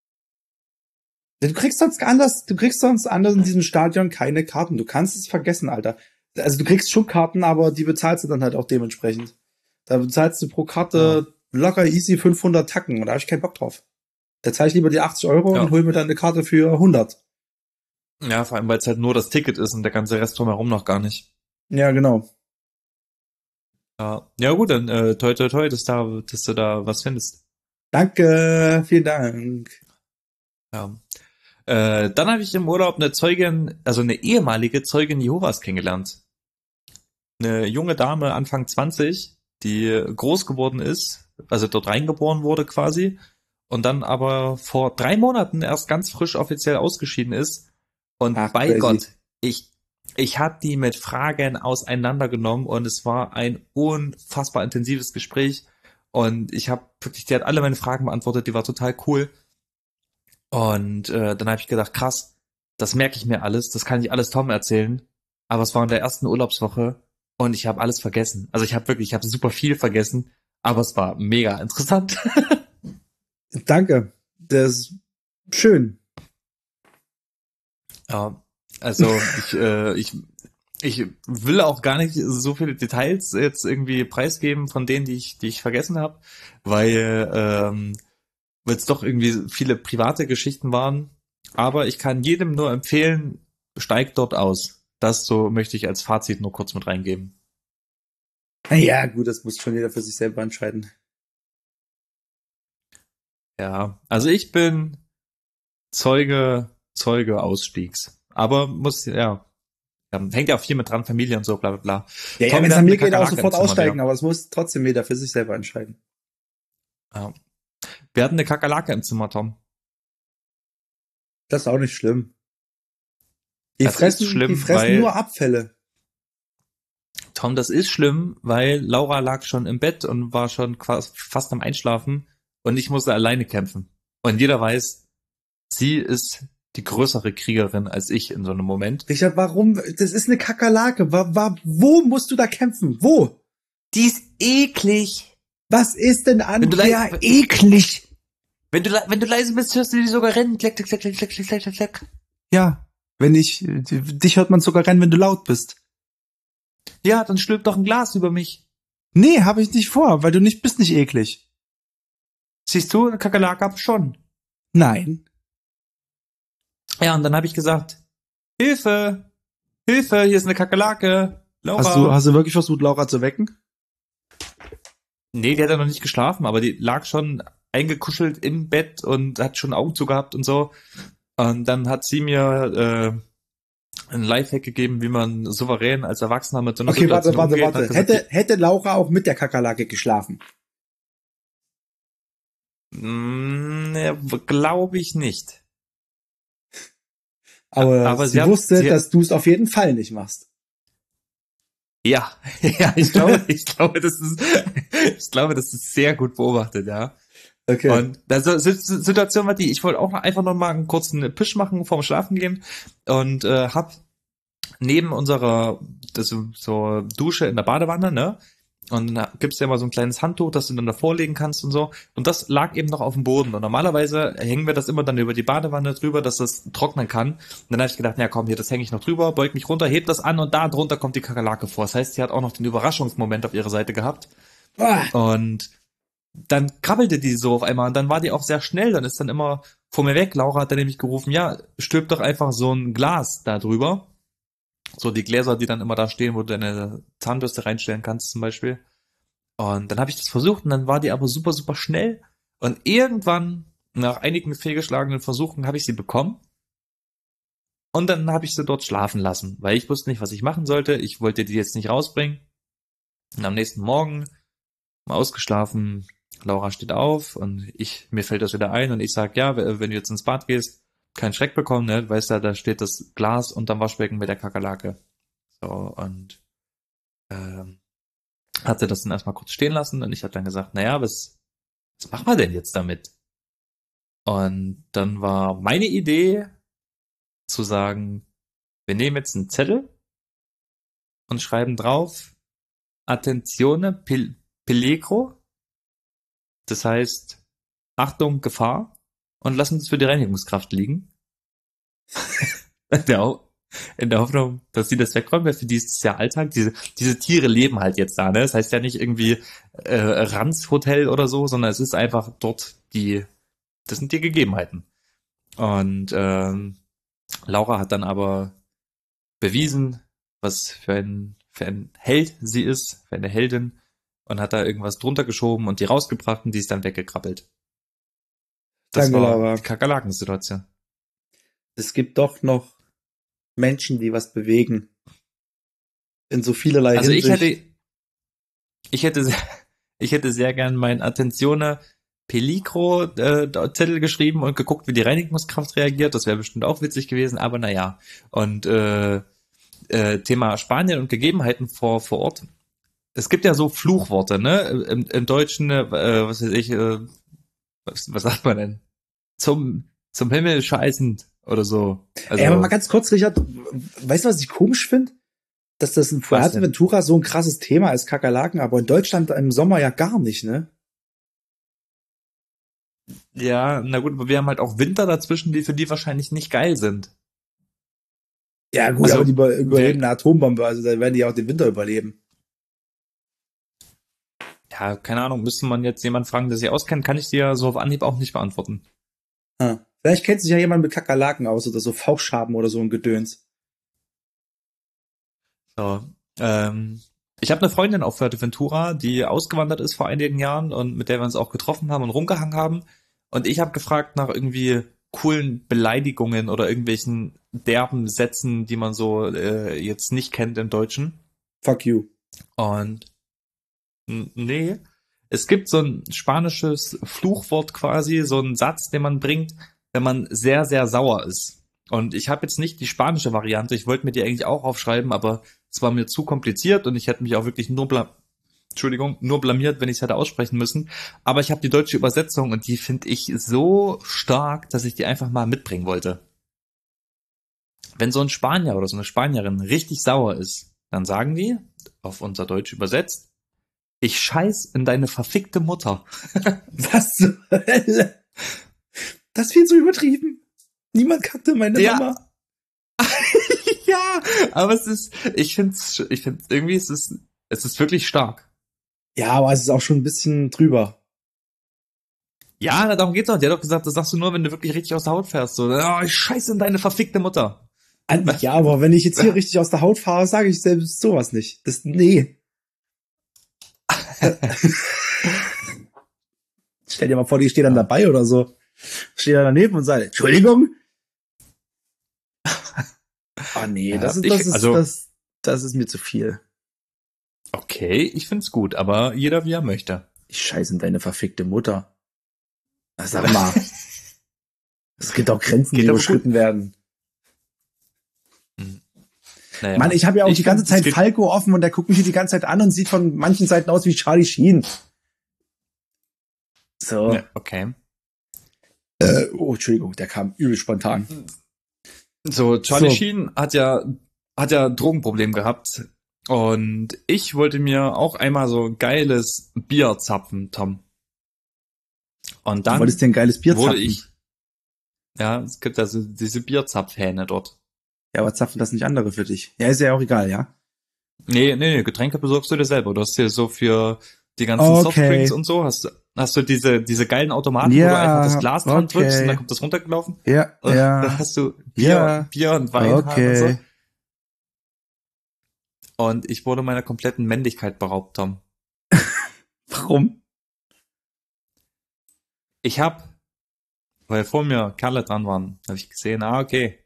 Du kriegst sonst anders in diesem Stadion keine Karten. Du kannst es vergessen, Alter. Also du kriegst schon Karten, aber die bezahlst du dann halt auch dementsprechend. Da bezahlst du pro Karte locker easy 500 Tacken und da habe ich keinen Bock drauf. Da zahle ich lieber die 80 Euro und hol mir dann eine Karte für 100. Ja, vor allem, weil es halt nur das Ticket ist und der ganze Rest drumherum noch gar nicht. Ja, genau. Ja gut, dann toi toi toi, dass du da was findest. Danke, vielen Dank. Ja. Dann habe ich im Urlaub eine ehemalige Zeugin Jehovas kennengelernt. Eine junge Dame, Anfang 20, die groß geworden ist, also dort reingeboren wurde quasi, und dann aber vor 3 Monaten erst ganz frisch offiziell ausgeschieden ist. Und bei crazy. Gott, ich habe die mit Fragen auseinandergenommen und es war ein unfassbar intensives Gespräch. Und die hat alle meine Fragen beantwortet, die war total cool. Und dann habe ich gedacht, krass, das merke ich mir alles, das kann ich alles Tom erzählen. Aber es war in der ersten Urlaubswoche und ich habe alles vergessen. Also ich habe super viel vergessen, aber es war mega interessant. Danke, das ist schön. Ja, also ich will auch gar nicht so viele Details jetzt irgendwie preisgeben von denen, die ich vergessen habe, weil es doch irgendwie viele private Geschichten waren. Aber ich kann jedem nur empfehlen, steigt dort aus. Das so möchte ich als Fazit nur kurz mit reingeben. Ja, gut, das muss schon jeder für sich selber entscheiden. Ja, also ich bin Zeuge Ausstiegs. Aber hängt ja auch viel mit dran, Familie und so, bla bla bla. Ja, Tom, wenn wir es an hatten mir eine geht, auch Kakerlake im sofort Zimmer, aussteigen, ja. aber es muss trotzdem jeder für sich selber entscheiden. Ja. Wir hatten eine Kakerlake im Zimmer, Tom. Das ist auch nicht schlimm. Die Das ist die schlimm, fressen nur Abfälle. Tom, das ist schlimm, weil Laura lag schon im Bett und war schon fast am Einschlafen und ich musste alleine kämpfen. Und jeder weiß, sie ist die größere Kriegerin als ich in so einem Moment. Richard, warum? Das ist eine Kakerlake. Wo musst du da kämpfen? Wo? Die ist eklig. Was ist denn an der eklig? Wenn du leise bist, hörst du die sogar rennen. Kleck, kleck, kleck, kleck, kleck, kleck, kleck, kleck. Ja, dich hört man sogar rennen, wenn du laut bist. Ja, dann stülp doch ein Glas über mich. Nee, habe ich nicht vor, weil du bist nicht eklig. Siehst du, eine Kakerlake hab ich schon. Nein. Ja, und dann habe ich gesagt, Hilfe, Hilfe, hier ist eine Kakerlake. Laura. Hast du wirklich versucht, Laura zu wecken? Nee, die hat ja noch nicht geschlafen, aber die lag schon eingekuschelt im Bett und hat schon Augen zugehabt und so. Und dann hat sie mir ein Lifehack gegeben, wie man souverän als Erwachsener mit so einer Situation umgeht. Warte. Hätte Laura auch mit der Kakerlake geschlafen? Glaube ich nicht. Aber sie wusste, dass du es auf jeden Fall nicht machst. Ja, ich glaube, das ist sehr gut beobachtet, ja. Okay. Und also Situation war die, ich wollte auch einfach noch mal einen kurzen Pisch machen vorm Schlafen gehen und hab neben unserer so Dusche in der Badewanne, ne? Und da gibt's ja immer so ein kleines Handtuch, das du dann davor legen kannst und so. Und das lag eben noch auf dem Boden. Und normalerweise hängen wir das immer dann über die Badewanne drüber, dass das trocknen kann. Und dann habe ich gedacht, ja komm, hier, das hänge ich noch drüber, beug mich runter, heb das an und da drunter kommt die Kakerlake vor. Das heißt, sie hat auch noch den Überraschungsmoment auf ihrer Seite gehabt. Und dann krabbelte die so auf einmal und dann war die auch sehr schnell. Dann ist dann immer vor mir weg. Laura hat dann nämlich gerufen, ja, stülp doch einfach so ein Glas da drüber. So die Gläser, die dann immer da stehen, wo du deine Zahnbürste reinstellen kannst zum Beispiel. Und dann habe ich das versucht und dann war die aber super, super schnell. Und irgendwann, nach einigen fehlgeschlagenen Versuchen, habe ich sie bekommen. Und dann habe ich sie dort schlafen lassen, weil ich wusste nicht, was ich machen sollte. Ich wollte die jetzt nicht rausbringen. Und am nächsten Morgen, mal ausgeschlafen, Laura steht auf und mir fällt das wieder ein und ich sag, ja, wenn du jetzt ins Bad gehst, keinen Schreck bekommen, ne? Du weißt ja, da steht das Glas unterm Waschbecken mit der Kakerlake. So, und hat sie das dann erstmal kurz stehen lassen und ich habe dann gesagt, naja, was machen wir denn jetzt damit? Und dann war meine Idee zu sagen, wir nehmen jetzt einen Zettel und schreiben drauf Attenzione Peligro. Das heißt, Achtung, Gefahr. Und lassen es für die Reinigungskraft liegen. In der Hoffnung, dass die das wegräumen, weil für die ist es ja Alltag. Diese Tiere leben halt jetzt da, ne? Das heißt ja nicht irgendwie Ranzhotel oder so, sondern es ist einfach dort das sind die Gegebenheiten. Und Laura hat dann aber bewiesen, was für ein Held sie ist, für eine Heldin, und hat da irgendwas drunter geschoben und die rausgebracht und die ist dann weggekrabbelt. Das Danke, war Laura. die Kakerlaken-Situation. Es gibt doch noch Menschen, die was bewegen. In so vielerlei Hinsicht. Also ich hätte sehr gern mein Attenzione Peligro Zettel geschrieben und geguckt, wie die Reinigungskraft reagiert. Das wäre bestimmt auch witzig gewesen, aber naja. Und Thema Spanien und Gegebenheiten vor Ort. Es gibt ja so Fluchworte, ne? Im Deutschen, was weiß ich, was sagt man denn? Zum Himmel scheißend oder so. Also, aber mal ganz kurz, Richard, weißt du, was ich komisch finde? Dass das in Fuerteventura so ein krasses Thema ist, Kakerlaken, aber in Deutschland im Sommer ja gar nicht, ne? Ja, na gut, aber wir haben halt auch Winter dazwischen, die für die wahrscheinlich nicht geil sind. Ja gut, also, aber die überleben eine Atombombe, also da werden die auch den Winter überleben. Ja, keine Ahnung, müsste man jetzt jemand fragen, der sich auskennt, kann ich dir so auf Anhieb auch nicht beantworten. Vielleicht kennt sich ja jemand mit Kakerlaken aus oder so Fauchschaben oder so ein Gedöns. So, ich habe eine Freundin auf Fuerteventura, die ausgewandert ist vor einigen Jahren und mit der wir uns auch getroffen haben und rumgehangen haben. Und ich habe gefragt nach irgendwie coolen Beleidigungen oder irgendwelchen derben Sätzen, die man so jetzt nicht kennt im Deutschen. Fuck you. Und nee, es gibt so ein spanisches Fluchwort quasi, so einen Satz, den man bringt, wenn man sehr, sehr sauer ist. Und ich habe jetzt nicht die spanische Variante, ich wollte mir die eigentlich auch aufschreiben, aber es war mir zu kompliziert und ich hätte mich auch wirklich nur blamiert, wenn ich es hätte aussprechen müssen. Aber ich habe die deutsche Übersetzung und die finde ich so stark, dass ich die einfach mal mitbringen wollte. Wenn so ein Spanier oder so eine Spanierin richtig sauer ist, dann sagen die, auf unser Deutsch übersetzt, ich scheiß in deine verfickte Mutter. Was zur Hölle? Das ist viel zu übertrieben. Niemand kannte meine Mama. Ja, aber ich finde irgendwie, es ist wirklich stark. Ja, aber es ist auch schon ein bisschen drüber. Ja, darum geht's doch. Der hat doch gesagt, das sagst du nur, wenn du wirklich richtig aus der Haut fährst. So, oh, ich scheiße in deine verfickte Mutter. Ja, aber wenn ich jetzt hier richtig aus der Haut fahre, sage ich selbst sowas nicht. Nee. Stell dir mal vor, die steht dann dabei oder so. Steht da daneben und sagt, Entschuldigung. Ah nee, Ja, das ist mir zu viel. Okay, ich find's gut, aber jeder wie er möchte. Ich scheiße in deine verfickte Mutter. Sag mal. Es gibt auch Grenzen, die überschritten werden. Naja, Mann, ich habe ja auch die ganze Zeit Falco offen und der guckt mich hier die ganze Zeit an und sieht von manchen Seiten aus wie Charlie Sheen. So. Ja, okay. Oh, Entschuldigung, der kam übel spontan. So, Charlie Sheen hat ja Drogenproblem gehabt und ich wollte mir auch einmal so geiles Bier zapfen, Tom. Und dann du wolltest dir ein geiles Bier zapfen? Ja, es gibt also diese Bierzapfhähne dort. Ja, aber zapfen das nicht andere für dich? Ja, ist ja auch egal, ja? Nee, Getränke besorgst du dir selber. Du hast hier so für die ganzen Softdrinks und so, hast du diese geilen Automaten, wo du einfach das Glas dran drückst und dann kommt das runtergelaufen? Ja, ja. Dann hast du Bier und Wein und so. Und ich wurde meiner kompletten Männlichkeit beraubt, Tom. Warum? Weil vor mir Kerle dran waren, habe ich gesehen, okay,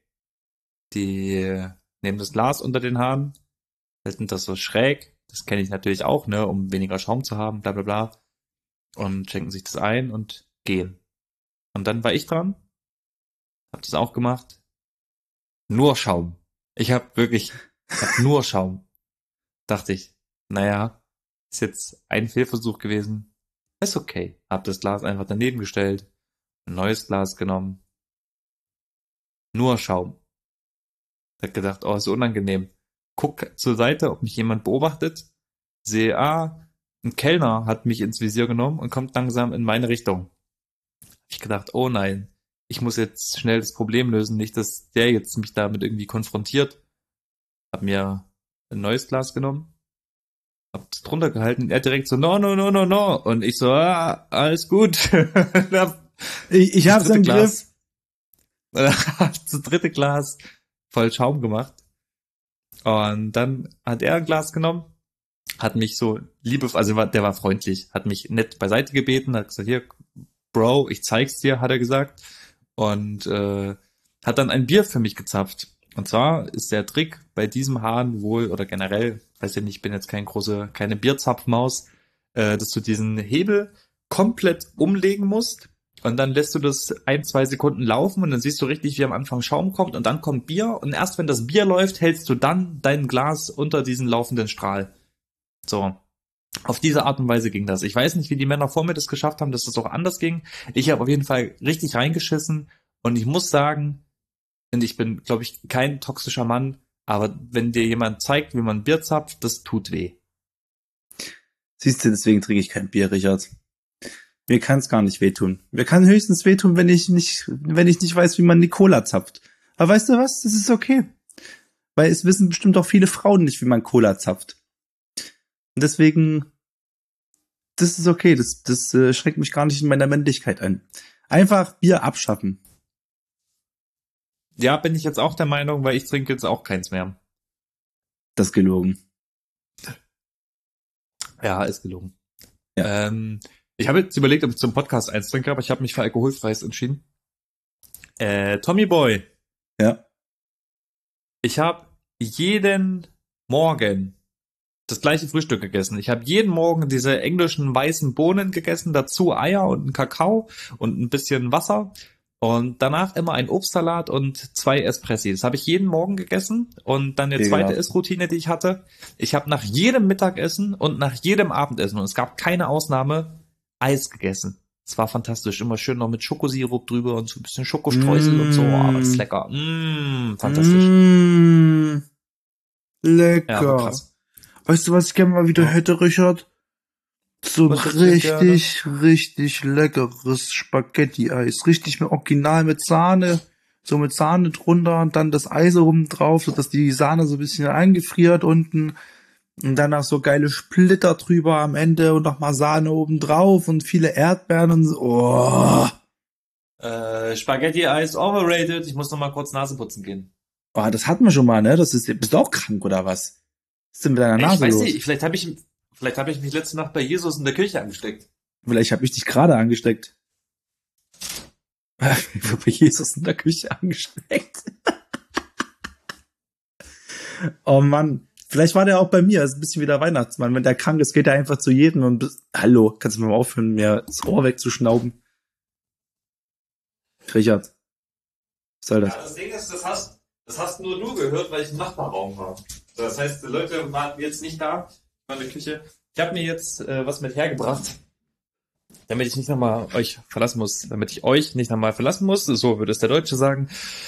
die nehmen das Glas unter den Haaren, halten das so schräg, das kenne ich natürlich auch, ne, um weniger Schaum zu haben, bla bla bla, und schenken sich das ein und gehen. Und dann war ich dran, hab das auch gemacht, nur Schaum. Ich hab nur Schaum. Dachte ich, naja, ist jetzt ein Fehlversuch gewesen, ist okay. Hab das Glas einfach daneben gestellt, ein neues Glas genommen, nur Schaum. Hab gedacht, ist unangenehm. Guck zur Seite, ob mich jemand beobachtet. Sehe, ein Kellner hat mich ins Visier genommen und kommt langsam in meine Richtung. Hab ich gedacht, oh nein, ich muss jetzt schnell das Problem lösen, nicht, dass der jetzt mich damit irgendwie konfrontiert. Hab mir ein neues Glas genommen, hab es drunter gehalten, er direkt so, no. Und ich so, alles gut. ich hab's im Griff. Das dritte Glas voll Schaum gemacht. Und dann hat er ein Glas genommen, hat mich so der war freundlich, hat mich nett beiseite gebeten, hat gesagt, hier, Bro, ich zeig's dir, hat er gesagt. Und hat dann ein Bier für mich gezapft. Und zwar ist der Trick bei diesem Hahn wohl, oder generell, weiß ich nicht, ich bin jetzt keine Bierzapfmaus, dass du diesen Hebel komplett umlegen musst. Und dann lässt du das 1-2 Sekunden laufen und dann siehst du richtig, wie am Anfang Schaum kommt und dann kommt Bier. Und erst wenn das Bier läuft, hältst du dann dein Glas unter diesen laufenden Strahl. So. Auf diese Art und Weise ging das. Ich weiß nicht, wie die Männer vor mir das geschafft haben, dass das auch anders ging. Ich habe auf jeden Fall richtig reingeschissen und ich muss sagen, und ich bin, glaube ich, kein toxischer Mann, aber wenn dir jemand zeigt, wie man Bier zapft, das tut weh. Siehst du, deswegen trinke ich kein Bier, Richard. Mir kann es gar nicht wehtun. Mir kann höchstens wehtun, wenn ich nicht weiß, wie man die Cola zapft. Aber weißt du was? Das ist okay. Weil es wissen bestimmt auch viele Frauen nicht, wie man Cola zapft. Und deswegen, das ist okay. Das schränkt mich gar nicht in meiner Männlichkeit ein. Einfach Bier abschaffen. Ja, bin ich jetzt auch der Meinung, weil ich trinke jetzt auch keins mehr. Das ist gelogen. Ja, ist gelogen. Ja. Ich habe jetzt überlegt, ob ich zum Podcast eins trinke, aber ich habe mich für alkoholfreies entschieden. Tommy Boy. Ja. Ich habe jeden Morgen das gleiche Frühstück gegessen. Ich habe jeden Morgen diese englischen weißen Bohnen gegessen, dazu Eier und einen Kakao und ein bisschen Wasser. Und danach immer ein Obstsalat und 2 Espressi. Das habe ich jeden Morgen gegessen. Und dann eine zweite Essroutine, die ich hatte. Ich habe nach jedem Mittagessen und nach jedem Abendessen, und es gab keine Ausnahme, Eis gegessen. Es war fantastisch. Immer schön noch mit Schokosirup drüber und so ein bisschen Schokostreusel und so. Oh, das ist lecker. Fantastisch. Lecker. Ja, war krass. Weißt du, was ich gerne mal wieder hätte, Richard? So ein richtig leckeres Spaghetti-Eis. Richtig mit Original mit Sahne. So mit Sahne drunter und dann das Eis oben drauf, sodass die Sahne so ein bisschen eingefriert unten. Und danach so geile Splitter drüber am Ende und nochmal Sahne oben drauf und viele Erdbeeren und so. Oh. Spaghetti-Eis overrated. Ich muss noch mal kurz Nase putzen gehen. Oh, das hatten wir schon mal, ne? Bist du auch krank oder was? Was ist denn mit deiner Nase Ich weiß los? nicht, vielleicht habe ich mich letzte Nacht bei Jesus in der Kirche angesteckt. Vielleicht habe ich dich gerade angesteckt. Bei Jesus in der Küche angesteckt. Oh Mann. Vielleicht war der auch bei mir. Das ist ein bisschen wie der Weihnachtsmann. Wenn der krank ist, geht er einfach zu jedem und hallo, kannst du mal aufhören, mir das Ohr wegzuschnauben? Richard. Was soll das? Ja, das Ding ist, das hast nur du gehört, weil ich im Nachbarraum war. Das heißt, die Leute waren jetzt nicht da in der Küche. Ich habe mir jetzt was mit hergebracht, damit ich nicht nochmal euch verlassen muss. Damit ich euch nicht nochmal verlassen muss, so würde es der Deutsche sagen.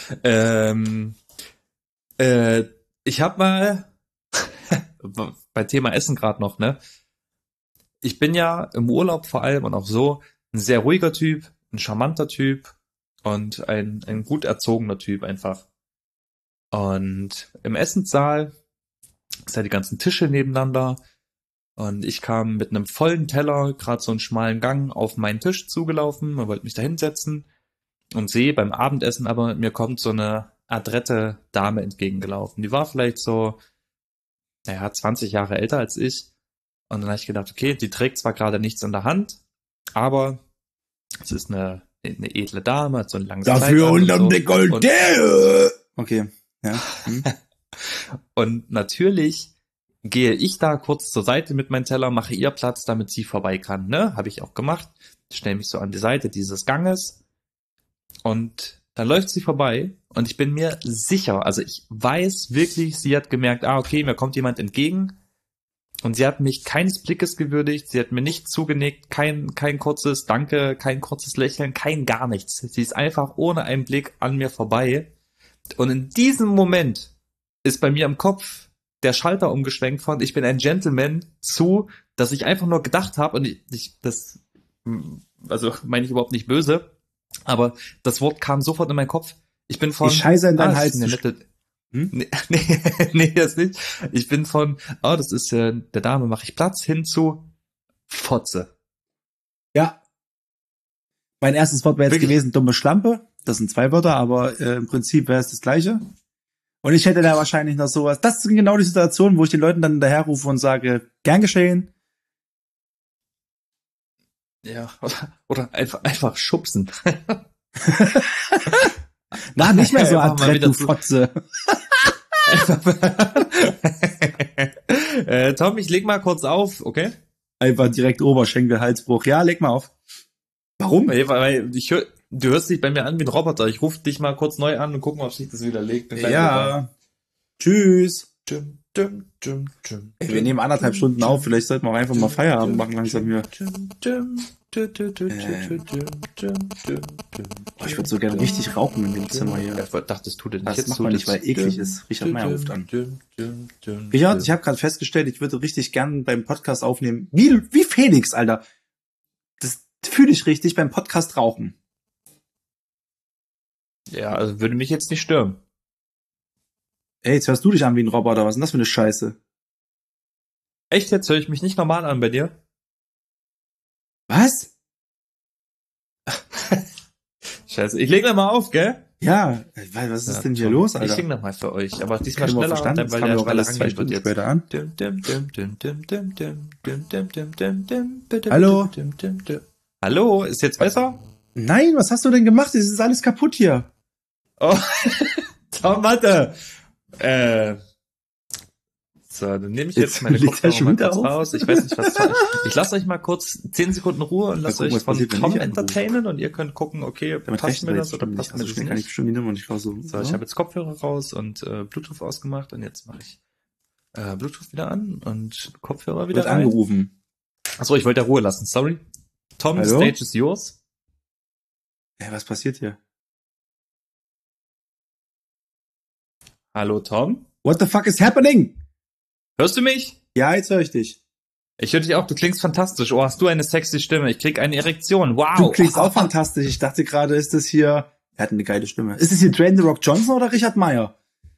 Ich habe mal bei Thema Essen gerade noch, ne? Ich bin ja im Urlaub vor allem und auch so ein sehr ruhiger Typ, ein charmanter Typ und ein gut erzogener Typ einfach. Und im Essenssaal ist ja die ganzen Tische nebeneinander und ich kam mit einem vollen Teller, gerade so einen schmalen Gang, auf meinen Tisch zugelaufen und wollte mich da hinsetzen und sehe beim Abendessen aber, mir kommt so eine adrette Dame entgegengelaufen. Die war vielleicht so, 20 Jahre älter als ich. Und dann habe ich gedacht, okay, die trägt zwar gerade nichts in der Hand, aber es ist eine edle Dame, hat so ein langes Kleid Dafür an und unterm so. Dekolleté. Okay, ja. Und natürlich gehe ich da kurz zur Seite mit meinem Teller, mache ihr Platz, damit sie vorbei kann. Ne? Habe ich auch gemacht. Stelle mich so an die Seite dieses Ganges und dann läuft sie vorbei und ich bin mir sicher, also ich weiß wirklich, sie hat gemerkt, okay, mir kommt jemand entgegen und sie hat mich keines Blickes gewürdigt, sie hat mir nicht zugenickt, kein kurzes Danke, kein kurzes Lächeln, kein gar nichts. Sie ist einfach ohne einen Blick an mir vorbei und in diesem Moment ist bei mir im Kopf der Schalter umgeschwenkt von ich bin ein Gentleman zu, dass ich einfach nur gedacht habe und das meine ich überhaupt nicht böse, aber das Wort kam sofort in meinen Kopf. Ich bin von Die Scheiße in deinen Hals. Nee, das nicht. Ich bin von, das ist der Dame, mache ich Platz, hin zu Fotze. Ja. Mein erstes Wort wäre jetzt gewesen, dumme Schlampe. Das sind 2 Wörter, aber im Prinzip wäre es das Gleiche. Und ich hätte da wahrscheinlich noch sowas. Das sind genau die Situationen, wo ich den Leuten dann hinterherrufe und sage, gern geschehen. Ja, oder einfach schubsen. Na, nicht mehr so adrett, du Fotze. Tom, ich leg mal kurz auf, okay? Einfach direkt Oberschenkel, Halsbruch. Ja, leg mal auf. Warum? Weil du hörst dich bei mir an wie ein Roboter. Ich rufe dich mal kurz neu an und gucken, ob sich das wieder legt. Ja. Tschüss. Ey, wir nehmen 1,5 Stunden auf. Vielleicht sollten wir auch einfach mal Feierabend machen langsam hier. Ich würde so gerne richtig rauchen in dem Zimmer hier. Dachtest du denn das jetzt macht man nicht, weil eklig ist. Richard Meyer ruft an. Richard, ich habe gerade festgestellt, ich würde richtig gern beim Podcast aufnehmen. Wie Felix, Alter. Das fühle ich richtig beim Podcast rauchen. Ja, also würde mich jetzt nicht stören. Ey, jetzt hörst du dich an wie ein Roboter. Was ist denn das für eine Scheiße? Echt, jetzt höre ich mich nicht normal an bei dir? Was? Scheiße, ich leg mal auf, gell? Ja, was ist denn hier Tom, los, Alter? Ich singe nochmal für euch, aber diesmal Können wir schneller, verstanden, weil das kam der ja auch schneller alles 2 rangehen wird Stunden jetzt. später an. Hallo? Hallo? Hallo, ist jetzt besser? Nein, was hast du denn gemacht? Es ist alles kaputt hier. Oh, Tom, warte. So, dann nehme ich jetzt meine liegt er Kopfhörer schon mal wieder kurz auf? raus. Ich weiß nicht, was ich lasse euch mal kurz 10 Sekunden Ruhe und lasst gucken, euch was von passiert, wenn Tom ich anrufe. entertainen und ihr könnt gucken, okay, Damit passt rechnen mir wir das jetzt oder bestimmt passt nicht. mir Also das schnell kann ich nicht. bestimmt die Nummer nicht raussuchen. So, ich habe jetzt Kopfhörer raus und Bluetooth ausgemacht und jetzt mache ich Bluetooth wieder an und Kopfhörer wieder Wird rein. angerufen. Achso, ich wollte ja Ruhe lassen, sorry. Tom, Hallo? the stage is yours. Was passiert hier? Hallo, Tom. What the fuck is happening? Hörst du mich? Ja, jetzt höre ich dich. Ich höre dich auch, du klingst fantastisch. Oh, hast du eine sexy Stimme. Ich krieg eine Erektion. Wow. Du klingst auch fantastisch. Ich dachte gerade, ist das hier... Er hat eine geile Stimme. Ist es hier Dwayne The Rock Johnson oder Richard Meyer?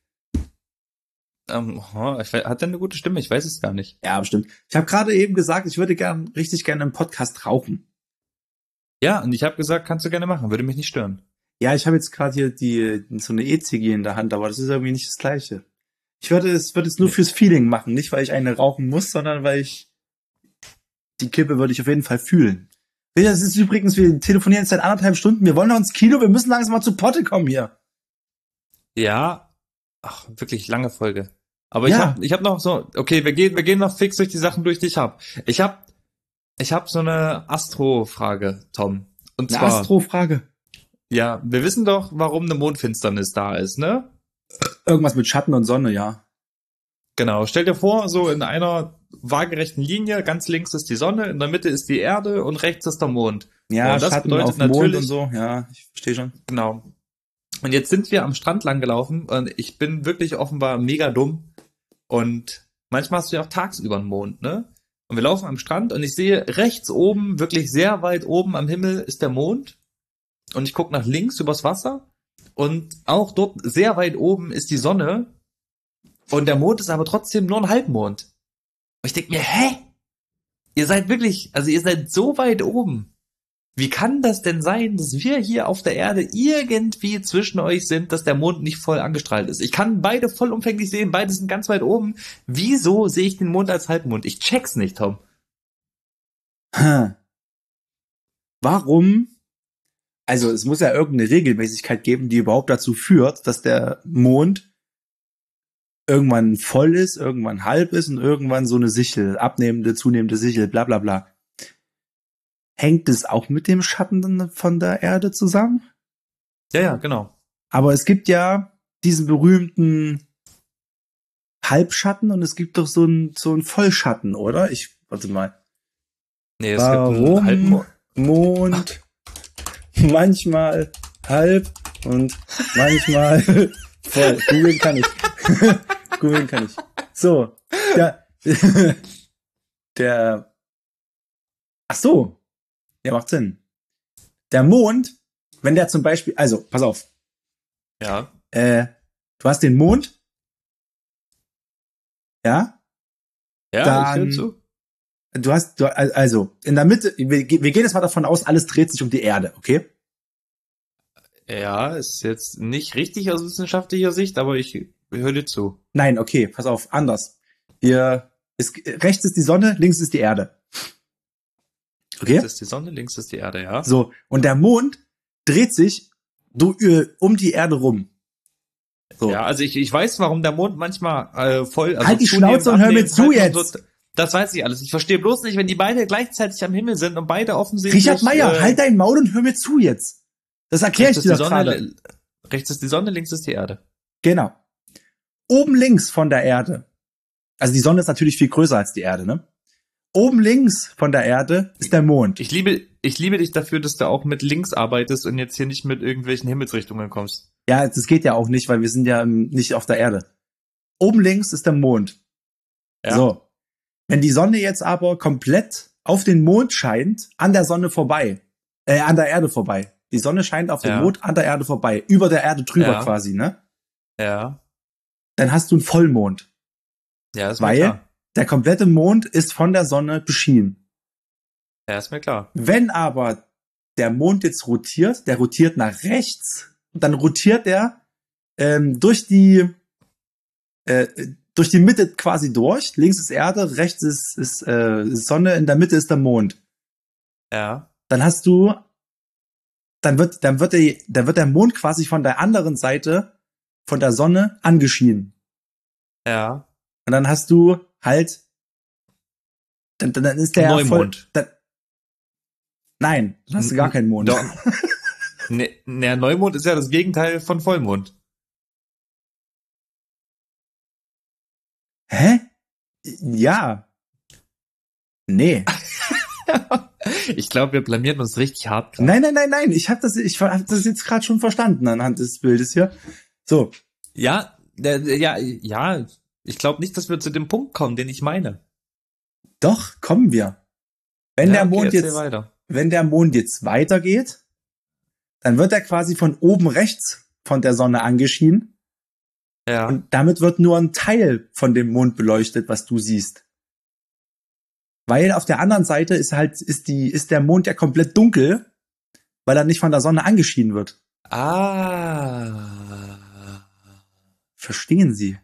Hat er eine gute Stimme? Ich weiß es gar nicht. Ja, bestimmt. Ich habe gerade eben gesagt, ich würde richtig gerne im Podcast rauchen. Ja, und ich habe gesagt, kannst du gerne machen, würde mich nicht stören. Ja, ich habe jetzt gerade hier so eine E-Ziggy in der Hand, aber das ist irgendwie nicht das Gleiche. Ich würde es nur fürs Feeling machen, nicht weil ich eine rauchen muss, sondern weil die Kippe würde ich auf jeden Fall fühlen. Das ist übrigens, wir telefonieren jetzt seit 1,5 Stunden, wir wollen noch ins Kino, wir müssen langsam mal zu Potte kommen hier. Ja, ach, wirklich lange Folge. Aber Ja. ich hab noch so, okay, wir gehen noch fix durch die Sachen durch, die ich hab. Ich hab so eine Astro-Frage, Tom. Und Eine zwar, Astro-Frage. ja, wir wissen doch, warum eine Mondfinsternis da ist, ne? Irgendwas mit Schatten und Sonne, ja. Genau, stell dir vor, so in einer waagerechten Linie, ganz links ist die Sonne, in der Mitte ist die Erde und rechts ist der Mond. Ja, und das Schatten bedeutet auf dem Mond natürlich, und so, ja, ich verstehe schon. genau. Und jetzt sind wir am Strand lang gelaufen und ich bin wirklich offenbar mega dumm. Und manchmal hast du ja auch tagsüber einen Mond, ne? Und wir laufen am Strand und ich sehe rechts oben, wirklich sehr weit oben am Himmel ist der Mond. Und ich gucke nach links übers Wasser und auch dort sehr weit oben ist die Sonne. Und der Mond ist aber trotzdem nur ein Halbmond. Und ich denke mir, hä? Ihr seid wirklich, also ihr seid so weit oben. Wie kann das denn sein, dass wir hier auf der Erde irgendwie zwischen euch sind, dass der Mond nicht voll angestrahlt ist? Ich kann beide vollumfänglich sehen, beide sind ganz weit oben. Wieso sehe ich den Mond als Halbmond? Ich check's nicht, Tom. Warum? Also es muss ja irgendeine Regelmäßigkeit geben, die überhaupt dazu führt, dass der Mond irgendwann voll ist, irgendwann halb ist und irgendwann so eine Sichel, abnehmende, zunehmende Sichel, bla bla bla. Hängt es auch mit dem Schatten von der Erde zusammen? Ja, genau. Aber es gibt ja diesen berühmten Halbschatten und es gibt doch so einen Vollschatten, oder? Warte mal. Nee, es gibt einen Halbmond. Mond manchmal halb und manchmal voll. Googeln kann ich. Googeln kann ich. So. Ach so. Ja, macht Sinn. Der Mond, wenn der zum Beispiel, also, pass auf. Ja. Du hast den Mond. Ja? Ja, Dann, ich höre zu. Also, in der Mitte, wir gehen jetzt mal davon aus, alles dreht sich um die Erde, okay? Ja, ist jetzt nicht richtig aus wissenschaftlicher Sicht, aber ich höre dir zu. Nein, okay, pass auf, anders. Rechts ist die Sonne, links ist die Erde. Okay? Rechts ist die Sonne, links ist die Erde, ja. So, und der Mond dreht sich um die Erde rum. So. Ja, also ich weiß, warum der Mond manchmal voll... Also halt die Schnauze und hör mir zu jetzt! So, das weiß ich alles. Ich verstehe bloß nicht, wenn die beide gleichzeitig am Himmel sind und beide offensichtlich... Richard Meyer, halt dein Maul und hör mir zu jetzt! Das erkläre ich dir doch gerade. Rechts ist die Sonne, links ist die Erde. Genau. Oben links von der Erde, also die Sonne ist natürlich viel größer als die Erde, ne? Oben links von der Erde ist der Mond. Ich liebe dich dafür, dass du auch mit links arbeitest und jetzt hier nicht mit irgendwelchen Himmelsrichtungen kommst. Ja, das geht ja auch nicht, weil wir sind ja nicht auf der Erde. Oben links ist der Mond. Ja. So. Wenn die Sonne jetzt aber komplett auf den Mond scheint, an der Erde vorbei. Die Sonne scheint auf den Mond, an der Erde vorbei. Über der Erde drüber quasi, ne? Ja. Dann hast du einen Vollmond. Ja, ist mir klar. Der komplette Mond ist von der Sonne beschienen. Ja, ist mir klar. Wenn aber der Mond jetzt rotiert, der rotiert nach rechts dann rotiert er durch die Mitte quasi durch. Links ist Erde, rechts ist Sonne, in der Mitte ist der Mond. Ja. Dann wird der Mond quasi von der anderen Seite von der Sonne angeschienen. Ja. Und dann hast du halt, dann ist der Neumond. Nein, dann hast du gar keinen Mond. Neumond ist ja das Gegenteil von Vollmond. Hä? Ja. Nee. Ich glaube, wir blamieren uns richtig hart grad. Nein. Ich hab das jetzt gerade schon verstanden anhand des Bildes hier. So. Ja. Ich glaube nicht, dass wir zu dem Punkt kommen, den ich meine. Doch, kommen wir. Wenn der Mond jetzt weitergeht, dann wird er quasi von oben rechts von der Sonne angeschienen. Ja. Und damit wird nur ein Teil von dem Mond beleuchtet, was du siehst. Weil auf der anderen Seite ist der Mond ja komplett dunkel, weil er nicht von der Sonne angeschienen wird. Verstehen Sie?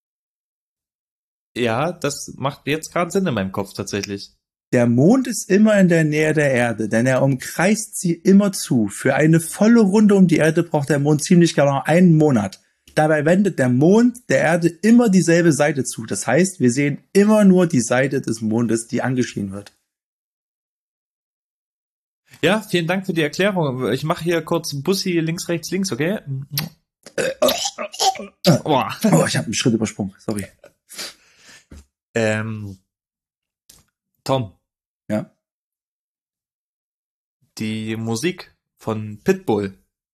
Ja, das macht jetzt gerade Sinn in meinem Kopf tatsächlich. Der Mond ist immer in der Nähe der Erde, denn er umkreist sie immer zu. Für eine volle Runde um die Erde braucht der Mond ziemlich genau 1 Monat. Dabei wendet der Mond der Erde immer dieselbe Seite zu. Das heißt, wir sehen immer nur die Seite des Mondes, die angeschienen wird. Ja, vielen Dank für die Erklärung. Ich mache hier kurz Bussi links, rechts, links, okay? Oh, ich habe einen Schritt übersprungen, sorry. Tom. Ja? Die Musik von Pitbull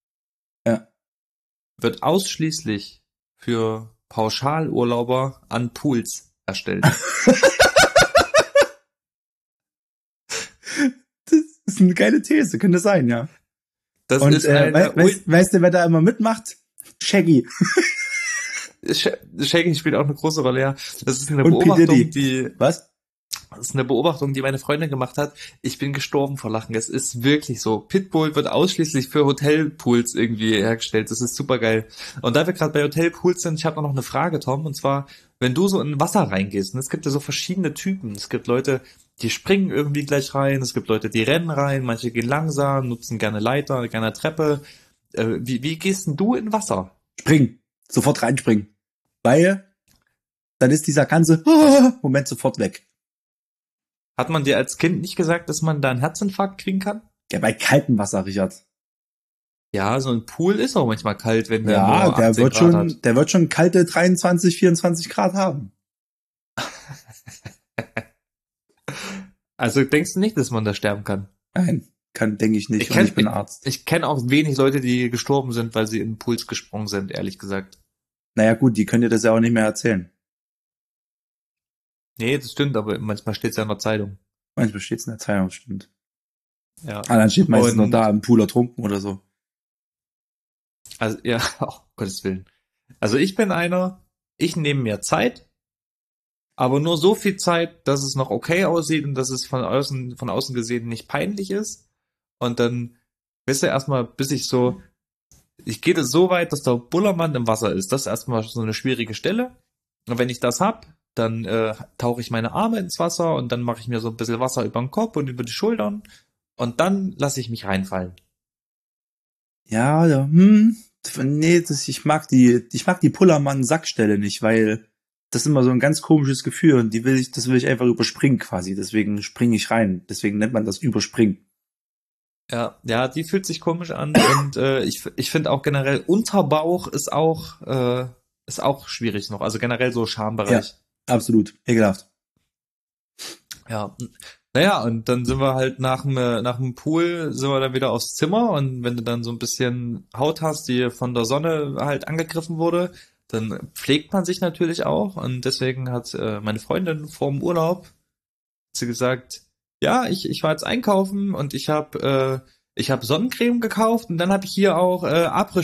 wird ausschließlich für Pauschalurlauber an Pools erstellt. Das ist eine geile These, könnte sein, ja. Weißt du, wer da immer mitmacht? Shaggy. Shaggy spielt auch eine große Rolle, ja. Das ist eine Beobachtung, die meine Freundin gemacht hat. Ich bin gestorben vor Lachen. Es ist wirklich so. Pitbull wird ausschließlich für Hotelpools irgendwie hergestellt. Das ist super geil. Und da wir gerade bei Hotelpools sind, ich habe noch eine Frage, Tom. Und zwar, wenn du so in Wasser reingehst, und es gibt ja so verschiedene Typen. Es gibt Leute, die springen irgendwie gleich rein. Es gibt Leute, die rennen rein. Manche gehen langsam, nutzen gerne Leiter, gerne Treppe. Wie gehst denn du in Wasser? Springen. Sofort reinspringen. Weil dann ist dieser ganze Moment sofort weg. Hat man dir als Kind nicht gesagt, dass man da einen Herzinfarkt kriegen kann? Ja, bei kaltem Wasser, Richard. Ja, so ein Pool ist auch manchmal kalt, wenn der nur 18 Grad hat. Der wird schon kalte 23, 24 Grad haben. Also denkst du nicht, dass man da sterben kann? Nein, denke ich nicht. Ich bin Arzt. Ich kenne auch wenig Leute, die gestorben sind, weil sie in Pools gesprungen sind, ehrlich gesagt. Naja gut, die können dir das ja auch nicht mehr erzählen. Nee, das stimmt, aber manchmal steht es ja in der Zeitung. Manchmal steht es in der Zeitung, stimmt. Ja. Dann steht meistens noch da im Pool ertrunken oder so. Also, ja, Gottes Willen. Also ich bin ich nehme mir Zeit, aber nur so viel Zeit, dass es noch okay aussieht und dass es von außen gesehen nicht peinlich ist. Und dann, weißt du, erstmal, ich gehe das so weit, dass der Bullermann im Wasser ist. Das ist erstmal so eine schwierige Stelle. Und wenn ich das hab, dann tauche ich meine Arme ins Wasser und dann mache ich mir so ein bisschen Wasser über den Kopf und über die Schultern und dann lasse ich mich reinfallen. Ja, nee, ich mag die Pullermann-Sackstelle nicht, weil das ist immer so ein ganz komisches Gefühl und das will ich einfach überspringen quasi, deswegen springe ich rein, deswegen nennt man das Überspringen. Ja, die fühlt sich komisch an und ich finde auch generell Unterbauch ist auch schwierig noch, also generell so Schambereich. Ja. Absolut, ekelhaft. Ja, naja, und dann sind wir halt nach dem Pool, sind wir dann wieder aufs Zimmer und wenn du dann so ein bisschen Haut hast, die von der Sonne halt angegriffen wurde, dann pflegt man sich natürlich auch und deswegen hat meine Freundin vor dem Urlaub sie gesagt, ja, ich war jetzt einkaufen und ich hab Sonnencreme gekauft und dann habe ich hier auch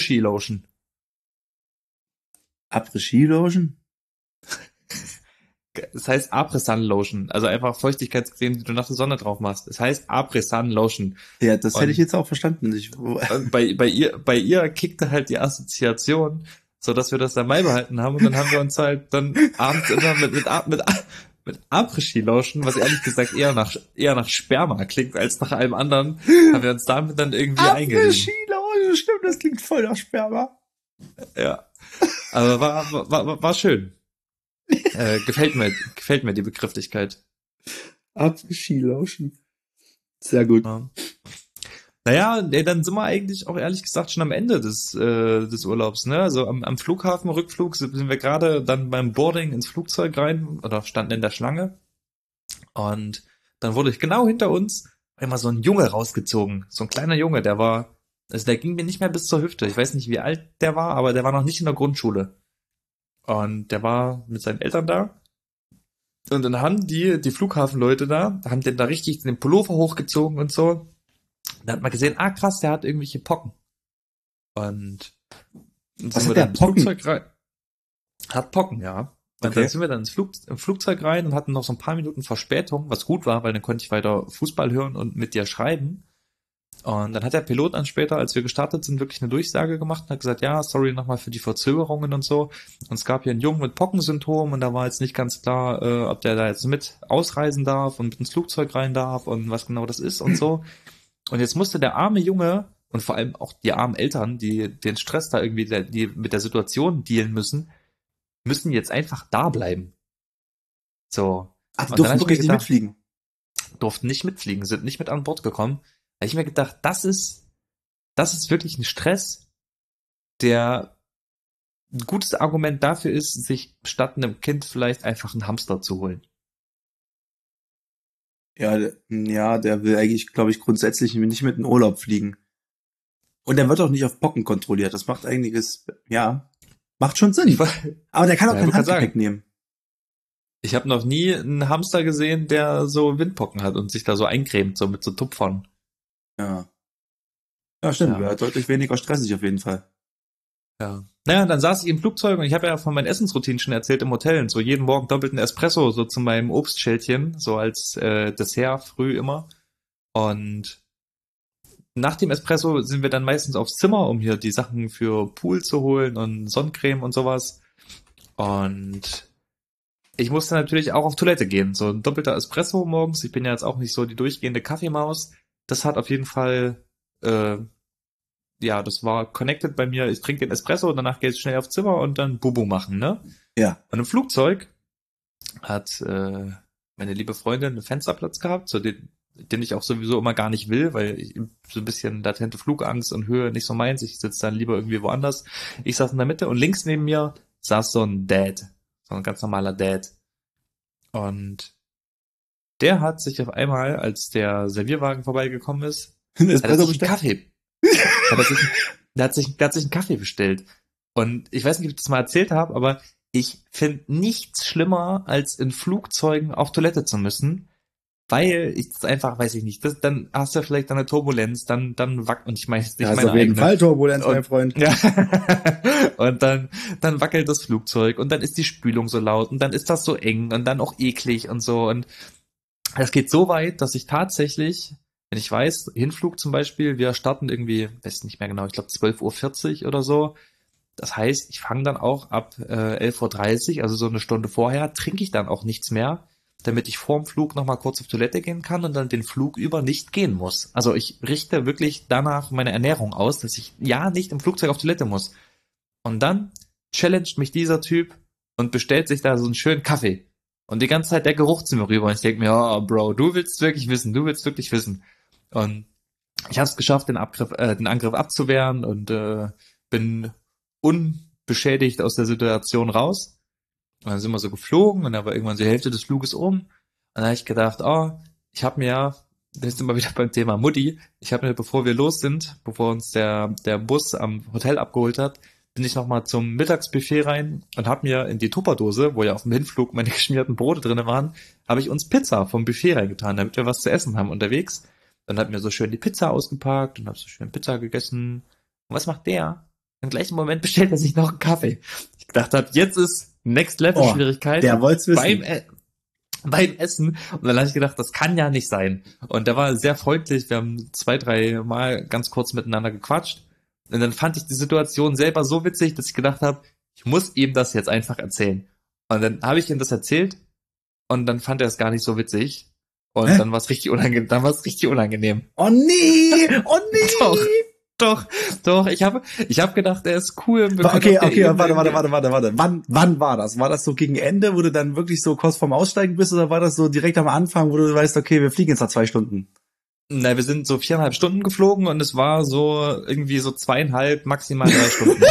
Après-Ski-Lotion. Après-Ski-Lotion? Es heißt Après-Sun Lotion, also einfach Feuchtigkeitscreme, die du nach der Sonne drauf machst. Es heißt Après-Sun Lotion. Ja, das hätte ich Und jetzt auch verstanden. bei ihr kickte halt die Assoziation, so dass wir das dann beibehalten haben und dann haben wir uns halt dann abends immer mit Après-Ski Lotion, was ehrlich gesagt eher nach Sperma klingt als nach allem anderen, haben wir uns damit dann irgendwie eingerieben. Oh, stimmt, das klingt voll nach Sperma. Ja. Aber war schön. Gefällt mir die Begrifflichkeit. Après-Ski-Lauschen. Sehr gut. Ja. Naja, nee, dann sind wir eigentlich auch ehrlich gesagt schon am Ende des Urlaubs, ne? Also am Flughafen, Rückflug sind wir gerade dann beim Boarding ins Flugzeug rein oder standen in der Schlange. Und dann wurde ich genau hinter uns einmal so ein Junge rausgezogen. So ein kleiner Junge, also der ging mir nicht mehr bis zur Hüfte. Ich weiß nicht, wie alt der war, aber der war noch nicht in der Grundschule. Und der war mit seinen Eltern da. Und dann haben die Flughafenleute haben den da richtig den Pullover hochgezogen und so. Da hat man gesehen, krass, der hat irgendwelche Pocken. Und dann Was sind hat wir der, dann ins Pocken? Flugzeug rein. Hat Pocken, ja. Und Okay. dann sind wir dann im Flugzeug rein und hatten noch so ein paar Minuten Verspätung, was gut war, weil dann konnte ich weiter Fußball hören und mit dir schreiben. Und dann hat der Pilot dann später, als wir gestartet sind, wirklich eine Durchsage gemacht und hat gesagt, ja, sorry nochmal für die Verzögerungen und so. Und es gab hier einen Jungen mit Pockensymptom und da war jetzt nicht ganz klar, ob der da jetzt mit ausreisen darf und mit ins Flugzeug rein darf und was genau das ist und so. Und jetzt musste der arme Junge und vor allem auch die armen Eltern, die den Stress da irgendwie, die mit der Situation dealen müssen jetzt einfach da bleiben. So. Ach, die Und dann durften habe ich mir wirklich nicht gedacht, mitfliegen. durften nicht mitfliegen, sind nicht mit an Bord gekommen. Da habe ich mir gedacht, das ist wirklich ein Stress, der ein gutes Argument dafür ist, sich statt einem Kind vielleicht einfach einen Hamster zu holen. Ja, der will eigentlich, glaube ich, grundsätzlich nicht mit in Urlaub fliegen. Und der wird auch nicht auf Pocken kontrolliert. Das macht einiges, ja, macht schon Sinn. Ich, war- Aber der kann auch Ja, kein ich wollte gerade Handgepäck sagen, nehmen. ich habe noch nie einen Hamster gesehen, der so Windpocken hat und sich da so eincremt, so mit so Tupfern. Ja. Ja, stimmt. Ja. Wäre deutlich weniger stressig auf jeden Fall. Ja. Naja, dann saß ich im Flugzeug und ich habe ja von meinen Essensroutinen schon erzählt im Hotel. Und so jeden Morgen doppelten Espresso so zu meinem Obstschälchen, so als Dessert früh immer. Und nach dem Espresso sind wir dann meistens aufs Zimmer, um hier die Sachen für Pool zu holen und Sonnencreme und sowas. Und ich musste natürlich auch auf Toilette gehen. So ein doppelter Espresso morgens. Ich bin ja jetzt auch nicht so die durchgehende Kaffeemaus. Das hat auf jeden Fall ja, das war connected bei mir. Ich trinke den Espresso, danach geht's schnell aufs Zimmer und dann Bubu machen, ne? Ja. Und im Flugzeug hat meine liebe Freundin einen Fensterplatz gehabt, so den ich auch sowieso immer gar nicht will, weil ich so ein bisschen latente Flugangst und Höhe nicht so meins. Ich sitze dann lieber irgendwie woanders. Ich saß in der Mitte und links neben mir saß so ein Dad, so ein ganz normaler Dad. Und der hat sich auf einmal, als der Servierwagen vorbeigekommen ist, Ein hat er Espresso sich einen bestellt. Kaffee der hat sich einen Kaffee bestellt. Und ich weiß nicht, ob ich das mal erzählt habe, aber ich finde nichts schlimmer, als in Flugzeugen auf Toilette zu müssen, weil ich das einfach, weiß ich nicht, dann hast du vielleicht eine Turbulenz, dann wackelt, und ich meine jetzt nicht Ja, ist meine auf jeden eigene. Fall Turbulenz, mein Und, Freund. ja. Und dann wackelt das Flugzeug und dann ist die Spülung so laut und dann ist das so eng und dann auch eklig und so. Und es geht so weit, dass ich tatsächlich, wenn ich weiß, Hinflug zum Beispiel, wir starten irgendwie, weiß nicht mehr genau, ich glaube 12:40 Uhr oder so. Das heißt, ich fange dann auch ab 11:30 Uhr, also so eine Stunde vorher, trinke ich dann auch nichts mehr, damit ich vorm Flug nochmal kurz auf Toilette gehen kann und dann den Flug über nicht gehen muss. Also ich richte wirklich danach meine Ernährung aus, dass ich ja nicht im Flugzeug auf Toilette muss. Und dann challenged mich dieser Typ und bestellt sich da so einen schönen Kaffee. Und die ganze Zeit der Geruch zu mir rüber. Und ich denke mir, oh, Bro, du willst wirklich wissen. Und ich habe es geschafft, den Angriff abzuwehren und bin unbeschädigt aus der Situation raus. Und dann sind wir so geflogen und da war irgendwann so die Hälfte des Fluges um. Und dann habe ich gedacht, ich habe mir ja, das ist immer wieder beim Thema Mutti, ich habe mir, bevor wir los sind, bevor uns der Bus am Hotel abgeholt hat, bin ich nochmal zum Mittagsbuffet rein und habe mir in die Tupperdose, wo ja auf dem Hinflug meine geschmierten Brote drinne waren, habe ich uns Pizza vom Buffet reingetan, damit wir was zu essen haben unterwegs. Dann hat mir so schön die Pizza ausgepackt und habe so schön Pizza gegessen. Und was macht der? Im gleichen Moment bestellt er sich noch einen Kaffee. Ich gedacht habe, jetzt ist Next-Level-Schwierigkeit. Der wollt's wissen. Beim Essen. Und dann habe ich gedacht, das kann ja nicht sein. Und der war sehr freundlich. Wir haben 2-3 Mal ganz kurz miteinander gequatscht. Und dann fand ich die Situation selber so witzig, dass ich gedacht habe, ich muss ihm das jetzt einfach erzählen. Und dann habe ich ihm das erzählt und dann fand er es gar nicht so witzig. Und dann war es richtig unangenehm. Oh nee! Oh nee! Doch. Ich hab gedacht, er ist cool. Okay, warte. Wann war das? War das so gegen Ende, wo du dann wirklich so kurz vorm Aussteigen bist, oder war das so direkt am Anfang, wo du weißt, okay, wir fliegen jetzt nach 2 Stunden? Na, wir sind so 4,5 Stunden geflogen und es war so irgendwie so 2,5, maximal 3 Stunden.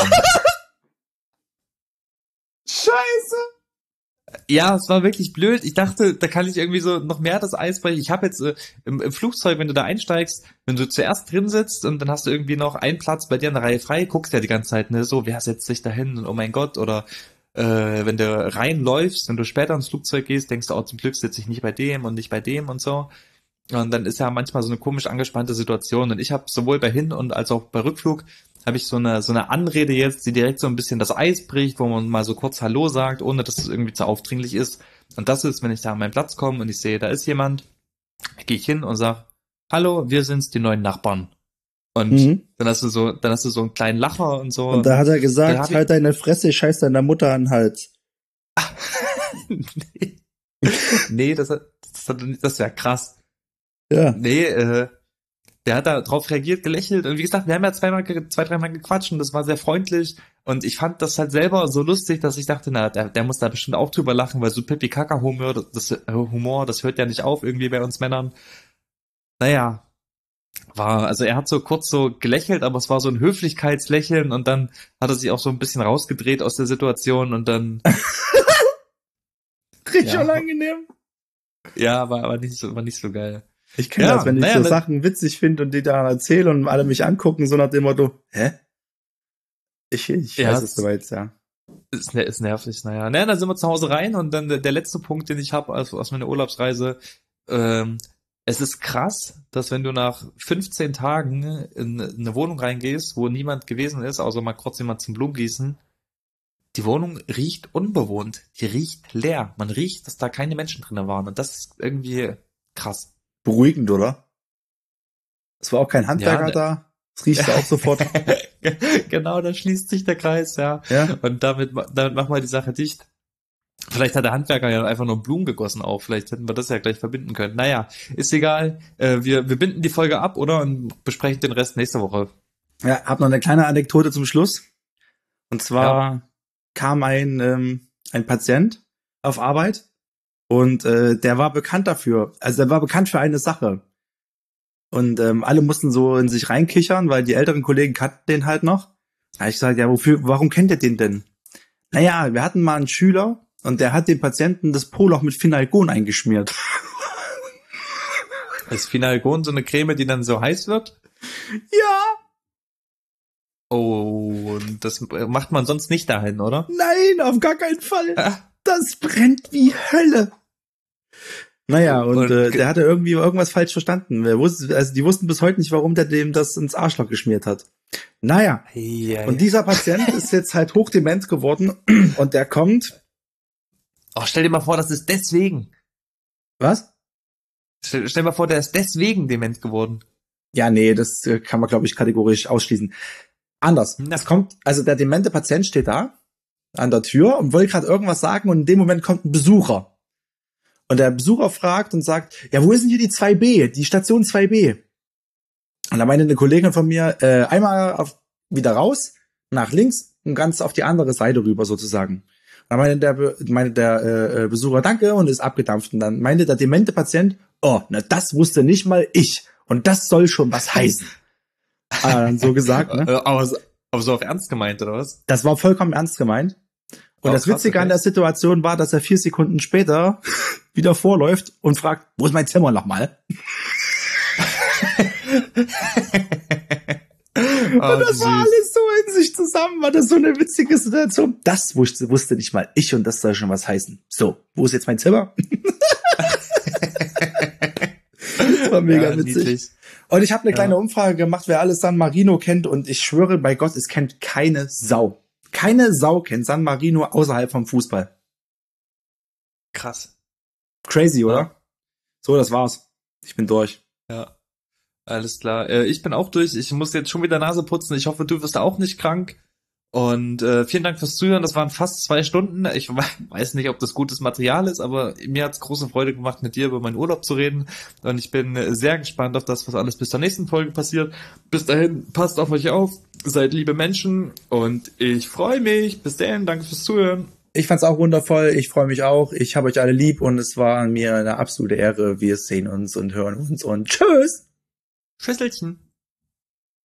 Scheiße! Ja, es war wirklich blöd. Ich dachte, da kann ich irgendwie so noch mehr das Eis brechen. Ich habe jetzt im Flugzeug, wenn du da einsteigst, wenn du zuerst drin sitzt und dann hast du irgendwie noch einen Platz bei dir in der Reihe frei, guckst ja die ganze Zeit, ne, so, wer setzt sich da hin und oh mein Gott, oder wenn du reinläufst, wenn du später ins Flugzeug gehst, denkst du, oh, zum Glück sitze ich nicht bei dem und nicht bei dem und so. Und dann ist ja manchmal so eine komisch angespannte Situation. Und ich habe sowohl bei Hin- und als auch bei Rückflug habe ich so eine Anrede jetzt, die direkt so ein bisschen das Eis bricht, wo man mal so kurz Hallo sagt, ohne dass es irgendwie zu aufdringlich ist. Und das ist, wenn ich da an meinen Platz komme und ich sehe, da ist jemand, gehe ich hin und sag, hallo, wir sind's, die neuen Nachbarn. Und dann hast du so einen kleinen Lacher und so. Und da hat er gesagt, halt deine Fresse, ich scheiß deiner Mutter an den Hals. Nee, das wäre krass. Ja. Nee, der hat da drauf reagiert, gelächelt und wie gesagt, wir haben ja 2-3 Mal gequatscht und das war sehr freundlich und ich fand das halt selber so lustig, dass ich dachte, na, der muss da bestimmt auch drüber lachen, weil so Pipi-Kaka-Humor, das hört ja nicht auf irgendwie bei uns Männern. Naja, also er hat so kurz so gelächelt, aber es war so ein Höflichkeitslächeln und dann hat er sich auch so ein bisschen rausgedreht aus der Situation und dann richtig unangenehm. Ja, war nicht so geil. Ich kenne das, wenn ich so Sachen witzig finde und die da erzähle und alle mich angucken, so nach dem Motto, hä? Ich weiß es soweit, ja. Ist nervig, naja. Naja, dann sind wir zu Hause rein und dann der letzte Punkt, den ich habe aus meiner Urlaubsreise, es ist krass, dass wenn du nach 15 Tagen in eine Wohnung reingehst, wo niemand gewesen ist, außer mal kurz jemand zum Blumengießen, die Wohnung riecht unbewohnt. Die riecht leer. Man riecht, dass da keine Menschen drin waren. Und das ist irgendwie krass. Beruhigend, oder? Es war auch kein Handwerker da. Es riecht auch sofort. Genau, da schließt sich der Kreis, ja. Und damit machen wir die Sache dicht. Vielleicht hat der Handwerker ja einfach nur Blumen gegossen auch. Vielleicht hätten wir das ja gleich verbinden können. Naja, ist egal. Wir binden die Folge ab, oder? Und besprechen den Rest nächste Woche. Ja, hab noch eine kleine Anekdote zum Schluss. Und zwar kam ein Patient auf Arbeit und der war bekannt dafür. Also der war bekannt für eine Sache. Und alle mussten so in sich reinkichern, weil die älteren Kollegen kannten den halt noch. Da hab ich gesagt, ja, warum kennt ihr den denn? Naja, wir hatten mal einen Schüler und der hat den Patienten das Po-Loch mit Finalgon eingeschmiert. Ist Finalgon so eine Creme, die dann so heiß wird? Ja. Oh, das macht man sonst nicht dahin, oder? Nein, auf gar keinen Fall. Das brennt wie Hölle. Naja, und der hatte irgendwie irgendwas falsch verstanden. Die wussten bis heute nicht, warum der dem das ins Arschloch geschmiert hat. Naja, und dieser Patient ist jetzt halt hochdement geworden und der kommt. Oh, stell dir mal vor, das ist deswegen. Was? Stell dir mal vor, der ist deswegen dement geworden. Ja, nee, das kann man, glaube ich, kategorisch ausschließen. Anders. Es kommt, also der demente Patient steht da an der Tür und wollte gerade irgendwas sagen und in dem Moment kommt ein Besucher. Und der Besucher fragt und sagt, ja, wo ist denn hier die 2B, die Station 2B? Und da meinte eine Kollegin von mir, einmal wieder raus, nach links und ganz auf die andere Seite rüber sozusagen. Und dann meinte der Besucher, danke, und ist abgedampft. Und dann meinte der demente Patient, oh, na das wusste nicht mal ich. Und das soll schon was heißen. So gesagt, ne? Aber so auch ernst gemeint, oder was? Das war vollkommen ernst gemeint. Und das Witzige an der Situation war, dass er 4 Sekunden später wieder vorläuft und fragt, wo ist mein Zimmer nochmal? Und das war alles so in sich zusammen, war das so eine witzige Situation. Das wusste nicht mal ich und das soll schon was heißen. So, wo ist jetzt mein Zimmer? Das war mega witzig. Niedlich. Und ich habe eine kleine Umfrage gemacht, wer alles San Marino kennt, und ich schwöre bei Gott, es kennt keine Sau. Keine Sau kennt San Marino außerhalb vom Fußball. Krass. Crazy, oder? Ja. So, das war's. Ich bin durch. Ja, alles klar. Ich bin auch durch. Ich muss jetzt schon wieder Nase putzen. Ich hoffe, du wirst auch nicht krank. Und vielen Dank fürs Zuhören. Das waren fast 2 Stunden. Ich weiß nicht, ob das gutes Material ist, aber mir hat's große Freude gemacht, mit dir über meinen Urlaub zu reden. Und ich bin sehr gespannt auf das, was alles bis zur nächsten Folge passiert. Bis dahin, passt auf euch auf, seid liebe Menschen und ich freue mich. Bis dahin, danke fürs Zuhören. Ich fand's auch wundervoll. Ich freue mich auch. Ich habe euch alle lieb und es war mir eine absolute Ehre. Wir sehen uns und hören uns und tschüss. Schüsselchen.